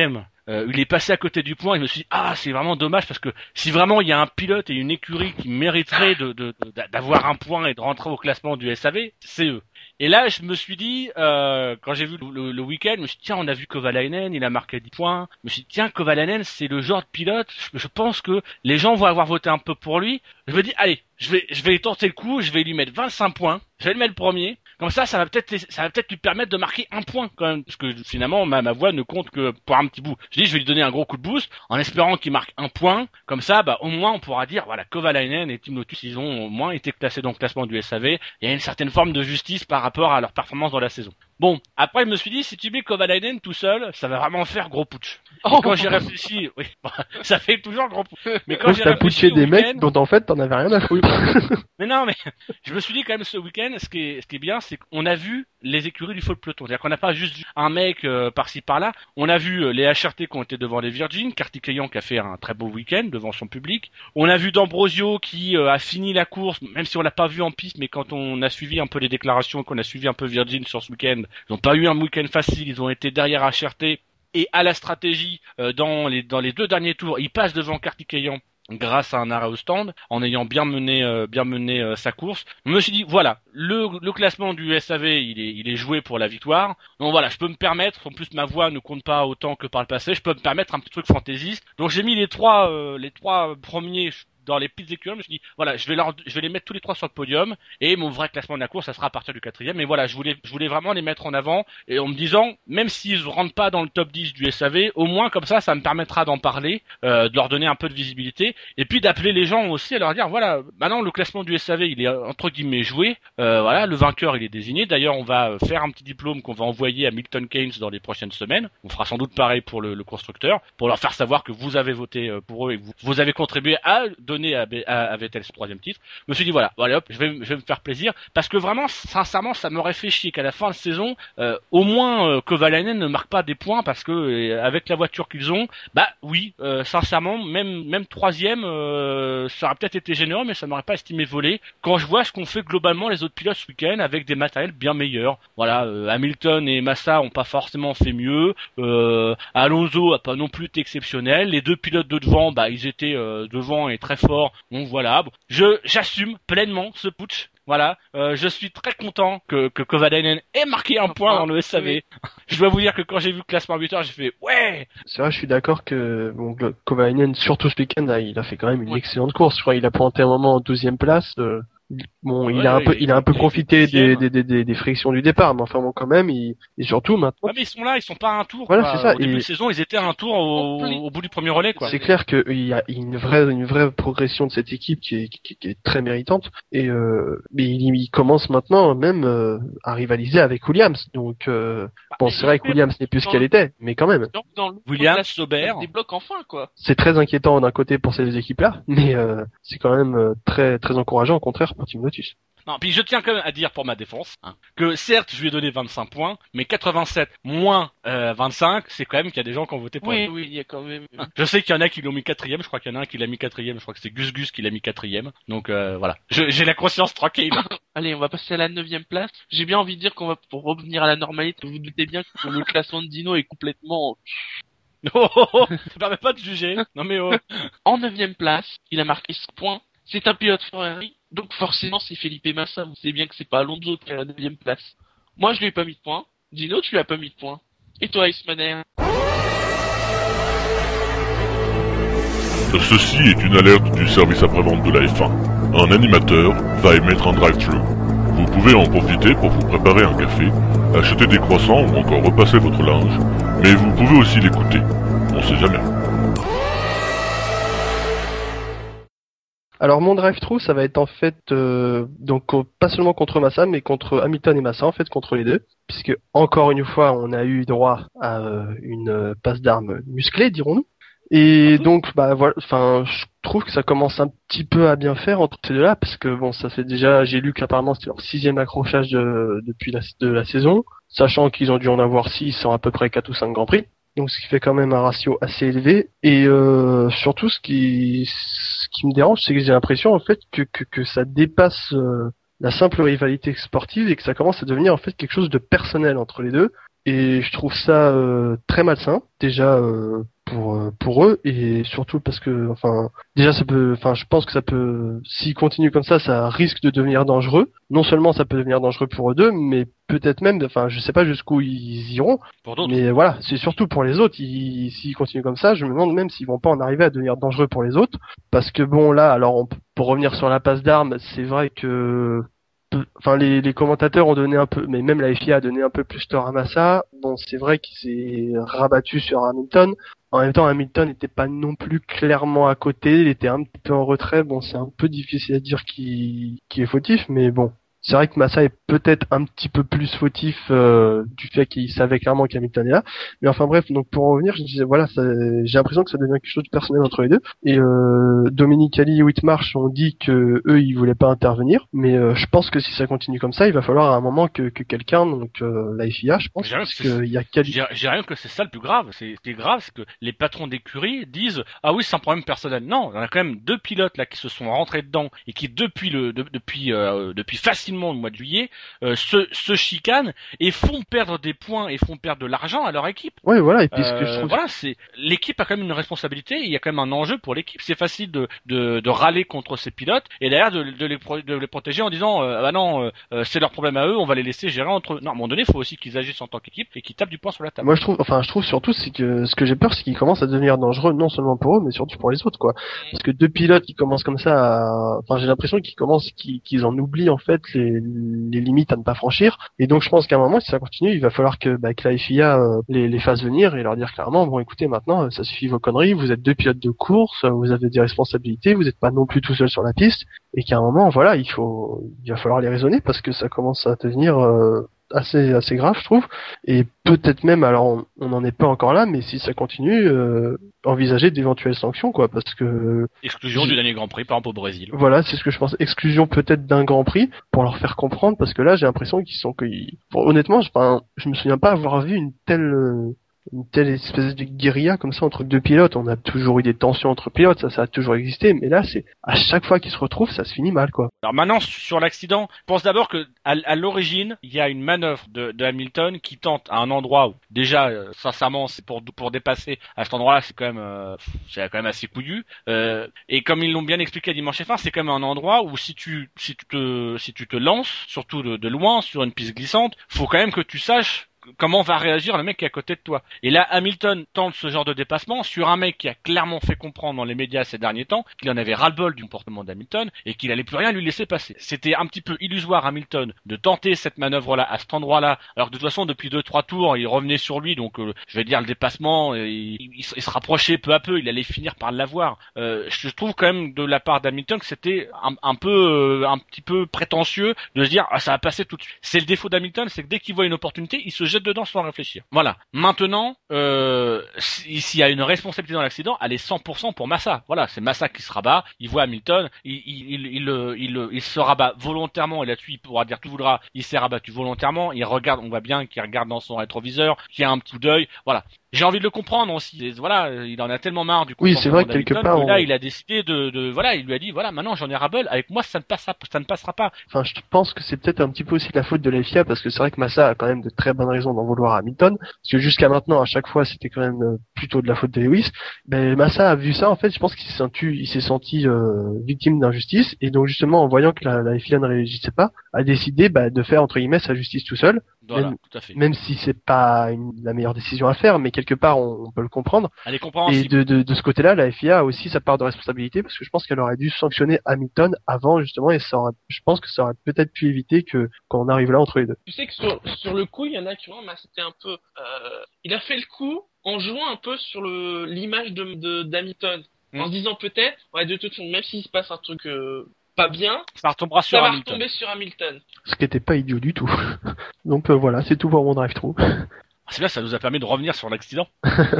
euh, il est passé à côté du point. Et je me suis dit ah c'est vraiment dommage parce que si vraiment il y a un pilote et une écurie qui mériterait de, de, de d'avoir un point et de rentrer au classement du S A V, c'est eux. Et là, je me suis dit, euh, quand j'ai vu le, le, le week-end, je me suis dit, tiens, on a vu Kovalainen, il a marqué dix points. Je me suis dit, tiens, Kovalainen, c'est le genre de pilote, je, je pense que les gens vont avoir voté un peu pour lui. Je me dis, allez, je vais, je vais tenter le coup, je vais lui mettre vingt-cinq points, je vais le mettre premier. Comme ça, ça va peut-être, ça va peut-être lui permettre de marquer un point quand même, parce que finalement, ma, ma voix ne compte que pour un petit bout. Je dis, je vais lui donner un gros coup de boost, en espérant qu'il marque un point. Comme ça, bah, au moins, on pourra dire, voilà, Kovalainen et Team Lotus, ils ont au moins été classés dans le classement du S A V. Il y a une certaine forme de justice par rapport à leur performance dans la saison. Bon, après, je me suis dit, si tu mets Kovalainen tout seul, ça va vraiment faire gros putsch. Oh, quand j'y réfléchi, oui, ça fait toujours gros putsch. Mais quand j'ai réfléchi putché des mecs dont en fait t'en avais rien à foutre. Mais non, mais je me suis dit quand même ce week-end, ce qui est, ce qui est bien, c'est qu'on a vu les écuries du faux peloton. C'est-à-dire qu'on n'a pas juste vu un mec euh, par-ci par-là. On a vu euh, les H R T qui ont été devant les Virgin, Kartikeyan qui a fait un très beau week-end devant son public. On a vu D'Ambrosio qui euh, a fini la course, même si on l'a pas vu en piste, mais quand on a suivi un peu les déclarations, qu'on a suivi un peu Virgin sur ce week-end, ils n'ont pas eu un week-end facile, ils ont été derrière H R T et à la stratégie euh, dans les dans les deux derniers tours, ils passent devant Kartikeyan grâce à un arrêt au stand, en ayant bien mené euh, bien mené euh, sa course. Je me suis dit voilà, le le classement du S A V, il est il est joué pour la victoire. Donc voilà, je peux me permettre, en plus ma voix ne compte pas autant que par le passé, je peux me permettre un petit truc fantaisiste. Donc j'ai mis les trois euh, les trois premiers dans les petites écuries. Je me suis dit voilà, je vais leur, je vais les mettre tous les trois sur le podium et mon vrai classement de la course ça sera à partir du quatrième. Mais voilà, je voulais je voulais vraiment les mettre en avant et en me disant même s'ils rentrent pas dans le top dix du S A V, au moins comme ça ça me permettra d'en parler, euh, de leur donner un peu de visibilité et puis d'appeler les gens aussi à leur dire voilà, maintenant le classement du S A V il est entre guillemets joué, euh, voilà, le vainqueur il est désigné. D'ailleurs on va faire un petit diplôme qu'on va envoyer à Milton Keynes dans les prochaines semaines. On fera sans doute pareil pour le, le constructeur pour leur faire savoir que vous avez voté pour eux et que vous, vous avez contribué à donner à, à, à Vettel ce troisième titre. Je me suis dit voilà, voilà hop, je vais, je vais me faire plaisir parce que vraiment, sincèrement, ça m'aurait fait chier qu'à la fin de saison, euh, au moins euh, Kovalainen ne marque pas des points parce que euh, avec la voiture qu'ils ont, bah oui, euh, sincèrement, même même troisième, euh, ça aurait peut-être été généreux, mais ça m'aurait pas estimé voler. Quand je vois ce qu'ont fait globalement les autres pilotes ce week-end avec des matériels bien meilleurs, voilà, euh, Hamilton et Massa ont pas forcément fait mieux, euh, Alonso a pas non plus été exceptionnel, les deux pilotes de devant, bah ils étaient euh, devant et très forts. Donc voilà, je j'assume pleinement ce putsch. Voilà, euh, je suis très content que que Kovalainen ait marqué un point dans le S A V. Je dois vous dire que quand j'ai vu le classement buteur, j'ai fait ouais. C'est vrai, je suis d'accord que bon, Kovalainen, surtout ce week-end, il a fait quand même une ouais. excellente course. Je crois qu'il a pointé un moment en douzième place. Euh... Bon, ouais, il a un peu, il a un peu profité des, des, des, des, des frictions du départ, mais enfin bon, quand même, il, et surtout maintenant. Ouais, mais ils sont là, ils sont pas à un tour. Voilà, quoi. c'est ça. Au début et... de saison, ils étaient à un tour au, au bout du premier relais, quoi. C'est clair qu'il y a une vraie, une vraie progression de cette équipe qui est, qui, qui est très méritante, et euh, mais il, il commence maintenant même euh, à rivaliser avec Williams. Donc, euh, bah, bon, c'est vrai que Williams n'est plus ce qu'elle était, mais quand même. Dans, dans le Williams, Sauber, des blocs enfin, quoi. C'est très inquiétant d'un côté pour ces équipes-là, mais euh, c'est quand même euh, très, très encourageant au contraire pour Team Lotus. Non, puis je tiens quand même à dire pour ma défense hein, que certes je lui ai donné vingt-cinq points, mais quatre-vingt-sept moins euh, vingt-cinq, c'est quand même qu'il y a des gens qui ont voté pour oui, lui. Oui, il y a quand même. Hein, je sais qu'il y en a qui l'ont mis quatrième, je crois qu'il y en a un qui l'a mis quatrième, je crois que c'est Gus Gus qui l'a mis quatrième. Donc euh, voilà, je, j'ai la conscience tranquille. Allez, on va passer à la neuvième place. J'ai bien envie de dire qu'on va pour revenir à la normalité. Vous vous doutez bien que le classement de Dino est complètement. Oh, oh, oh, ça permet pas de juger. Non mais oh. En neuvième place, il a marqué ce point. C'est un pilote Ferrari, donc forcément c'est Felipe Massa. Vous savez bien que c'est pas Alonso qui est à la neuvième place. Moi je lui ai pas mis de points. Dino, tu lui as pas mis de points. Et toi, Ismaner? Ceci est une alerte du service après-vente de la F un. Un animateur va émettre un drive-thru. Vous pouvez en profiter pour vous préparer un café, acheter des croissants ou encore repasser votre linge, mais vous pouvez aussi l'écouter. On sait jamais. Alors mon drive-thru, ça va être en fait euh, donc pas seulement contre Massa, mais contre Hamilton et Massa, en fait contre les deux, puisque encore une fois on a eu droit à euh, une passe d'armes musclée, dirons-nous. Et donc bah voilà, enfin je trouve que ça commence un petit peu à bien faire entre ces deux-là, parce que bon ça fait déjà, j'ai lu qu'apparemment c'était leur sixième accrochage de, depuis la, de la saison, sachant qu'ils ont dû en avoir six en à peu près quatre ou cinq grands prix. Donc ce qui fait quand même un ratio assez élevé, et euh, surtout ce qui ce qui me dérange, c'est que j'ai l'impression en fait que que, que ça dépasse euh, la simple rivalité sportive et que ça commence à devenir en fait quelque chose de personnel entre les deux. et je trouve ça euh, très malsain déjà euh, pour euh, pour eux et surtout parce que enfin déjà ça peut enfin je pense que ça peut s'ils continuent comme ça ça risque de devenir dangereux. Non seulement ça peut devenir dangereux pour eux deux, mais peut-être même enfin je sais pas jusqu'où ils iront. Pour d'autres. Mais voilà, c'est surtout pour les autres. Ils, s'ils continuent comme ça, je me demande même s'ils vont pas en arriver à devenir dangereux pour les autres. Parce que bon là, alors on, pour revenir sur la passe d'armes, c'est vrai que enfin les, les commentateurs ont donné un peu, mais même la F I A a donné un peu plus tort à Massa. Bon, c'est vrai qu'il s'est rabattu sur Hamilton. En même temps, Hamilton n'était pas non plus clairement à côté, il était un petit peu en retrait. Bon, c'est un peu difficile à dire qui qui est fautif, mais bon. C'est vrai que Massa est peut-être un petit peu plus fautif euh, du fait qu'il savait clairement qu'Hamilton est là. Mais enfin bref, donc pour en revenir, je disais voilà, ça, j'ai l'impression que ça devient quelque chose de personnel entre les deux. Et euh, Dominicali et Whitmarsh ont dit que eux ils voulaient pas intervenir, mais euh, je pense que si ça continue comme ça, il va falloir à un moment que, que quelqu'un, donc euh, la F I A, je pense, parce qu'il y a quali- J'ai j'ai rien que c'est ça le plus grave. C'est ce qui est grave, c'est que les patrons d'écurie disent ah oui c'est un problème personnel. Non, il y en a quand même deux pilotes là qui se sont rentrés dedans et qui depuis le de, depuis euh, depuis facilement le mois de juillet euh, se, se chicanent et font perdre des points et font perdre de l'argent à leur équipe. Ouais, voilà. Et puis ce que je Euh, trouve, voilà, c'est l'équipe a quand même une responsabilité. Il y a quand même un enjeu pour l'équipe. C'est facile de, de de râler contre ces pilotes et derrière de, de les pro- de les protéger en disant euh, ah bah non euh, c'est leur problème à eux, on va les laisser gérer entre eux. Non, à un moment donné, il faut aussi qu'ils agissent en tant qu'équipe et qu'ils tapent du poing sur la table. moi je trouve, enfin je trouve surtout c'est que ce que j'ai peur, c'est qu'ils commencent à devenir dangereux non seulement pour eux, mais surtout pour les autres, quoi. Parce que deux pilotes qui commencent comme ça, à... enfin j'ai l'impression qu'ils commencent, qu'ils, qu'ils en oublient en fait les, les limites à ne pas franchir. Et donc je pense qu'à un moment, si ça continue, il va falloir que, bah, que la F I A euh, les, les fasse venir et leur dire clairement, bon écoutez, maintenant ça suffit vos conneries, vous êtes deux pilotes de course, vous avez des responsabilités, vous n'êtes pas non plus tout seul sur la piste, et qu'à un moment, voilà, il faut, il va falloir les raisonner parce que ça commence à devenir euh, assez assez grave, je trouve. Et peut-être même, alors on n'en est pas encore là, mais si ça continue, euh, envisager d'éventuelles sanctions, quoi, parce que Exclusion du dernier Grand Prix, par exemple au Brésil. voilà, c'est ce que je pense. Exclusion peut-être d'un Grand Prix pour leur faire comprendre, parce que là, j'ai l'impression qu'ils sont que, bon, honnêtement, je, enfin, je me souviens pas avoir vu une telle euh, une telle espèce de guérilla comme ça entre deux pilotes. On a toujours eu des tensions entre pilotes, ça, ça a toujours existé, mais là, c'est à chaque fois qu'ils se retrouvent, ça se finit mal, quoi. Alors maintenant sur l'accident, je pense d'abord que à, à l'origine, il y a une manœuvre de, de Hamilton qui tente à un endroit où déjà, euh, sincèrement, c'est pour pour dépasser à cet endroit-là, c'est quand même euh, c'est quand même assez couillu. Euh, et comme ils l'ont bien expliqué à dimanche F un, c'est quand même un endroit où si tu si tu te si tu te lances, surtout de, de loin sur une piste glissante, faut quand même que tu saches comment va réagir le mec qui est à côté de toi. Et là, Hamilton tente ce genre de dépassement sur un mec qui a clairement fait comprendre dans les médias ces derniers temps qu'il en avait ras-le-bol du comportement d'Hamilton et qu'il allait plus rien lui laisser passer. C'était un petit peu illusoire, Hamilton, de tenter cette manœuvre-là à cet endroit-là, alors que de toute façon, depuis deux, trois tours, il revenait sur lui, donc euh, je vais dire le dépassement, il, il, il se rapprochait peu à peu, il allait finir par l'avoir. Euh, je trouve quand même de la part d'Hamilton que c'était un, un peu, euh, un petit peu prétentieux de se dire ah ça va passer tout de suite. C'est le défaut d'Hamilton, c'est que dès qu'il voit une opportunité, il se jette dedans sans réfléchir. Voilà. Maintenant, euh, s'il y a une responsabilité dans l'accident, elle est cent pour cent pour Massa. Voilà, c'est Massa qui se rabat. Il voit Hamilton, il, il, il, il, il, il se rabat volontairement. Et là-dessus, il pourra dire tout voudra. Il s'est rabattu volontairement. Il regarde, on voit bien qu'il regarde dans son rétroviseur, qu'il y a un petit coup d'œil. Voilà. J'ai envie de le comprendre aussi. Voilà, il en a tellement marre du coup. Oui, c'est vrai que quelque part, que là, on... il a décidé de, de, voilà, il lui a dit, voilà, maintenant j'en ai ras-le-bol. Avec moi, ça ne passera, ça ne passera pas. Enfin, je pense que c'est peut-être un petit peu aussi la faute de la F I A parce que c'est vrai que Massa a quand même de très bonnes raisons d'en vouloir à Hamilton. Parce que jusqu'à maintenant, à chaque fois, c'était quand même plutôt de la faute de Lewis. Ben, Massa a vu ça, en fait, je pense qu'il s'est senti, il s'est senti euh, victime d'injustice. Et donc, justement, en voyant que la, la F I A ne réagissait pas, a décidé bah, de faire, entre guillemets, sa justice tout seul. Voilà, même, tout à fait. Même si c'est pas une, la meilleure décision à faire, mais quelque part, on, on peut le comprendre. Elle est compréhensible. Et de, de, de ce côté-là, la F I A a aussi sa part de responsabilité parce que je pense qu'elle aurait dû sanctionner Hamilton avant, justement, et ça aurait, je pense que ça aurait peut-être pu éviter que, qu'on arrive là entre les deux. Tu sais que sur, sur le coup, il y en a qui ont, bah, c'était un peu, euh, il a fait le coup en jouant un peu sur le, l'image de, de, d'Hamilton. Mmh. En se disant peut-être, ouais, de toute façon, même s'il se passe un truc, euh, pas bien, ça retombera sur ça va Hamilton. retomber sur Hamilton. Ce qui était pas idiot du tout. Donc euh, voilà, c'est tout pour mon drive-through. C'est bien, ça nous a permis de revenir sur l'accident.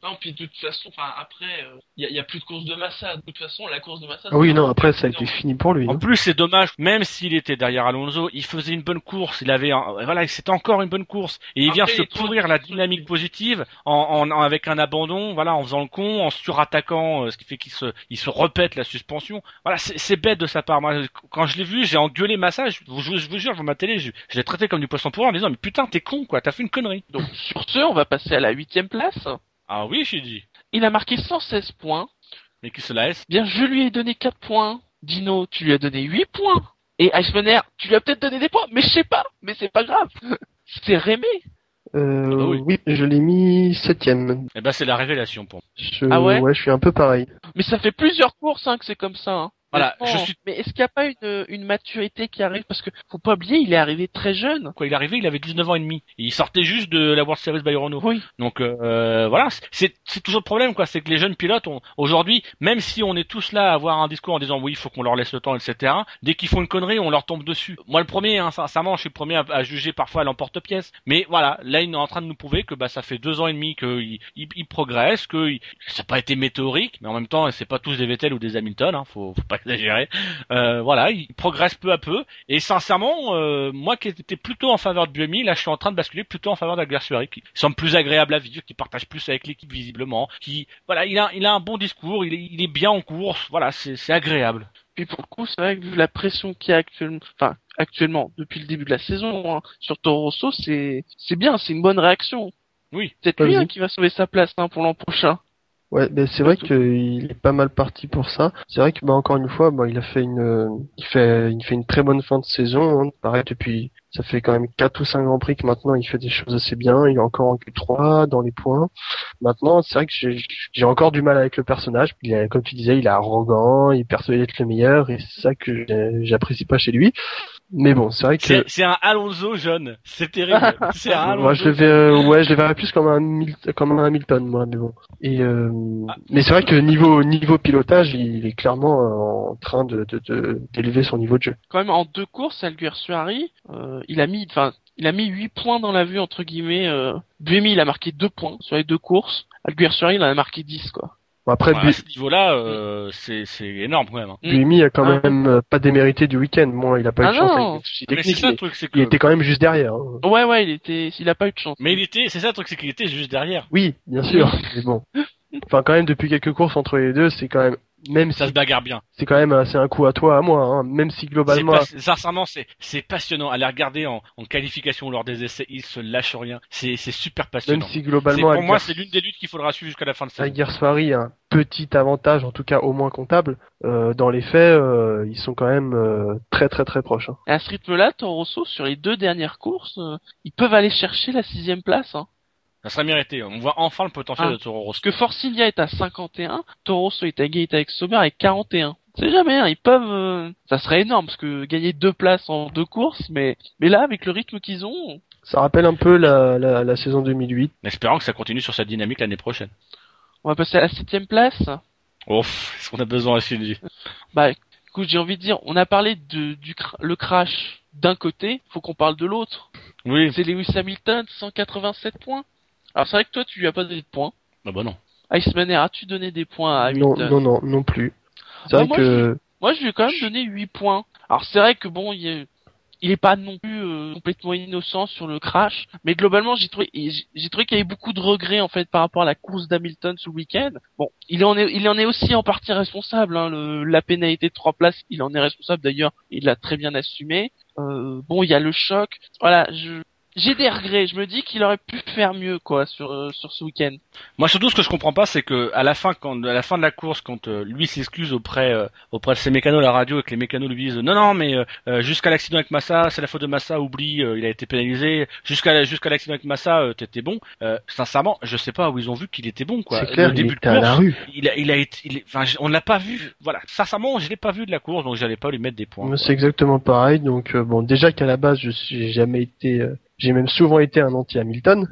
Non, puis de toute façon, enfin après, il euh, y, y a plus de course de Massa. De toute façon, la course de Massa. Ah oui, non, après ça a été fini pour lui. En hein. plus, c'est dommage. Même s'il était derrière Alonso, il faisait une bonne course. Il avait, un... voilà, c'était encore une bonne course. Et il Après, vient se pourrir la dynamique positive en, en, en avec un abandon, voilà, en faisant le con, en surattaquant, euh, ce qui fait qu'il se, il se répète la suspension. Voilà, c'est, c'est bête de sa part. Moi, quand je l'ai vu, j'ai engueulé Massa. Je, je, je vous jure, devant ma télé, je, je l'ai traité comme du poisson pourri en disant mais putain, t'es con quoi, t'as fait une connerie. Donc sur ce, on va passer à la huitième place. Ah oui, j'ai dit. Il a marqué cent seize points. Mais qui se laisse. Bien, je lui ai donné quatre points. Dino, tu lui as donné huit points. Et Iceman Air, tu lui as peut-être donné des points, mais je sais pas, mais c'est pas grave. C'est Rémé. Euh, Ah bah oui. oui, je l'ai mis septième. Eh ben, c'est la révélation pour moi. Je... Ah ouais Ouais, je suis un peu pareil. Mais ça fait plusieurs courses hein, que c'est comme ça. Hein. Voilà, Honnêtement, je suis- Mais est-ce qu'il n'y a pas une, une maturité qui arrive? Parce que faut pas oublier, il est arrivé très jeune. Quand il est arrivé, il avait dix-neuf ans et demi. Et il sortait juste de la World Series by Renault. Oui. Donc euh, voilà, c'est c'est toujours le problème quoi, c'est que les jeunes pilotes, ont, aujourd'hui, même si on est tous là à avoir un discours en disant oui, il faut qu'on leur laisse le temps, et cetera. Dès qu'ils font une connerie, on leur tombe dessus. Moi le premier, hein, sincèrement, je suis le premier à, à juger parfois à l'emporte-pièce. Mais voilà, là il est en train de nous prouver que bah ça fait deux ans et demi qu'il il, il progresse, que il, ça n'a pas été météorique, mais en même temps c'est pas tous des Vettel ou des Hamilton, hein, faut, faut pas exagérer. Euh, voilà, il progresse peu à peu. Et sincèrement, euh, moi qui étais plutôt en faveur de Buemi, là je suis en train de basculer plutôt en faveur d'Alguersuari, qui semble plus agréable à vivre, qui partage plus avec l'équipe visiblement, qui voilà, il a il a un bon discours, il est, il est bien en course, voilà, c'est c'est agréable. Puis pour le coup, c'est vrai que vu la pression qu'il y a actuellement, enfin actuellement depuis le début de la saison hein, sur Toro Rosso, c'est c'est bien, c'est une bonne réaction. Oui. C'est peut-être lui Vas-y. hein, qui va sauver sa place hein, pour l'an prochain. Ouais, ben c'est vrai qu'il est pas mal parti pour ça. C'est vrai que bah encore une fois, bah il a fait une, euh, il fait, il fait une très bonne fin de saison. Hein. Pareil depuis, ça fait quand même quatre ou cinq grands prix que maintenant il fait des choses assez bien. Il est encore en Q trois dans les points. Maintenant, c'est vrai que j'ai, j'ai encore du mal avec le personnage. Il est, comme tu disais, il est arrogant, il est persuadé d'être le meilleur et c'est ça que j'ai- j'apprécie pas chez lui. Mais bon, c'est vrai que C'est c'est un Alonso jeune, c'est terrible. C'est un Alonso. moi je le vais, euh, ouais, je le verrais plus comme un Mil- comme un Hamilton, moi, mais bon. Et euh, Ah. mais c'est vrai que niveau niveau pilotage, il est clairement euh, en train de de- de- d'élever son niveau de jeu. Quand même en deux courses, Alguersuari, euh, il a mis, enfin, il a mis huit points dans la vue entre guillemets. Euh, Buemi, il a marqué deux points sur les deux courses. Alguersuari, il en a marqué dix quoi. Bon, après, Ouais, Bu- à ce niveau-là, euh, c'est c'est énorme quand même. Hein. Buemi a quand Ah. même euh, pas démérité du week-end. Bon, il a pas eu Ah de chance non. avec les soucis Mais c'est techniques, ça le mais truc, c'est que. il était quand même juste derrière. hein. Ouais, ouais, il était, il a pas eu de chance. Mais il était, c'est ça le truc, c'est qu'il était juste derrière. Oui, bien sûr, mais bon. Enfin, quand même, depuis quelques courses entre les deux, c'est quand même, même Ça si se bagarre bien. c'est quand même, euh, c'est un coup à toi, à moi, hein. Même si C'est globalement, pas- sincèrement, c'est c'est passionnant. À les regarder en, en qualification lors des essais, ils se lâchent rien. C'est c'est super même passionnant. si C'est- globalement, pour moi, Alguer- c'est l'une des luttes qu'il faudra suivre jusqu'à la fin de saison. Alguersuari a un petit avantage, en tout cas au moins comptable. Euh, dans les faits, euh, ils sont quand même euh, très très très proches. Hein. Et à ce rythme-là, Toro Rosso, sur les deux dernières courses, euh, ils peuvent aller chercher la sixième place. Hein. Ça serait mérité. On voit enfin le potentiel Ah. de Toro Rosso. Parce que Forcilia est à cinquante et un, Toro Rosso est à égalité avec Sauber avec quarante et un. C'est jamais, hein, ils peuvent... euh, Ça serait énorme, parce que gagner deux places en deux courses, mais mais là, avec le rythme qu'ils ont... Ça rappelle un peu la, la, la saison deux mille huit. En espérant que ça continue sur cette dynamique l'année prochaine. On va passer à la septième place. Oh, pff, est-ce qu'on a besoin à Sylvie? Bah, écoute, j'ai envie de dire, on a parlé de du cr- le crash d'un côté, faut qu'on parle de l'autre. Oui. C'est Lewis Hamilton, cent quatre-vingt-sept points. Alors c'est vrai que toi, tu lui as pas donné de points. Ah bah non. Iceman Air, as-tu donné des points à Non, Hamilton? non, non, non plus. C'est Ah, vrai moi, que Moi, je lui ai quand même donné huit points. Alors c'est vrai que bon, il est, il est pas non plus euh, complètement innocent sur le crash, mais globalement, j'ai trouvé, j'ai j'ai trouvé qu'il y avait beaucoup de regrets en fait par rapport à la course d'Hamilton ce week-end. Bon, il en est, il en est aussi en partie responsable. Hein, le, la pénalité de trois places, il en est responsable d'ailleurs. Il l'a très bien assumé. Euh, bon, il y a le choc. Voilà, je j'ai des regrets. Je me dis qu'il aurait pu faire mieux, quoi, sur euh, sur ce week-end. Moi, surtout, ce que je comprends pas, c'est que à la fin, quand à la fin de la course, quand euh, lui s'excuse auprès euh, auprès de ses mécanos à la radio et que les mécanos lui disent non, non, mais euh, jusqu'à l'accident avec Massa, c'est la faute de Massa, oublie, euh, il a été pénalisé. Jusqu'à jusqu'à l'accident avec Massa, euh, t'étais bon. Euh, sincèrement, je sais pas où ils ont vu qu'il était bon, quoi. c'est clair, Le il début était de à course, la rue. il a il a été, il est- enfin, on l'a pas vu. Voilà, sincèrement, je l'ai pas vu de la course, donc j'allais pas lui mettre des points. Moi, quoi. c'est exactement pareil. Donc euh, bon, déjà qu'à la base, je suis j'ai jamais été, euh, j'ai même souvent été un anti-Hamilton.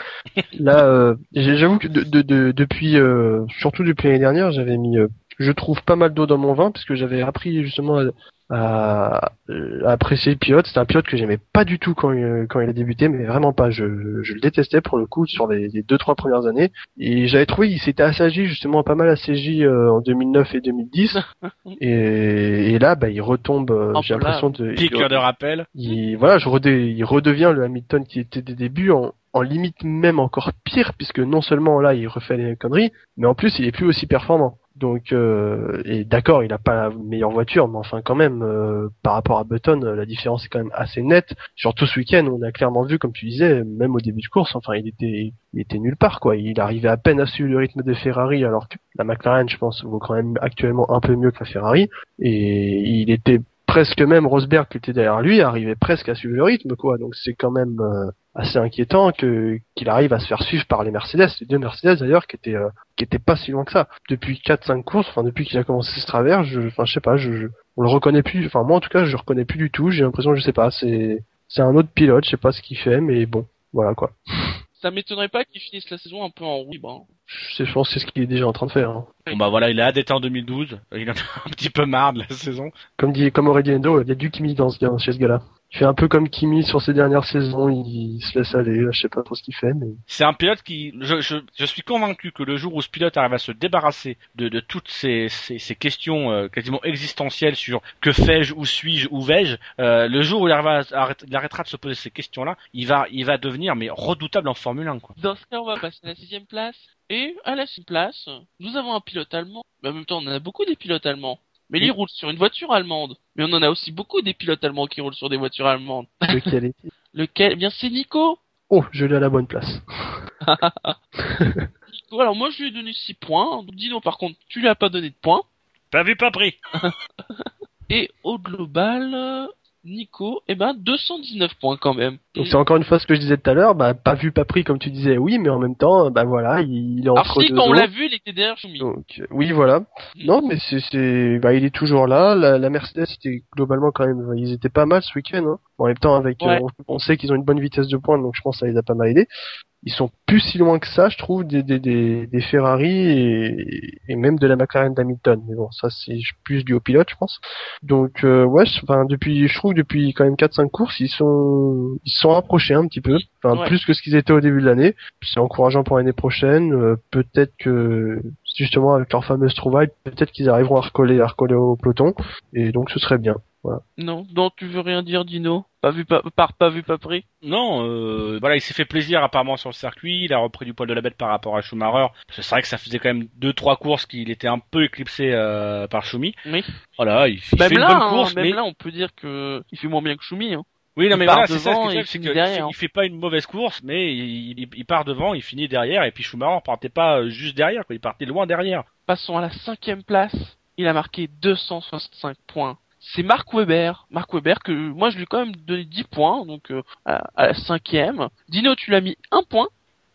Là, euh, j'ai- j'avoue que de, de, de- depuis, euh, surtout depuis l'année dernière, j'avais mis, euh, je trouve pas mal d'eau dans mon vin parce que j'avais appris justement à, à, à apprécier le pilote. C'était un pilote que j'aimais pas du tout quand il, quand il a débuté, mais vraiment pas. Je, je le détestais pour le coup sur les, les deux trois premières années. Et j'avais trouvé qu'il s'était assagi justement pas mal assagi euh, en deux mille neuf et deux mille dix. et, et là, bah, il retombe. Euh, Oh, j'ai là. l'impression de. Piqûre il- de rappel. il, voilà, je redé, il redevient le Hamilton qui était des débuts en, en limite même encore pire, puisque non seulement là il refait les conneries, mais en plus il est plus aussi performant. Donc euh, et d'accord, il a pas la meilleure voiture, mais enfin quand même euh, par rapport à Button, euh, la différence est quand même assez nette. Surtout ce week-end, on a clairement vu, comme tu disais, même au début de course, enfin il était, il était nulle part quoi. Il arrivait à peine à suivre le rythme de Ferrari, alors que la McLaren, je pense, vaut quand même actuellement un peu mieux que la Ferrari. Et il était presque même Rosberg qui était derrière lui arrivait presque à suivre le rythme quoi. Donc c'est quand même euh, assez inquiétant que qu'il arrive à se faire suivre par les Mercedes, les deux Mercedes d'ailleurs qui étaient euh, qui étaient pas si loin que ça. Depuis quatre cinq courses, enfin depuis qu'il a commencé ce travers, je enfin je sais pas, je, je on le reconnaît plus, enfin moi en tout cas, je le reconnais plus du tout, j'ai l'impression je sais pas, c'est c'est un autre pilote, je sais pas ce qu'il fait mais bon, voilà quoi. Ça m'étonnerait pas qu'il finisse la saison un peu en roue libre. Hein. Je, sais, je pense que c'est ce qu'il est déjà en train de faire. Hein. Bon bah voilà, il a adété en deux mille douze. Il en a un petit peu marre de la saison. Comme dit, comme aurait dit Endo, il y a du Kimi dans ce gars, chez ce gars-là. Il fait un peu comme Kimi sur ses dernières saisons, il, il se laisse aller, là, je sais pas trop ce qu'il fait, mais... C'est un pilote qui, je, je, je suis convaincu que le jour où ce pilote arrive à se débarrasser de, de toutes ces, ces, ces questions euh, quasiment existentielles sur que fais-je, où suis-je, où vais-je, euh, le jour où il, arrivera à, arrête, il arrêtera de se poser ces questions-là, il va, il va devenir mais redoutable en Formule un quoi. Dans ce cas, on va passer à la sixième place. Et à la sixième place, nous avons un pilote allemand. Mais en même temps, on en a beaucoup des pilotes allemands. Mais lui, il roule sur une voiture allemande. Mais on en a aussi beaucoup des pilotes allemands qui roulent sur des voitures allemandes. Lequel est-il? Lequel? Eh bien, c'est Nico. Oh, je l'ai à la bonne place. Nico, alors moi, je lui ai donné six points. Dino, par contre, tu lui as pas donné de points. Pas vu, pas pris. Et au global, Nico, eh ben, deux cent dix-neuf points quand même. Donc c'est encore une fois ce que je disais tout à l'heure, bah pas vu, pas pris comme tu disais, oui, mais en même temps, bah voilà, il, il est Alors entre si, deux quand on eaux. l'a vu, il était derrière Schumi. Donc euh, oui, voilà. Non, mais c'est, c'est, bah il est toujours là. La, la Mercedes était globalement quand même, ils étaient pas mal ce week-end. Hein. En même temps, avec, Ouais. euh, on, on sait qu'ils ont une bonne vitesse de pointe, donc je pense que ça les a pas mal aidés. Ils sont plus si loin que ça, je trouve, des, des, des, des Ferrari et, et même de la McLaren d'Hamilton. Mais bon, ça c'est plus dû au pilote, je pense. Donc euh, ouais, enfin depuis, je trouve depuis quand même quatre cinq courses, ils sont, ils se sont rapprochés un petit peu, enfin Ouais. plus que ce qu'ils étaient au début de l'année. C'est encourageant pour l'année prochaine. Euh, peut-être que justement avec leur fameuse trouvaille, peut-être qu'ils arriveront à recoller, à recoller au peloton. Et donc ce serait bien. Voilà. Non, non, tu veux rien dire, Dino? Pas vu, pas, par, pas vu, pas pris? Non, euh, voilà, il s'est fait plaisir apparemment sur le circuit, il a repris du poil de la bête par rapport à Schumacher. Parce que c'est vrai que ça faisait quand même deux trois courses qu'il était un peu éclipsé euh, par Schumi. Oui. Voilà, il, il Même fait là, une bonne hein, course, même mais là, on peut dire que il fait moins bien que Schumi, hein. oui, non il mais part voilà, c'est ça ce devant que et je il c'est finit que derrière, c'est- hein. il fait pas une mauvaise course, mais il, il, il part devant, il finit derrière, et puis Schumacher partait pas euh, juste derrière, quoi, il partait loin derrière. Passons à la cinquième place. Il a marqué deux cent soixante-cinq points. C'est Mark Webber. Mark Webber que moi je lui ai quand même donné dix points, donc euh, à, à la cinquième. Dino, tu l'as mis un point.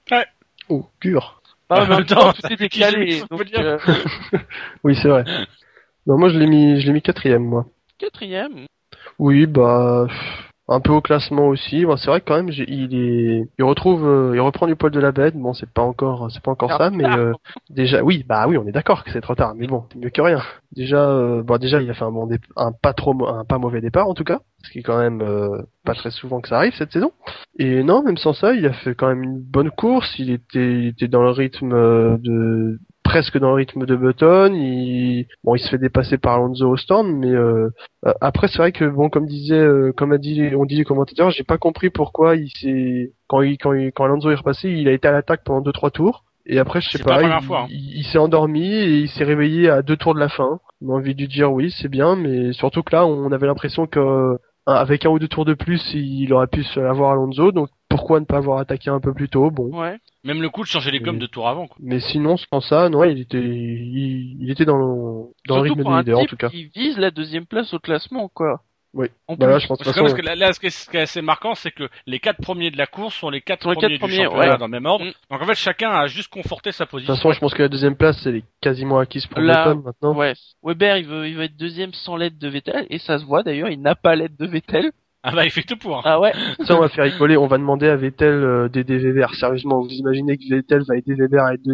Oh, dur. Bah, En en même même temps, temps, tu t'es qui décalé. j'ai mis, on peut Donc, dire. euh, Oui, c'est vrai. Non, moi je l'ai mis, je l'ai mis quatrième, moi. quatrième. Oui, bah pff, un peu au classement aussi. Bon, c'est vrai que quand même, j'ai- il est, il retrouve, euh, il reprend du poil de la bête. Bon, c'est pas encore, c'est pas encore ça, mais euh, déjà, oui, bah oui, on est d'accord que c'est trop tard, mais bon, c'est mieux que rien. Déjà, euh, bon, déjà, il a fait un bon, dé- un pas trop, mo- un pas mauvais départ en tout cas, ce qui est quand même euh, pas très souvent que ça arrive cette saison. Et non, même sans ça, il a fait quand même une bonne course. Il était, il était dans le rythme euh, de presque dans le rythme de Button. Il, bon, il se fait dépasser par Alonso au stand, mais euh, euh, après, c'est vrai que bon, comme disait, euh, comme a dit, on dit les commentateurs, j'ai pas compris pourquoi il s'est, quand il, quand il, quand Alonso est repassé, il a été à l'attaque pendant deux trois tours. Et après, je sais C'est pas, pas la première il, fois, hein. il, il s'est endormi et il s'est réveillé à deux tours de la fin. On a envie de lui dire oui, c'est bien, mais surtout que là, on avait l'impression que euh, avec un ou deux tours de plus, il aurait pu se l'avoir Alonso. Donc pourquoi ne pas avoir attaqué un peu plus tôt? Bon. Ouais. Même le coup de changer les gommes Oui. de tour avant, quoi. Mais sinon, sans ça, non, il était, il, il était dans le, dans le Surtout rythme pour des un leaders, en type tout cas. qui vise la deuxième place au classement, quoi. Oui. En Bah là, plus. je pense de C'est toute comme façon, parce que là, là, ce qui est, ce qui est assez marquant, c'est que les quatre premiers de la course sont les quatre Sont les premiers quatre du premiers, championnat ouais. dans le même ordre. Mm. Donc en fait, chacun a juste conforté sa de position. toute façon, je pense que la deuxième place, elle est quasiment acquise pour Là, Button maintenant. Ouais. Weber, il veut, il veut être deuxième sans l'aide de Vettel, et ça se voit d'ailleurs, il n'a pas l'aide de Vettel. Ah bah il fait tout pour. Hein. Ah ouais. Ça, on va faire rigoler, on va demander à Vettel euh, d'aider Weber. Sérieusement, vous imaginez que Vettel va aider Weber à être deuxième?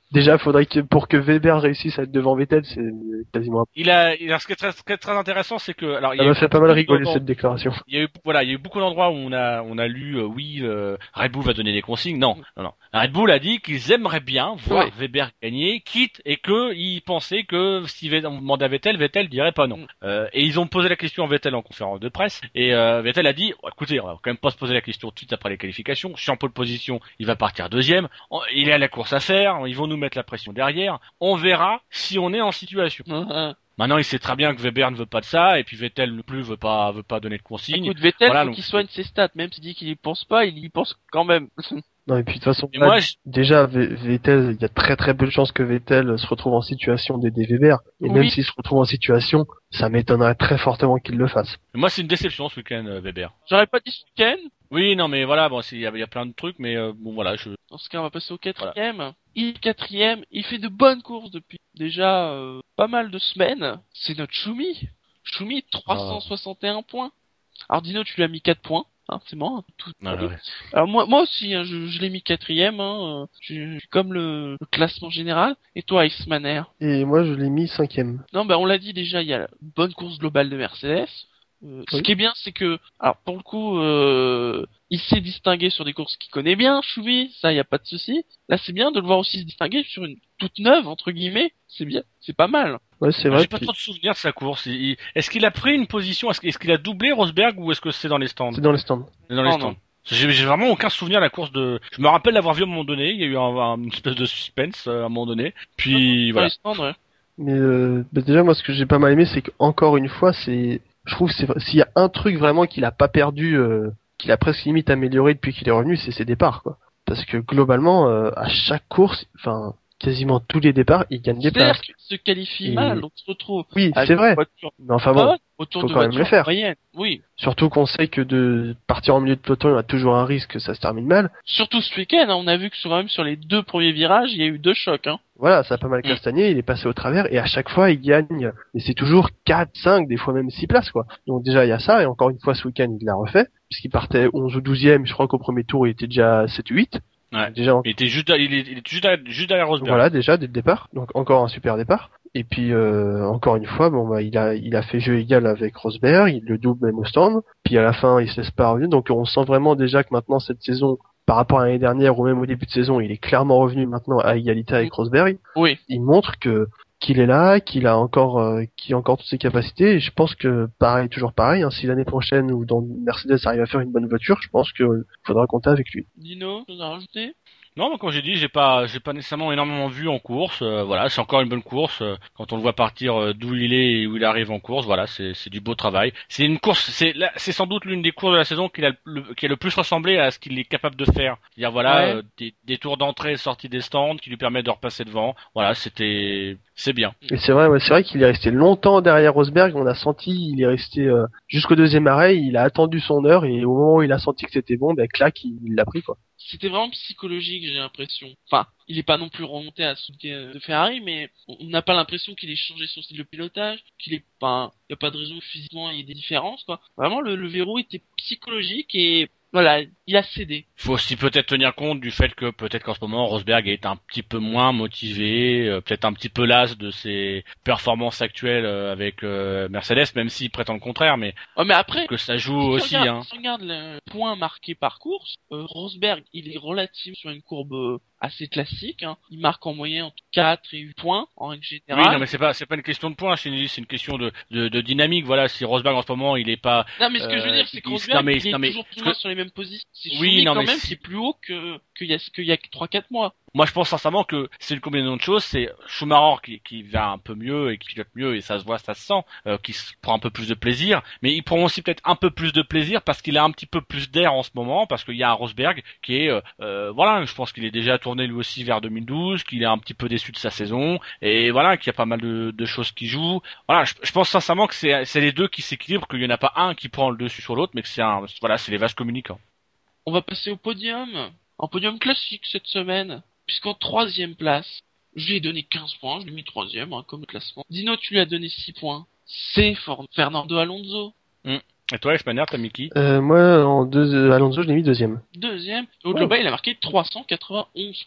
Déjà, faudrait que pour que Weber réussisse à être devant Vettel, c'est quasiment. Il a, il a ce qui est très, très, très intéressant, c'est que alors il y Ça a m'a eu fait pas mal beaucoup rigoler d'endroits- cette déclaration. Il y a eu, voilà, il y a eu beaucoup d'endroits où on a, on a lu, euh, oui, euh, Red Bull va donner des consignes. Non, non, non. Red Bull a dit qu'ils aimeraient bien voir Ouais. Weber gagner, quitte et que ils pensaient que si Vettel- on demandait à Vettel, Vettel dirait pas non. Mm. Euh, et ils ont posé la question à Vettel en conférence de presse, et euh, Vettel a dit, oh, écoutez, on va quand même pas se poser la question tout de suite après les qualifications. Je suis en pole position, il va partir deuxième. On- Il a la course à faire, ils vont nous mettre la pression derrière. On verra si on est en situation. Hein, Maintenant, il sait très bien que Weber ne veut pas de ça, et puis Vettel non plus veut pas, veut pas donner de consignes. Écoute, Vettel, Voilà, faut donc- qu'il soigne ses stats, même s'il dit qu'il y pense pas, il y pense quand même. Non, et puis de toute façon, Et là, moi, je- déjà, V- Vettel, il y a très très peu de chances que Vettel se retrouve en situation d'aider Weber. Et même Oui. s'il se retrouve en situation, ça m'étonnerait très fortement qu'il le fasse. moi, c'est une déception ce week-end, euh, Weber. J'aurais pas dit ce week-end. Oui, non, mais voilà, bon, c'est- il y, a- il y a plein de trucs, mais euh, bon, voilà, je. Dans ce cas, on va passer au quatrième. Il est quatrième, il fait de bonnes courses depuis déjà euh, pas mal de semaines. C'est notre Schumi. Schumi, trois cent soixante et un points. Alors Dino, tu lui as mis quatre points. Hein, c'est bon, hein, tout. Non, ouais. Alors moi, moi aussi, hein, je, je l'ai mis quatrième. Hein, euh, je, je suis comme le, le classement général. Et toi, Icemanner? Et moi, je l'ai mis cinquième. Non, ben on l'a dit déjà, il y a la bonne course globale de Mercedes. Euh, Ce Oui. qui est bien, c'est que, alors pour le coup, euh, il s'est distingué sur des courses qu'il connaît bien, Choubi, ça y a pas de souci. Là, c'est bien de le voir aussi se distinguer sur une toute neuve entre guillemets. C'est bien, c'est pas mal. Ouais, c'est Moi, vrai. J'ai pas puis trop de souvenirs de sa course. Il- il- Est-ce qu'il a pris une position? Est-ce qu'il est-ce qu'il a doublé Rosberg ou est-ce que c'est dans les stands? C'est dans les stands. C'est dans les Non, stands. non. J'ai j'ai vraiment aucun souvenir de la course de. Je me rappelle l'avoir vu à un moment donné. Il y a eu un, un- une espèce de suspense euh, à un moment donné. Puis Dans voilà. les stands, ouais. Mais euh, bah déjà, moi, ce que j'ai pas mal aimé, c'est qu'encore une fois, c'est, je trouve, que c'est s'il y a un truc vraiment qu'il a pas perdu, euh, qu'il a presque limite amélioré depuis qu'il est revenu, c'est ses départs, quoi. Parce que globalement, euh, à chaque course, enfin, quasiment tous les départs, il gagne des C'est-à-dire places. qu'il se qualifie Et- mal, donc il se retrouve Oui, avec c'est une vrai. voiture Mais enfin bon, bonne, autour faut de quand même le voitures faire. moyennes. Oui. surtout qu'on sait que de partir en milieu de peloton, il y a toujours un risque que ça se termine mal. Surtout ce week-end, hein, on a vu que sur, quand même sur les deux premiers virages, il y a eu deux chocs. Hein. Voilà, ça a pas mal Mm. castagné, il est passé au travers, et à chaque fois, il gagne. Et c'est toujours quatre, cinq, des fois même six places, quoi. Donc déjà, il y a ça, et encore une fois, ce week-end, il l'a refait, puisqu'il partait onze ou douzième, je crois qu'au premier tour, il était déjà sept ou huit. Ouais. Déjà, en- Il était juste, il est, il est juste derrière, juste derrière Rosberg. voilà, déjà, dès le départ. Donc encore un super départ. Et puis, euh, encore une fois, bon, bah, il a, il a fait jeu égal avec Rosberg, il le double même au stand. Puis à la fin, il se laisse pas revenir. Donc on sent vraiment déjà que maintenant, cette saison, par rapport à l'année dernière ou même au début de saison, il est clairement revenu maintenant à égalité avec Rosberg. Oui. Il montre que qu'il est là, qu'il a encore euh, qu'il a encore toutes ses capacités, et je pense que pareil, toujours pareil, hein, si l'année prochaine ou dans Mercedes arrive à faire une bonne voiture, je pense qu'il faudra compter avec lui. Dino, chose à rajouter? Non, mais comme j'ai dit, j'ai pas, j'ai pas nécessairement énormément vu en course. Euh, voilà, c'est encore une bonne course. Euh, quand on le voit partir euh, d'où il est et où il arrive en course, voilà, c'est, c'est du beau travail. C'est une course, c'est, là, c'est sans doute l'une des courses de la saison qui a le, qui a le plus ressemblé à ce qu'il est capable de faire. C'est-à-dire voilà, Ouais. euh, des, des tours d'entrée et sortie des stands qui lui permettent de repasser devant. Voilà, c'était, c'est bien. Et c'est vrai, ouais, c'est vrai qu'il est resté longtemps derrière Rosberg, on a senti, il est resté euh, jusqu'au deuxième arrêt, il a attendu son heure, et au moment où il a senti que c'était bon, ben clac, il il l'a pris, quoi. C'était vraiment psychologique, j'ai l'impression. Enfin, il est pas non plus remonté à ce de Ferrari, mais on n'a pas l'impression qu'il ait changé son style de pilotage, qu'il est pas, il y a pas de raison que physiquement il y ait des différences, quoi. Vraiment, le, le verrou était psychologique et voilà, il a cédé. Il faut aussi peut-être tenir compte du fait que peut-être qu'en ce moment Rosberg est un petit peu moins motivé, euh, peut-être un petit peu las de ses performances actuelles euh, avec euh, Mercedes, même s'il prétend le contraire, mais Oh, mais après, que ça joue si tu aussi. regardes, Hein. si tu regardes le point marqué par course, euh, Rosberg, il est relativement sur une courbe euh, assez classique, hein. Il marque en moyenne entre quatre et huit points, en règle Oui, générale. non, mais c'est pas c'est pas une question de points, c'est une, c'est une question de, de, de dynamique. Voilà, si Rosberg en ce moment il est pas. Non, mais ce que je veux Euh, dire, c'est que il- Rosberg, non, mais- il est non, mais- toujours plus ou ce moins que- sur les mêmes positions. C'est Oui, Schumi, non, quand mais même, si- c'est plus haut que, qu'il y a, qu'il y a trois quatre mois. Moi, je pense sincèrement que c'est une combinaison de choses. C'est Schumacher qui, qui va un peu mieux et qui pilote mieux et ça se voit, ça se sent, euh, qui se prend un peu plus de plaisir. Mais il prend aussi peut-être un peu plus de plaisir parce qu'il a un petit peu plus d'air en ce moment, parce qu'il y a un Rosberg qui est, euh, euh, voilà, je pense qu'il est déjà tourné lui aussi vers deux mille douze, qu'il est un petit peu déçu de sa saison et voilà, qu'il y a pas mal de, de choses qui jouent. Voilà, je, je pense sincèrement que c'est, c'est les deux qui s'équilibrent, qu'il y en a pas un qui prend le dessus sur l'autre, mais que c'est un, voilà, c'est les vases communicants. On va passer au podium. En podium classique cette semaine. Puisqu'en troisième place, je lui ai donné quinze points, je lui ai mis troisième, hein, comme le classement. Dino, tu lui as donné six points. C'est For- Fernando Alonso. Et toi, Espanier, t'as mis qui? Euh, moi, en deux, Alonso, je l'ai mis deuxième. Deuxième. Et au Ouais. global, il a marqué trois cent quatre-vingt-onze points.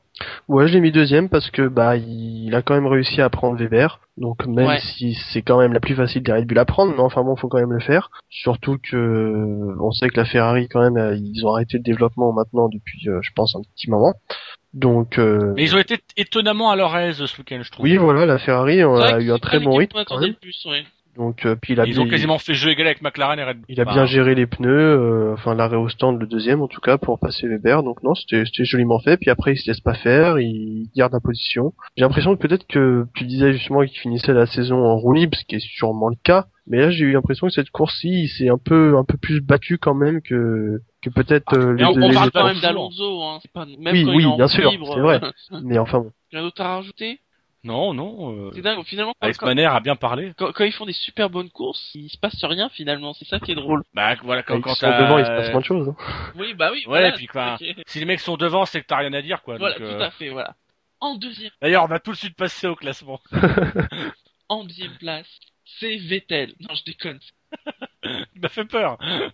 Ouais, je l'ai mis deuxième parce que bah il a quand même réussi à prendre Weber. Donc même Ouais. si c'est quand même la plus facile des Red Bull à prendre, mais enfin bon, faut quand même le faire. Surtout que on sait que la Ferrari quand même, euh, ils ont arrêté le développement maintenant depuis, euh, je pense, un petit moment. Donc euh, Mais ils ont été étonnamment à leur aise ce week-end, je trouve. oui, voilà, la Ferrari on C'est vrai a que eu un c'est très pas bon l'équipe rythme qu'on quand attendait même. le plus, ouais. Donc euh, puis il a Ils ont bien, quasiment fait jeu égal avec McLaren et Red Bull. il a Bah, bien géré les pneus, euh, enfin l'arrêt au stand le deuxième en tout cas pour passer Weber. Donc non, c'était c'était joliment fait. Puis après il se laisse pas faire, il garde la position. J'ai l'impression que peut-être que tu disais justement qu'il finissait la saison en roue libre, ce qui est sûrement le cas. Mais là j'ai eu l'impression que cette course-ci, il s'est un peu un peu plus battu quand même que que peut-être euh, Mais les on, deux on les parle autres quand courses. même d'Alonso, hein. C'est pas, même Oui, quand oui, il est en bien roue sûr, libre, c'est vrai. euh, Mais enfin bon. Rien d'autre à rajouter? Non, non. Euh... C'est dingue, finalement, quand, Alex quand, Manner a bien parlé. quand, quand ils font des super bonnes courses, il se passe rien finalement, c'est ça qui est drôle. Bah voilà, quand, Quand quand ils sont t'as- devant, il se passe moins de choses. hein. Oui, bah oui, Ouais, voilà. et puis quoi, ok. si les mecs sont devant, c'est que t'as rien à dire, quoi. Voilà, donc, tout euh, à fait, voilà. En deuxième, D'ailleurs, on va tout de suite passer au classement. en deuxième place, c'est Vettel. Non, je déconne. Il m'a fait peur.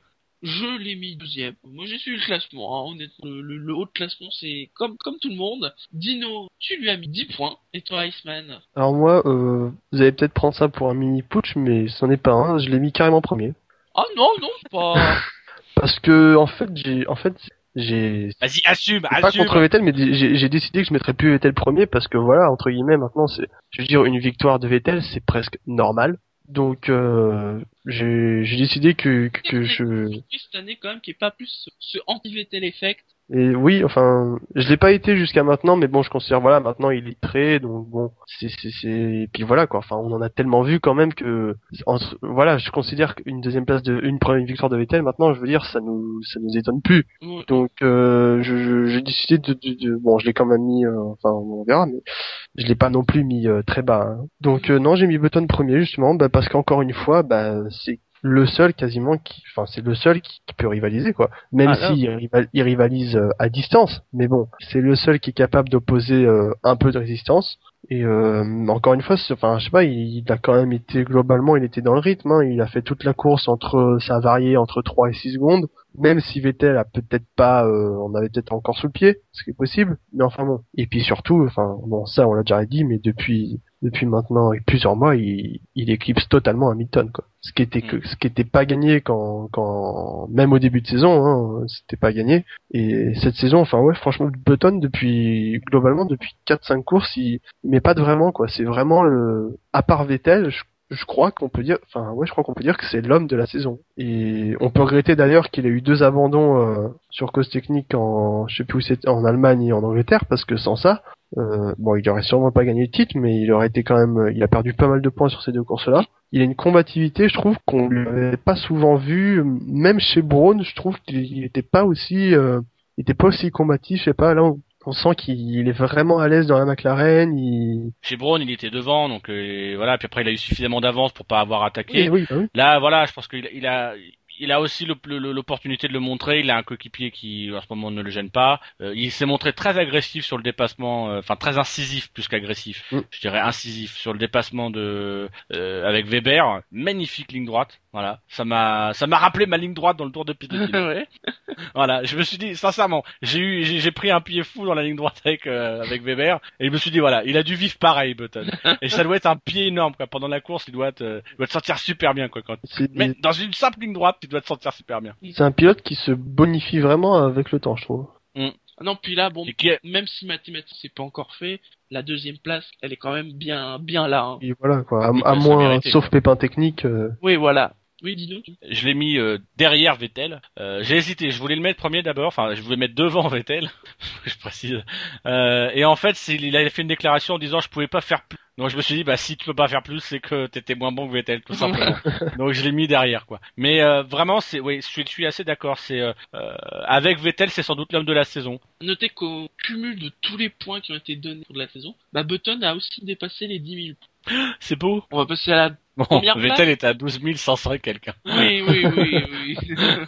Je l'ai mis deuxième. Moi, j'ai suivi le classement, hein, honnêtement. Le, le, le haut de classement, c'est comme, comme tout le monde. Dino, tu lui as mis dix points. Et toi, Iceman? Alors moi, euh, vous allez peut-être prendre ça pour un mini putsch, mais c'en est pas un. Je l'ai mis carrément premier. Ah non, non, c'est pas... Parce que en fait, j'ai, en fait, j'ai, Vas-y, assume, c'est pas assume. contre Vettel, mais j'ai, j'ai décidé que je mettrais plus Vettel premier parce que voilà, entre guillemets, maintenant, c'est, je veux dire, une victoire de Vettel, c'est presque normal. Donc, euh, j'ai, j'ai décidé que, que, que je, cette année, quand même, qui est pas plus ce, ce anti-Vettel effect. et oui, enfin, je l'ai pas été jusqu'à maintenant, mais bon, je considère, voilà, maintenant il est prêt, donc bon, c'est, c'est, c'est, et puis voilà, quoi, enfin, on en a tellement vu quand même que, entre, voilà, je considère qu'une deuxième place de, une première victoire de Vettel, maintenant, je veux dire, ça nous, ça nous étonne plus. Ouais. Donc, euh, je, je- j'ai décidé de, de, de- bon, je l'ai quand même mis, euh, enfin, on verra, mais je l'ai pas non plus mis euh, très bas. hein. Donc, euh, non, j'ai mis Button premier, justement, bah, parce qu'encore une fois, bah, c'est le seul quasiment qui, enfin, c'est le seul qui, qui peut rivaliser, quoi. Même Ah, là. s'il rival, il rivalise euh, à distance, mais bon, c'est le seul qui est capable d'opposer euh, un peu de résistance. Et euh, encore une fois, c'est- enfin, je sais pas, il, il a quand même été globalement, il était dans le rythme. Hein, il a fait toute la course entre, ça a varié entre trois et six secondes. Même si Vettel a peut-être pas, euh, on avait peut-être encore sous le pied, ce qui est possible. Mais enfin bon. Et puis surtout, enfin bon, ça on l'a déjà dit, mais depuis depuis maintenant plusieurs mois, il, il éclipse totalement Hamilton, quoi. Ce qui était que, ce qui était pas gagné quand quand même au début de saison, hein, c'était pas gagné. Et cette saison, enfin ouais, franchement, Button depuis globalement depuis quatre cinq courses, il mais pas de vraiment, quoi. C'est vraiment le, à part Vettel, je, je crois qu'on peut dire, enfin ouais, je crois qu'on peut dire que c'est l'homme de la saison. Et on peut regretter d'ailleurs qu'il ait eu deux abandons euh, sur cause technique en, je sais plus où c'était, en Allemagne et en Angleterre, parce que sans ça, euh, bon, il aurait sûrement pas gagné le titre, mais il aurait été quand même, il a perdu pas mal de points sur ces deux courses-là. Il a une combativité, je trouve qu'on lui avait pas souvent vu, même chez Braun, je trouve qu'il était pas aussi, euh, il était pas aussi combatif, je sais pas, là on, on sent qu'il est vraiment à l'aise dans la McLaren, il... Chez Braun, il était devant, donc euh, voilà. Puis après, il a eu suffisamment d'avance pour pas avoir attaqué. Oui, oui, bah oui. Là, voilà, je pense qu'il il a, il a aussi le- le- l'opportunité de le montrer. Il a un coéquipier qui, en ce moment, ne le gêne pas. Euh, il s'est montré très agressif sur le dépassement, euh, enfin très incisif plus qu'agressif. Mm. Je dirais incisif sur le dépassement de euh, avec Weber. Magnifique ligne droite. Voilà, ça m'a, ça m'a rappelé ma ligne droite dans le Tour de Piste de Pile. ouais. Voilà, je me suis dit sincèrement, j'ai eu, j'ai, j'ai pris un pied fou dans la ligne droite avec euh, avec Weber et je me suis dit voilà, il a dû vivre pareil Button. Et ça doit être un pied énorme quoi. Pendant la course, il doit te, il doit te sentir super bien quoi. Quand... C'est, Mais dans une simple ligne droite, tu dois te sentir super bien. c'est un pilote qui se bonifie vraiment avec le temps, je trouve. Non, puis là, bon, Et qui est... même si mathématiquement c'est pas encore fait, la deuxième place, elle est quand même bien, bien là. Hein. Et voilà, quoi. À, Oui, à bah, ça moins, méritait, sauf quoi. pépin technique, euh, Oui, voilà. Oui, dis-nous. Je l'ai mis euh, derrière Vettel. Euh, j'ai hésité. Je voulais le mettre premier d'abord. Enfin, je voulais mettre devant Vettel. Je précise. Euh, et en fait, c'est, il a fait une déclaration en disant je pouvais pas faire plus. Donc je me suis dit bah si tu peux pas faire plus, c'est que t'étais moins bon que Vettel tout simplement. Donc je l'ai mis derrière quoi. Mais euh, vraiment, c'est, oui, je suis, je suis assez d'accord. C'est euh, euh, avec Vettel, c'est sans doute l'homme de la saison. Notez qu'au cumul de tous les points qui ont été donnés pour la saison, bah Button a aussi dépassé les dix mille. C'est beau. On va passer à la... Bon, Première Vettel est à douze mille cinq cents et quelqu'un. Oui, oui, oui, oui.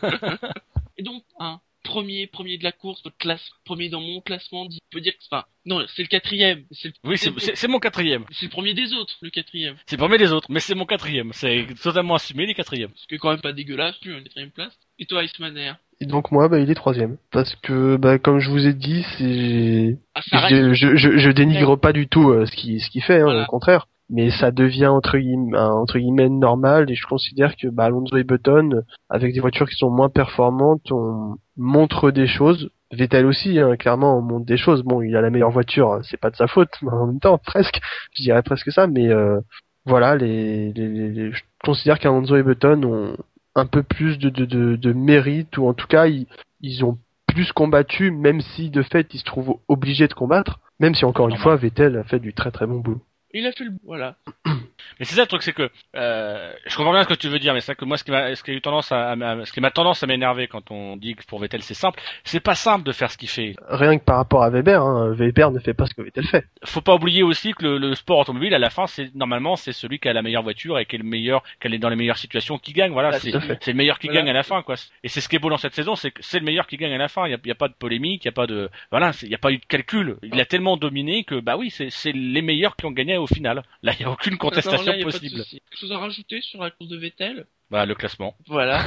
Et donc, un premier, premier de la course, votre classe, premier dans mon classement, on peut dire que, enfin, non, c'est le quatrième. C'est le, Oui, c'est, c'est, c'est mon quatrième. c'est le premier des autres, le quatrième. C'est le premier des autres, mais c'est mon quatrième. C'est totalement assumé les quatrièmes. Ce qui est quand même pas dégueulasse, plus, une quatrième place. Et toi, Iceman Air? Et donc moi, bah, il est troisième. Parce que, bah, comme je vous ai dit, c'est, Ah, ça reste- je, je, je, je dénigre pas du tout euh, ce qu'il ce qu'il fait, hein, Voilà. au contraire. Mais ça devient entre guillemets, un- entre guillemets normal, et je considère que bah, Alonso et Button, euh, avec des voitures qui sont moins performantes, on montre des choses. Vettel aussi, hein, clairement, on montre des choses. Bon, il a la meilleure voiture, hein, c'est pas de sa faute, mais en même temps, presque, je dirais presque ça. Mais euh, voilà, les, les, les- les- je considère qu'Alonso et Button ont un peu plus de, de, de, de mérite, ou en tout cas, ils, ils ont plus combattu, même si de fait, ils se trouvent obligés de combattre. Même si encore une Normal. fois, Vettel a fait du très très bon boulot. Il a fait le voilà. Mais c'est ça le truc, c'est que euh, je comprends bien ce que tu veux dire, mais c'est vrai que moi, ce qui m'a, ce qui a eu tendance à, à- ce qui m'a tendance à m'énerver quand on dit que pour Vettel c'est simple, c'est pas simple de faire ce qu'il fait. Rien que par rapport à Weber, hein, Weber ne fait pas ce que Vettel fait. Faut pas oublier aussi que le, le sport automobile, à la fin, c'est normalement c'est celui qui a la meilleure voiture et qui est le meilleur, qui est dans les meilleures situations qui gagne. Voilà, Ah, c'est tout à fait. c'est le meilleur qui Voilà. gagne à la fin, quoi. Et c'est ce qui est beau dans cette saison, c'est que c'est le meilleur qui gagne à la fin. Il y a, il y a pas de polémique, il y a pas de, voilà, c'est- il y a pas eu de calcul. Il a tellement dominé que bah oui, c'est c'est les meilleurs qui ont gagné au final. Là, il y a aucune contestation D'accord, là, y a pas de possible. souci. Quelque chose à rajouter sur la course de Vettel? Bah le classement. Voilà.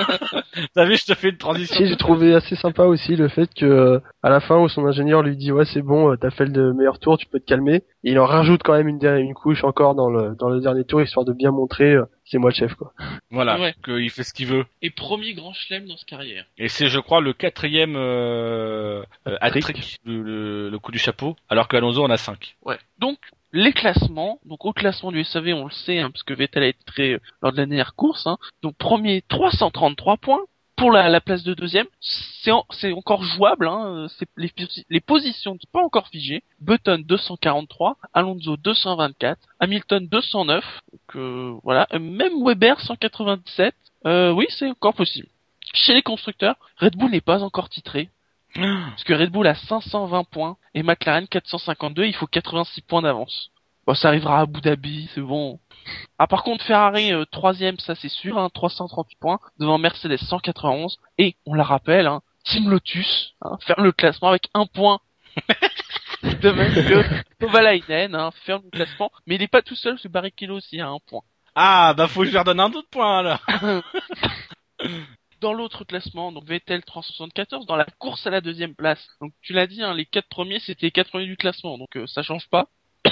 T'as vu, je te fais une transition. Si, j'ai trouvé assez sympa aussi le fait que euh, à la fin où son ingénieur lui dit ouais c'est bon, euh, t'as fait le meilleur tour, tu peux te calmer. Et il en rajoute quand même une, der- une couche encore dans le dans le dernier tour histoire de bien montrer euh, c'est moi le chef quoi. Voilà, Ouais. qu'il fait ce qu'il veut. Et premier grand chelem dans sa carrière. Et c'est, je crois, le quatrième euh, euh, Hat-trick. hat-trick, le, le, le coup du chapeau, alors qu'Alonso en a cinq. Ouais. Donc, les classements. Donc, au classement du S A V, on le sait, hein, parce que Vettel a été très euh, lors de la dernière course. Hein. Donc, premier, trois cent trente-trois points. Pour la, la place de deuxième, c'est, en- c'est encore jouable. Hein. C'est, les, posi- les positions ne sont pas encore figées. Button deux cent quarante-trois, Alonso deux cent vingt-quatre, Hamilton deux cent neuf. Donc, euh, voilà. Euh, Même Weber cent quatre-vingt-dix-sept. Euh, oui, c'est encore possible. Chez les constructeurs, Red Bull n'est pas encore titré. Parce que Red Bull a cinq cent vingt points et McLaren quatre cent cinquante-deux, il faut quatre-vingt-six points d'avance. Bon, ça arrivera à Abu Dhabi, c'est bon. Ah, par contre, Ferrari, euh, troisième, ça c'est sûr, hein, trois cent trente-huit points, devant Mercedes cent quatre-vingt-onze, et, on la rappelle, hein, Team Lotus, hein, faire le classement avec un point. De même que Kovalainen, hein, faire le classement, mais il est pas tout seul, ce Barrichello aussi a un point. Ah, bah faut que je lui redonne un autre point, alors. Dans l'autre classement, donc Vettel trois cent soixante-quatorze, dans la course à la deuxième place. Donc tu l'as dit, hein, les quatre premiers c'était les quatre premiers du classement, donc euh, ça change pas.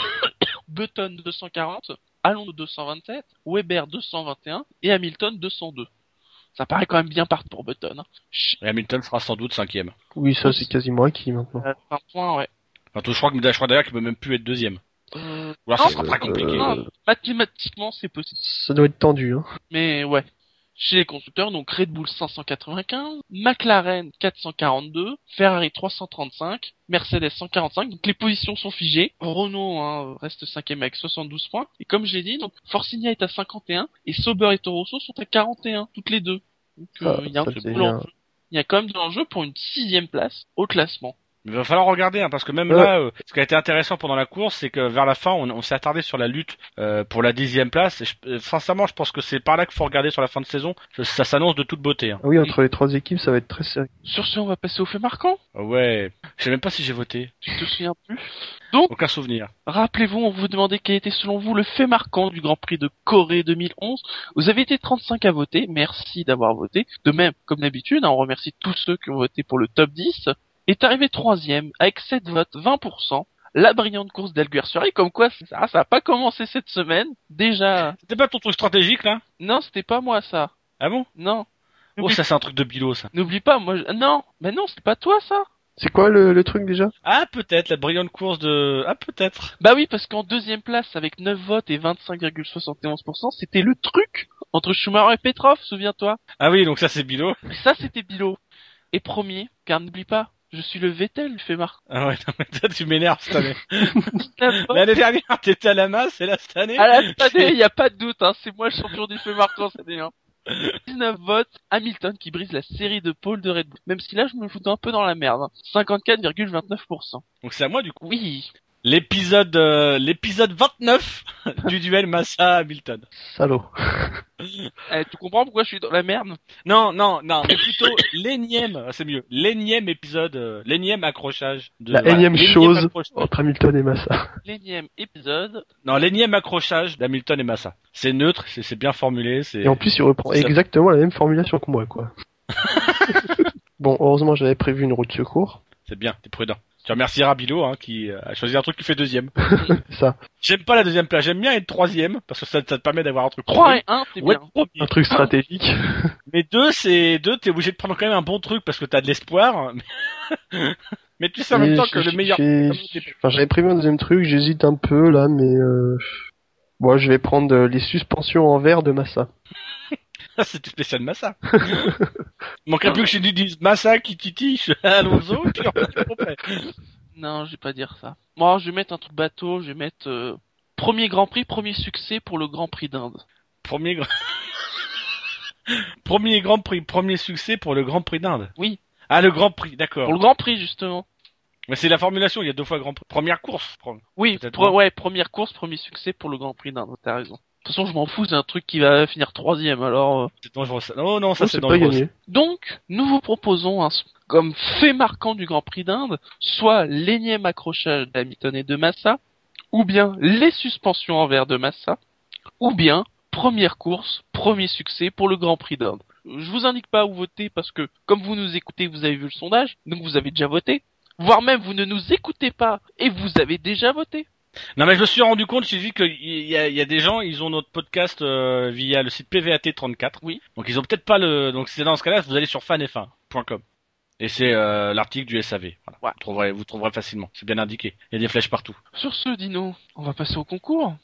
Button deux cent quarante, Alonso deux cent vingt-sept, Weber deux cent vingt et un et Hamilton deux cent deux. Ça paraît quand même bien parti pour Button. Hein. Ch- Et Hamilton sera sans doute cinquième. Oui ça c'est quasiment acquis maintenant. euh, un point, ouais. Enfin, je crois que, je crois d'ailleurs qu'il peut même plus être deuxième. Euh, Ou alors non, ça sera très compliqué. non, mathématiquement c'est possible. Ça doit être tendu hein. Mais ouais. Chez les constructeurs, donc Red Bull cinq cent quatre-vingt-quinze, McLaren quatre cent quarante-deux, Ferrari trois cent trente-cinq, Mercedes cent quarante-cinq, donc les positions sont figées. Renault hein, reste cinquième avec soixante-douze points. Et comme je l'ai dit, donc Force India est à cinquante et un, et Sauber et Toro Rosso sont à quarante et un, toutes les deux. Donc euh, Ah, il y a un ça, peu c'est de bien. l'enjeu. Il y a quand même de l'enjeu pour une sixième place au classement. Mais il va falloir regarder, hein, parce que même Ouais. là, euh, ce qui a été intéressant pendant la course, c'est que vers la fin, on, on s'est attardé sur la lutte euh, pour la dixième place. Et je- euh, sincèrement, je pense que c'est par là qu'il faut regarder sur la fin de saison. Ça, ça s'annonce de toute beauté. Hein. Ah oui entre les trois équipes ça va être très sérieux. Sur ce, on va passer au fait marquant. Ah ouais, je sais même pas si j'ai voté. Tu te souviens plus? Donc, Aucun souvenir. rappelez-vous, on vous demandait quel était selon vous le fait marquant du Grand Prix de Corée deux mille onze. Vous avez été trente-cinq à voter, merci d'avoir voté. De même, comme d'habitude, hein, on remercie tous ceux qui ont voté pour le top dix. Est arrivé troisième, avec sept votes, vingt pour cent, la brillante course d'Alguersuari, comme quoi ça, ça a pas commencé cette semaine. Déjà, C'était pas ton truc stratégique là? non, c'était pas moi ça. Ah bon? Non. Oh, N'oublie, ça c'est un truc de bilo ça. n'oublie pas, moi, je- non, mais non, c'était pas toi ça. C'est quoi le, le truc déjà? Ah peut-être la brillante course de. Ah peut-être. Bah oui, parce qu'en deuxième place, avec neuf votes et vingt-cinq virgule soixante et onze pour cent, c'était le truc entre Schumacher et Petrov, souviens-toi. Ah oui, donc ça c'est bilo. Et ça, c'était Bilo. Et premier, car n'oublie pas, je suis le Vettel, fait marque. Ah ouais, non mais toi tu m'énerves cette année. dix-neuf votes. L'année dernière t'étais à la masse et là cette année. À la cette année, il n'y a pas de doute, hein, c'est moi le champion du fait marquant cette année. Hein. dix-neuf votes, Hamilton qui brise la série de pole de Red Bull. Même si là, je me fous un peu dans la merde. Hein. cinquante-quatre virgule vingt-neuf pour cent. Donc c'est à moi du coup. Oui. L'épisode euh, l'épisode vingt-neuf du duel Massa-Hamilton. Salaud. Eh, tu comprends pourquoi je suis dans la merde? Non, non, non, mais plutôt l'énième, c'est mieux, l'énième épisode, euh, l'énième accrochage. De, La voilà, énième l'énième chose accrochage. entre Hamilton et Massa. L'énième épisode. Non, l'énième accrochage d'Hamilton et Massa. C'est neutre, c'est c'est bien formulé, c'est... Et en plus il reprend Ça- exactement la même formulation que moi quoi. Bon, heureusement, j'avais prévu une roue de secours. C'est bien, t'es prudent. Tu remercieras Bilo, hein, qui a choisi un truc qui fait deuxième. Ça. J'aime pas la deuxième place, j'aime bien être troisième, parce que ça, ça te permet d'avoir un truc trois et un, c'est Ouais, bien. premier. Un truc stratégique. Mais deux, c'est deux, t'es obligé de prendre quand même un bon truc parce que t'as de l'espoir. Mais tu sais en même Et temps que j'ai- le meilleur. j'ai- Enfin, j'avais prévu un deuxième truc, j'hésite un peu là, mais euh... bon, je vais prendre euh, les suspensions en verre de Massa. C'était spécial Massa. Il manquerait plus que je lui dise Massa qui titiche Alonso, puis on est complet. Non, je vais pas dire ça. Moi, je vais mettre un truc bateau, je vais mettre euh, premier Grand Prix, premier succès pour le Grand Prix d'Inde. Premier grand... premier Grand Prix, premier succès pour le Grand Prix d'Inde. Oui. Ah, le Grand Prix, d'accord. Pour le Grand Prix, justement. Mais c'est la formulation, il y a deux fois Grand Prix. Première course. Pro- Oui, Peut-être pro- pas. ouais, première course, premier succès pour le Grand Prix d'Inde, t'as raison. De toute façon, je m'en fous, c'est un truc qui va finir troisième, alors... euh. C'est dangereux ça. Oh non, ça Oh, c'est c'est pas dangereux. gagné. Donc, nous vous proposons, un, comme fait marquant du Grand Prix d'Inde, soit l'énième accrochage d'Hamilton et de Massa, ou bien les suspensions en verre de Massa, ou bien première course, premier succès pour le Grand Prix d'Inde. Je vous indique pas où voter parce que, comme vous nous écoutez, vous avez vu le sondage, donc vous avez déjà voté. Voire même, vous ne nous écoutez pas et vous avez déjà voté. Non mais je me suis rendu compte, j'ai vu qu'il y a, il y a des gens, ils ont notre podcast euh, via le site P V A T trente-quatre. Oui. Donc ils ont peut-être pas le... Donc c'est dans ce cas-là, vous allez sur fan f un point com. Et c'est euh, l'article du S A V. Voilà. Ouais. Vous trouverez, vous trouverez facilement. C'est bien indiqué. Il y a des flèches partout. Sur ce, Dino, on va passer au concours.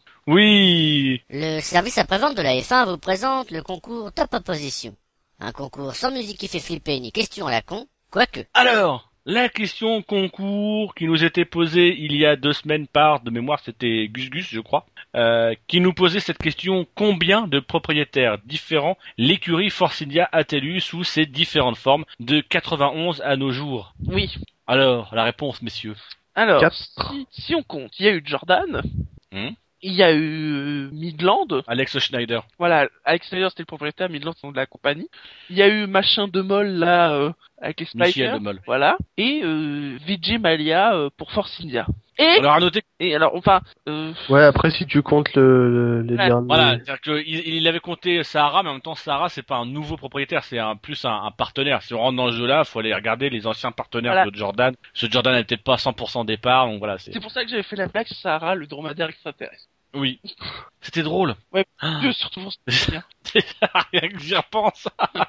Oui. Le service après-vente de la F un vous présente le concours Top Opposition. Un concours sans musique qui fait flipper ni question à la con, quoique. Alors, la question concours qui nous était posée il y a deux semaines par, de mémoire c'était Gus Gus je crois, euh, qui nous posait cette question: combien de propriétaires différents l'écurie Force India a-t-elle eu sous ses différentes formes de quatre-vingt-onze à nos jours? Oui. Alors, la réponse messieurs. Alors, Quatre. si, si on compte, il y a eu Jordan, Hmm il y a eu euh, Midland, Alex Schneider. voilà, Alex Schneider c'était le propriétaire, Midland c'est le nom de la compagnie. Il y a eu machin de Moll là, euh, avec les Michel Spikers, de Moll. voilà, et euh, Vijay Mallya euh, pour Force India. Et, Alors à noter, et alors, enfin, euh, Ouais, après, si tu comptes le, le- les Ouais, derniers... voilà, c'est-à-dire que il, il avait compté Sahara, mais en même temps Sahara c'est pas un nouveau propriétaire, c'est un plus un, un partenaire. Si on rentre dans ce jeu-là, faut aller regarder les anciens partenaires Voilà. de Jordan. Ce Jordan n'était peut-être pas à cent pour cent départ, donc voilà. C'est... c'est pour ça que j'avais fait la blague Sahara, le dromadaire extraterrestre. Oui, c'était drôle. Ouais. Ah. Dieu, surtout pour ce bien. Rien que j'y repense.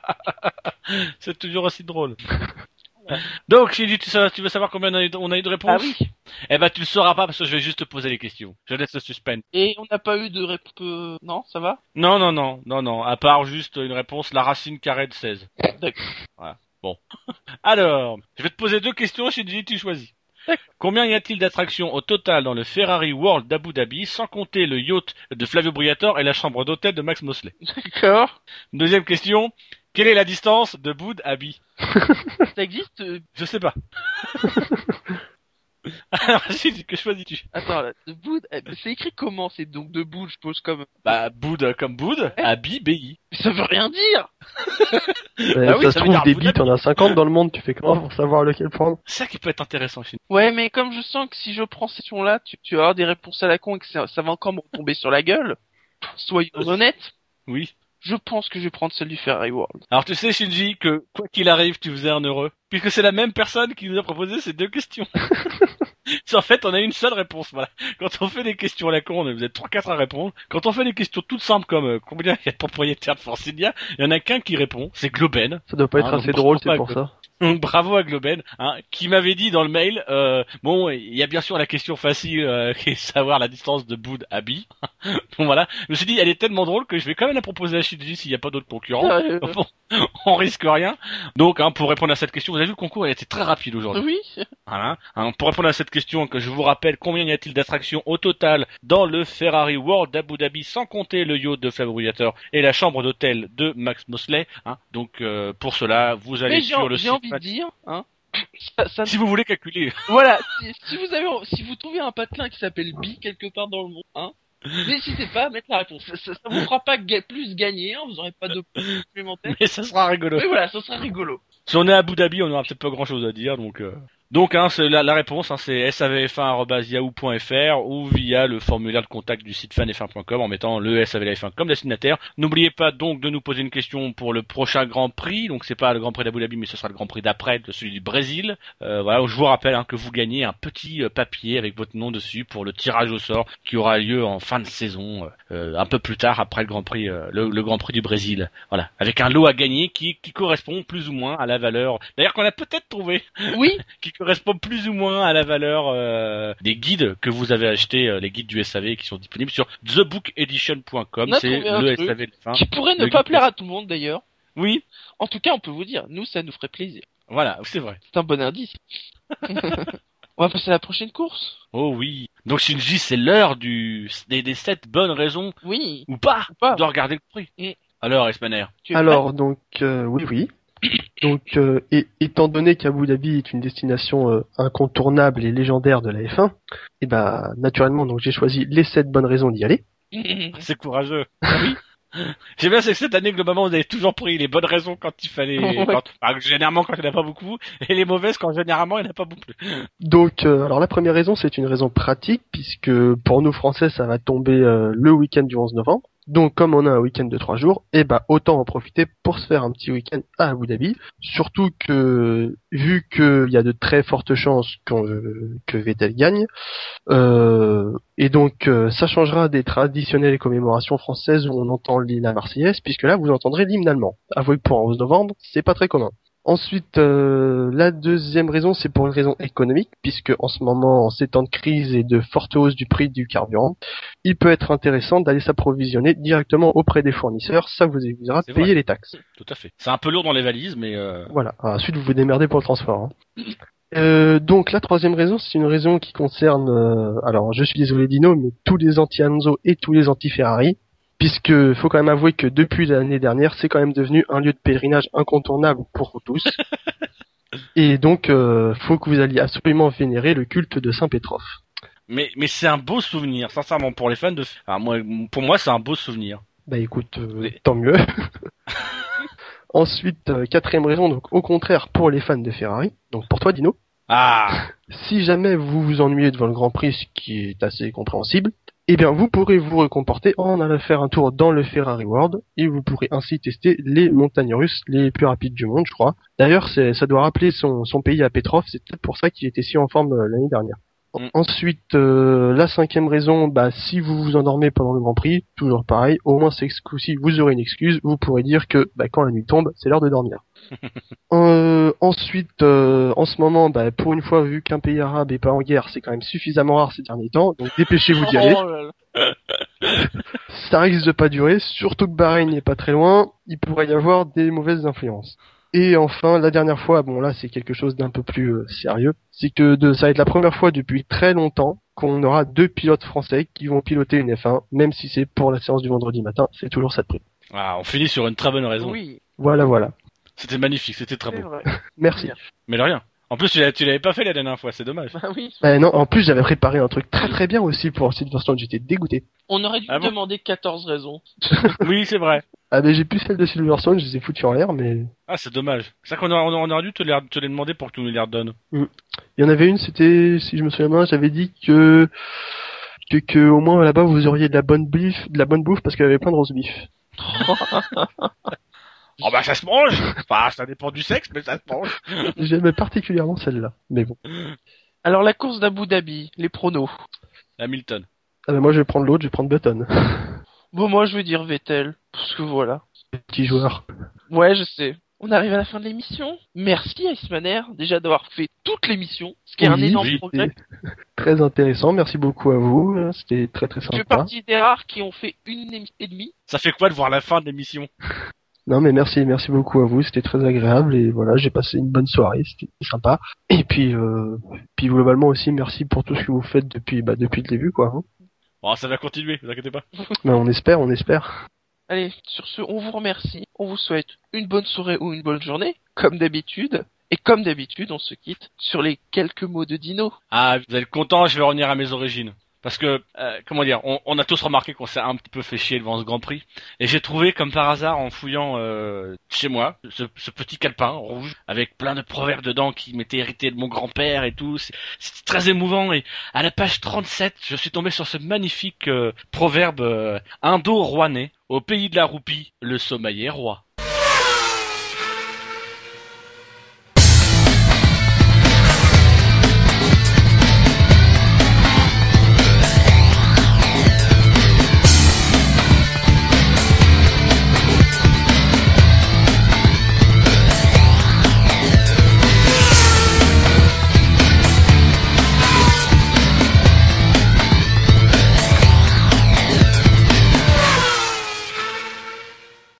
C'est toujours aussi drôle. Donc, j'ai dit, tu, sais- tu veux savoir combien on a eu de, on a eu de réponses? Ah oui. Eh ben, tu le sauras pas parce que je vais juste te poser les questions. Je laisse le suspense. Et on n'a pas eu de réponse, euh, non, ça va? Non, non, non, non, non. À part juste une réponse, la racine carrée de seize. D'accord. Voilà. Bon. Alors, je vais te poser deux questions, Shinji, tu choisis. Combien y a-t-il d'attractions au total dans le Ferrari World d'Abu Dhabi, sans compter le yacht de Flavio Briatore et la chambre d'hôtel de Max Mosley? D'accord. Deuxième question. Quelle est la distance de Abu Dhabi? Ça existe, euh, Je sais pas. Alors, vas-y, que choisis-tu? attends, là, de Boud, eh, mais c'est écrit comment? C'est donc de Boud, je pose comme, Bah, Boud comme Boud, Abi, B I. mais ça veut rien dire! Ouais, Ah oui, ça ça se veut trouve, dire des Abu bits, Dhabi. t'en as cinquante dans le monde, tu fais comment pour savoir lequel prendre? C'est ça qui peut être intéressant, Shin. Ouais, mais comme je sens que si je prends cette question-là, tu, tu vas avoir des réponses à la con et que ça, ça va encore me retomber sur la gueule, soyons honnêtes, Oui. je pense que je vais prendre celle du Ferrari World. Alors, tu sais, Shinji, que quoi qu'il arrive, tu faisais un heureux. Puisque c'est la même personne qui nous a proposé ces deux questions. C'est en fait, on a une seule réponse, voilà. Quand on fait des questions à la con, on- vous êtes trois quatre à répondre. Quand on fait des questions toutes simples comme euh, combien il y a de propriétaires de Force India, il y en a qu'un qui répond, c'est Globen. Ça doit pas être Ah, donc, assez drôle, pourquoi c'est pour pas, ça. Donc bravo à Globen, hein, qui m'avait dit dans le mail, euh, bon, il y a bien sûr la question facile, euh, qui est savoir la distance de Boud à Bi. Bon voilà, je me suis dit, elle est tellement drôle que je vais quand même la proposer à Shinji s'il n'y a pas d'autres concurrents. Euh, Bon, on risque rien. Donc, hein, pour répondre à cette question, vous avez vu le concours, il a été très rapide aujourd'hui. oui, Voilà. Hein, pour répondre à cette question, que je vous rappelle, combien y a-t-il d'attractions au total dans le Ferrari World d'Abu Dhabi, sans compter le yacht de Flavio Briatore et la chambre d'hôtel de Max Mosley, hein. Donc, euh, pour cela, vous allez mais j'ai, sur le j'ai site. envie de dire, hein, ça, ça, Si vous voulez calculer. voilà, si, si vous avez, si vous trouvez un patelin qui s'appelle Bi quelque part dans le monde, hein, n'hésitez pas à mettre la réponse. Ça, ça, ça vous fera pas ga- plus gagner, hein, vous aurez pas de points supplémentaires. Mais ça sera rigolo. Mais voilà, ça sera rigolo. Si on est à Abu Dhabi, on aura peut-être pas grand chose à dire, donc, euh, Donc hein, c'est la, la réponse, hein, c'est s a v f un arobase yahoo point f r ou via le formulaire de contact du site fan f un point com en mettant le S A V L F un comme destinataire. N'oubliez pas donc de nous poser une question pour le prochain Grand Prix. Donc c'est pas le Grand Prix d'Abu Dhabi, mais ce sera le Grand Prix d'après, celui du Brésil. Euh, voilà, je vous rappelle hein, que vous gagnez un petit euh, papier avec votre nom dessus pour le tirage au sort qui aura lieu en fin de saison, euh, un peu plus tard après le Grand Prix, euh, le, le Grand Prix du Brésil. Voilà, avec un lot à gagner qui, qui correspond plus ou moins à la valeur. D'ailleurs qu'on a peut-être trouvé. Oui. qui correspond plus ou moins à la valeur euh, des guides que vous avez achetés, euh, les guides du S A V qui sont disponibles sur the book edition point com. C'est le S A V F un. Qui pourrait ne pas plaire à tout le monde d'ailleurs. Oui. En tout cas, on peut vous dire, nous, ça nous ferait plaisir. Voilà, c'est vrai. C'est un bon indice. On va passer à la prochaine course. Oh oui. Donc Shinji, c'est l'heure du des, des sept bonnes raisons. Oui. Ou pas, ou pas. de regarder le prix. Mm. Alors, Espaner. Alors, donc, euh, oui, oui. Donc, euh, et, étant donné qu'Abu Dhabi est une destination euh, incontournable et légendaire de la F un, et ben naturellement, donc j'ai choisi les sept bonnes raisons d'y aller. C'est courageux. Oui. J'aime bien, c'est que cette année, globalement, vous avez toujours pris les bonnes raisons quand il fallait, Ouais. quand, enfin, généralement quand il n'y en a pas beaucoup, et les mauvaises quand généralement il n'y en a pas beaucoup. Donc, euh, alors la première raison, c'est une raison pratique, puisque pour nous Français, ça va tomber euh, le week-end du onze novembre. Donc, comme on a un week-end de trois jours, eh ben autant en profiter pour se faire un petit week-end à Abu Dhabi. Surtout que, vu qu'il y a de très fortes chances qu'on, euh, que Vettel gagne, euh, et donc euh, ça changera des traditionnelles commémorations françaises où on entend la Marseillaise, puisque là vous entendrez l'hymne allemand. Avouez que pour un onze novembre, c'est pas très commun. Ensuite, euh, la deuxième raison, c'est pour une raison économique, puisque en ce moment, en ces temps de crise et de forte hausse du prix du carburant, il peut être intéressant d'aller s'approvisionner directement auprès des fournisseurs. Ça vous évitera de payer vrai. les taxes. Tout à fait. C'est un peu lourd dans les valises, mais euh... voilà. Ensuite, vous vous démerdez pour le transport. Hein. Euh, donc la troisième raison, c'est une raison qui concerne, euh, alors je suis désolé Dino, mais tous les anti-Hanzo et tous les anti-Ferrari. Puisque faut quand même avouer que depuis l'année dernière, c'est quand même devenu un lieu de pèlerinage incontournable pour vous tous. Et donc, euh, faut que vous alliez absolument vénérer le culte de Saint Petrov. Mais mais c'est un beau souvenir, sincèrement pour les fans de. Enfin, moi, pour moi, c'est un beau souvenir. Bah écoute, euh, tant mieux. Ensuite, euh, quatrième raison, donc au contraire pour les fans de Ferrari. Donc pour toi, Dino. Ah. Si jamais vous vous ennuyez devant le Grand Prix, ce qui est assez compréhensible, eh bien, vous pourrez vous récomporter en allant faire un tour dans le Ferrari World et vous pourrez ainsi tester les montagnes russes les plus rapides du monde, je crois. D'ailleurs, c'est, ça doit rappeler son, son pays à Petrov, c'est peut-être pour ça qu'il était si en forme euh, l'année dernière. Mm. Ensuite, euh, la cinquième raison, bah, si vous vous endormez pendant le Grand Prix, toujours pareil, au moins c'est ce coup-ci, vous aurez une excuse, vous pourrez dire que bah, quand la nuit tombe, c'est l'heure de dormir. Euh, ensuite, euh, en ce moment, bah, pour une fois, vu qu'un pays arabe est pas en guerre, c'est quand même suffisamment rare ces derniers temps, donc dépêchez-vous d'y aller. Oh là là. Ça risque de pas durer, surtout que Bahreïn n'est pas très loin, il pourrait y avoir des mauvaises influences. Et enfin, la dernière fois, bon là c'est quelque chose d'un peu plus euh, sérieux, c'est que de, ça va être la première fois depuis très longtemps qu'on aura deux pilotes français qui vont piloter une F un, même si c'est pour la séance du vendredi matin, c'est toujours ça de prix. Ah, on finit sur une très bonne raison. Oui, Voilà, voilà. C'était magnifique, c'était très c'est beau. vrai. Merci. Mais de rien. En plus, tu l'avais, tu l'avais pas fait la dernière fois, c'est dommage. Bah oui. Eh non, en plus j'avais préparé un truc très très bien aussi pour cette version, j'étais dégoûté. On aurait dû Ah bon demander quatorze raisons. Oui, c'est vrai. Ah mais j'ai plus celle de Silverstone, je les ai foutues en l'air, mais... Ah, c'est dommage. C'est ça qu'on aurait, on aurait dû te les, te les demander pour que tu nous les redonnes. Il y en avait une, c'était, si je me souviens bien, j'avais dit que... que, que au moins là-bas vous auriez de la bonne bouffe, de la bonne bouffe parce qu'il y avait plein de roast beef. Oh bah ça se mange. Enfin, ça dépend du sexe, mais ça se mange. J'aimais particulièrement celle-là, mais bon. Alors la course d'Abu Dhabi, les pronos. Hamilton. Ah ben moi je vais prendre l'autre, je vais prendre Button. Bon, moi je vais dire Vettel, parce que voilà. Petit joueur. Ouais, je sais. On arrive à la fin de l'émission. Merci Icemanner, déjà d'avoir fait toute l'émission, ce qui est un Oui, énorme oui. progrès. Très intéressant, merci beaucoup à vous, c'était très très Je fais sympa. partie des rares qui ont fait une émission et demie. Ça fait quoi de voir la fin de l'émission? Non mais merci, merci beaucoup à vous, c'était très agréable et voilà, j'ai passé une bonne soirée, c'était sympa. Et puis, euh, puis globalement aussi, merci pour tout ce que vous faites depuis, bah, depuis le début quoi. Hein. Bon, ça va continuer, vous inquiétez pas. Ben, on espère, on espère. Allez, sur ce, on vous remercie. On vous souhaite une bonne soirée ou une bonne journée, comme d'habitude. Et comme d'habitude, on se quitte sur les quelques mots de Dino. Ah, vous êtes content, je vais revenir à mes origines. parce que euh, comment dire, on, on a tous remarqué qu'on s'est un petit peu fait chier devant ce Grand Prix, et j'ai trouvé comme par hasard en fouillant euh, chez moi ce, ce petit calepin rouge avec plein de proverbes dedans qui m'étaient hérités de mon grand-père et tout. C'est, c'est très émouvant, et à la page trente-sept, je suis tombé sur ce magnifique euh, proverbe euh, indo-rouennais. Au pays de la roupie, le sommeil est roi.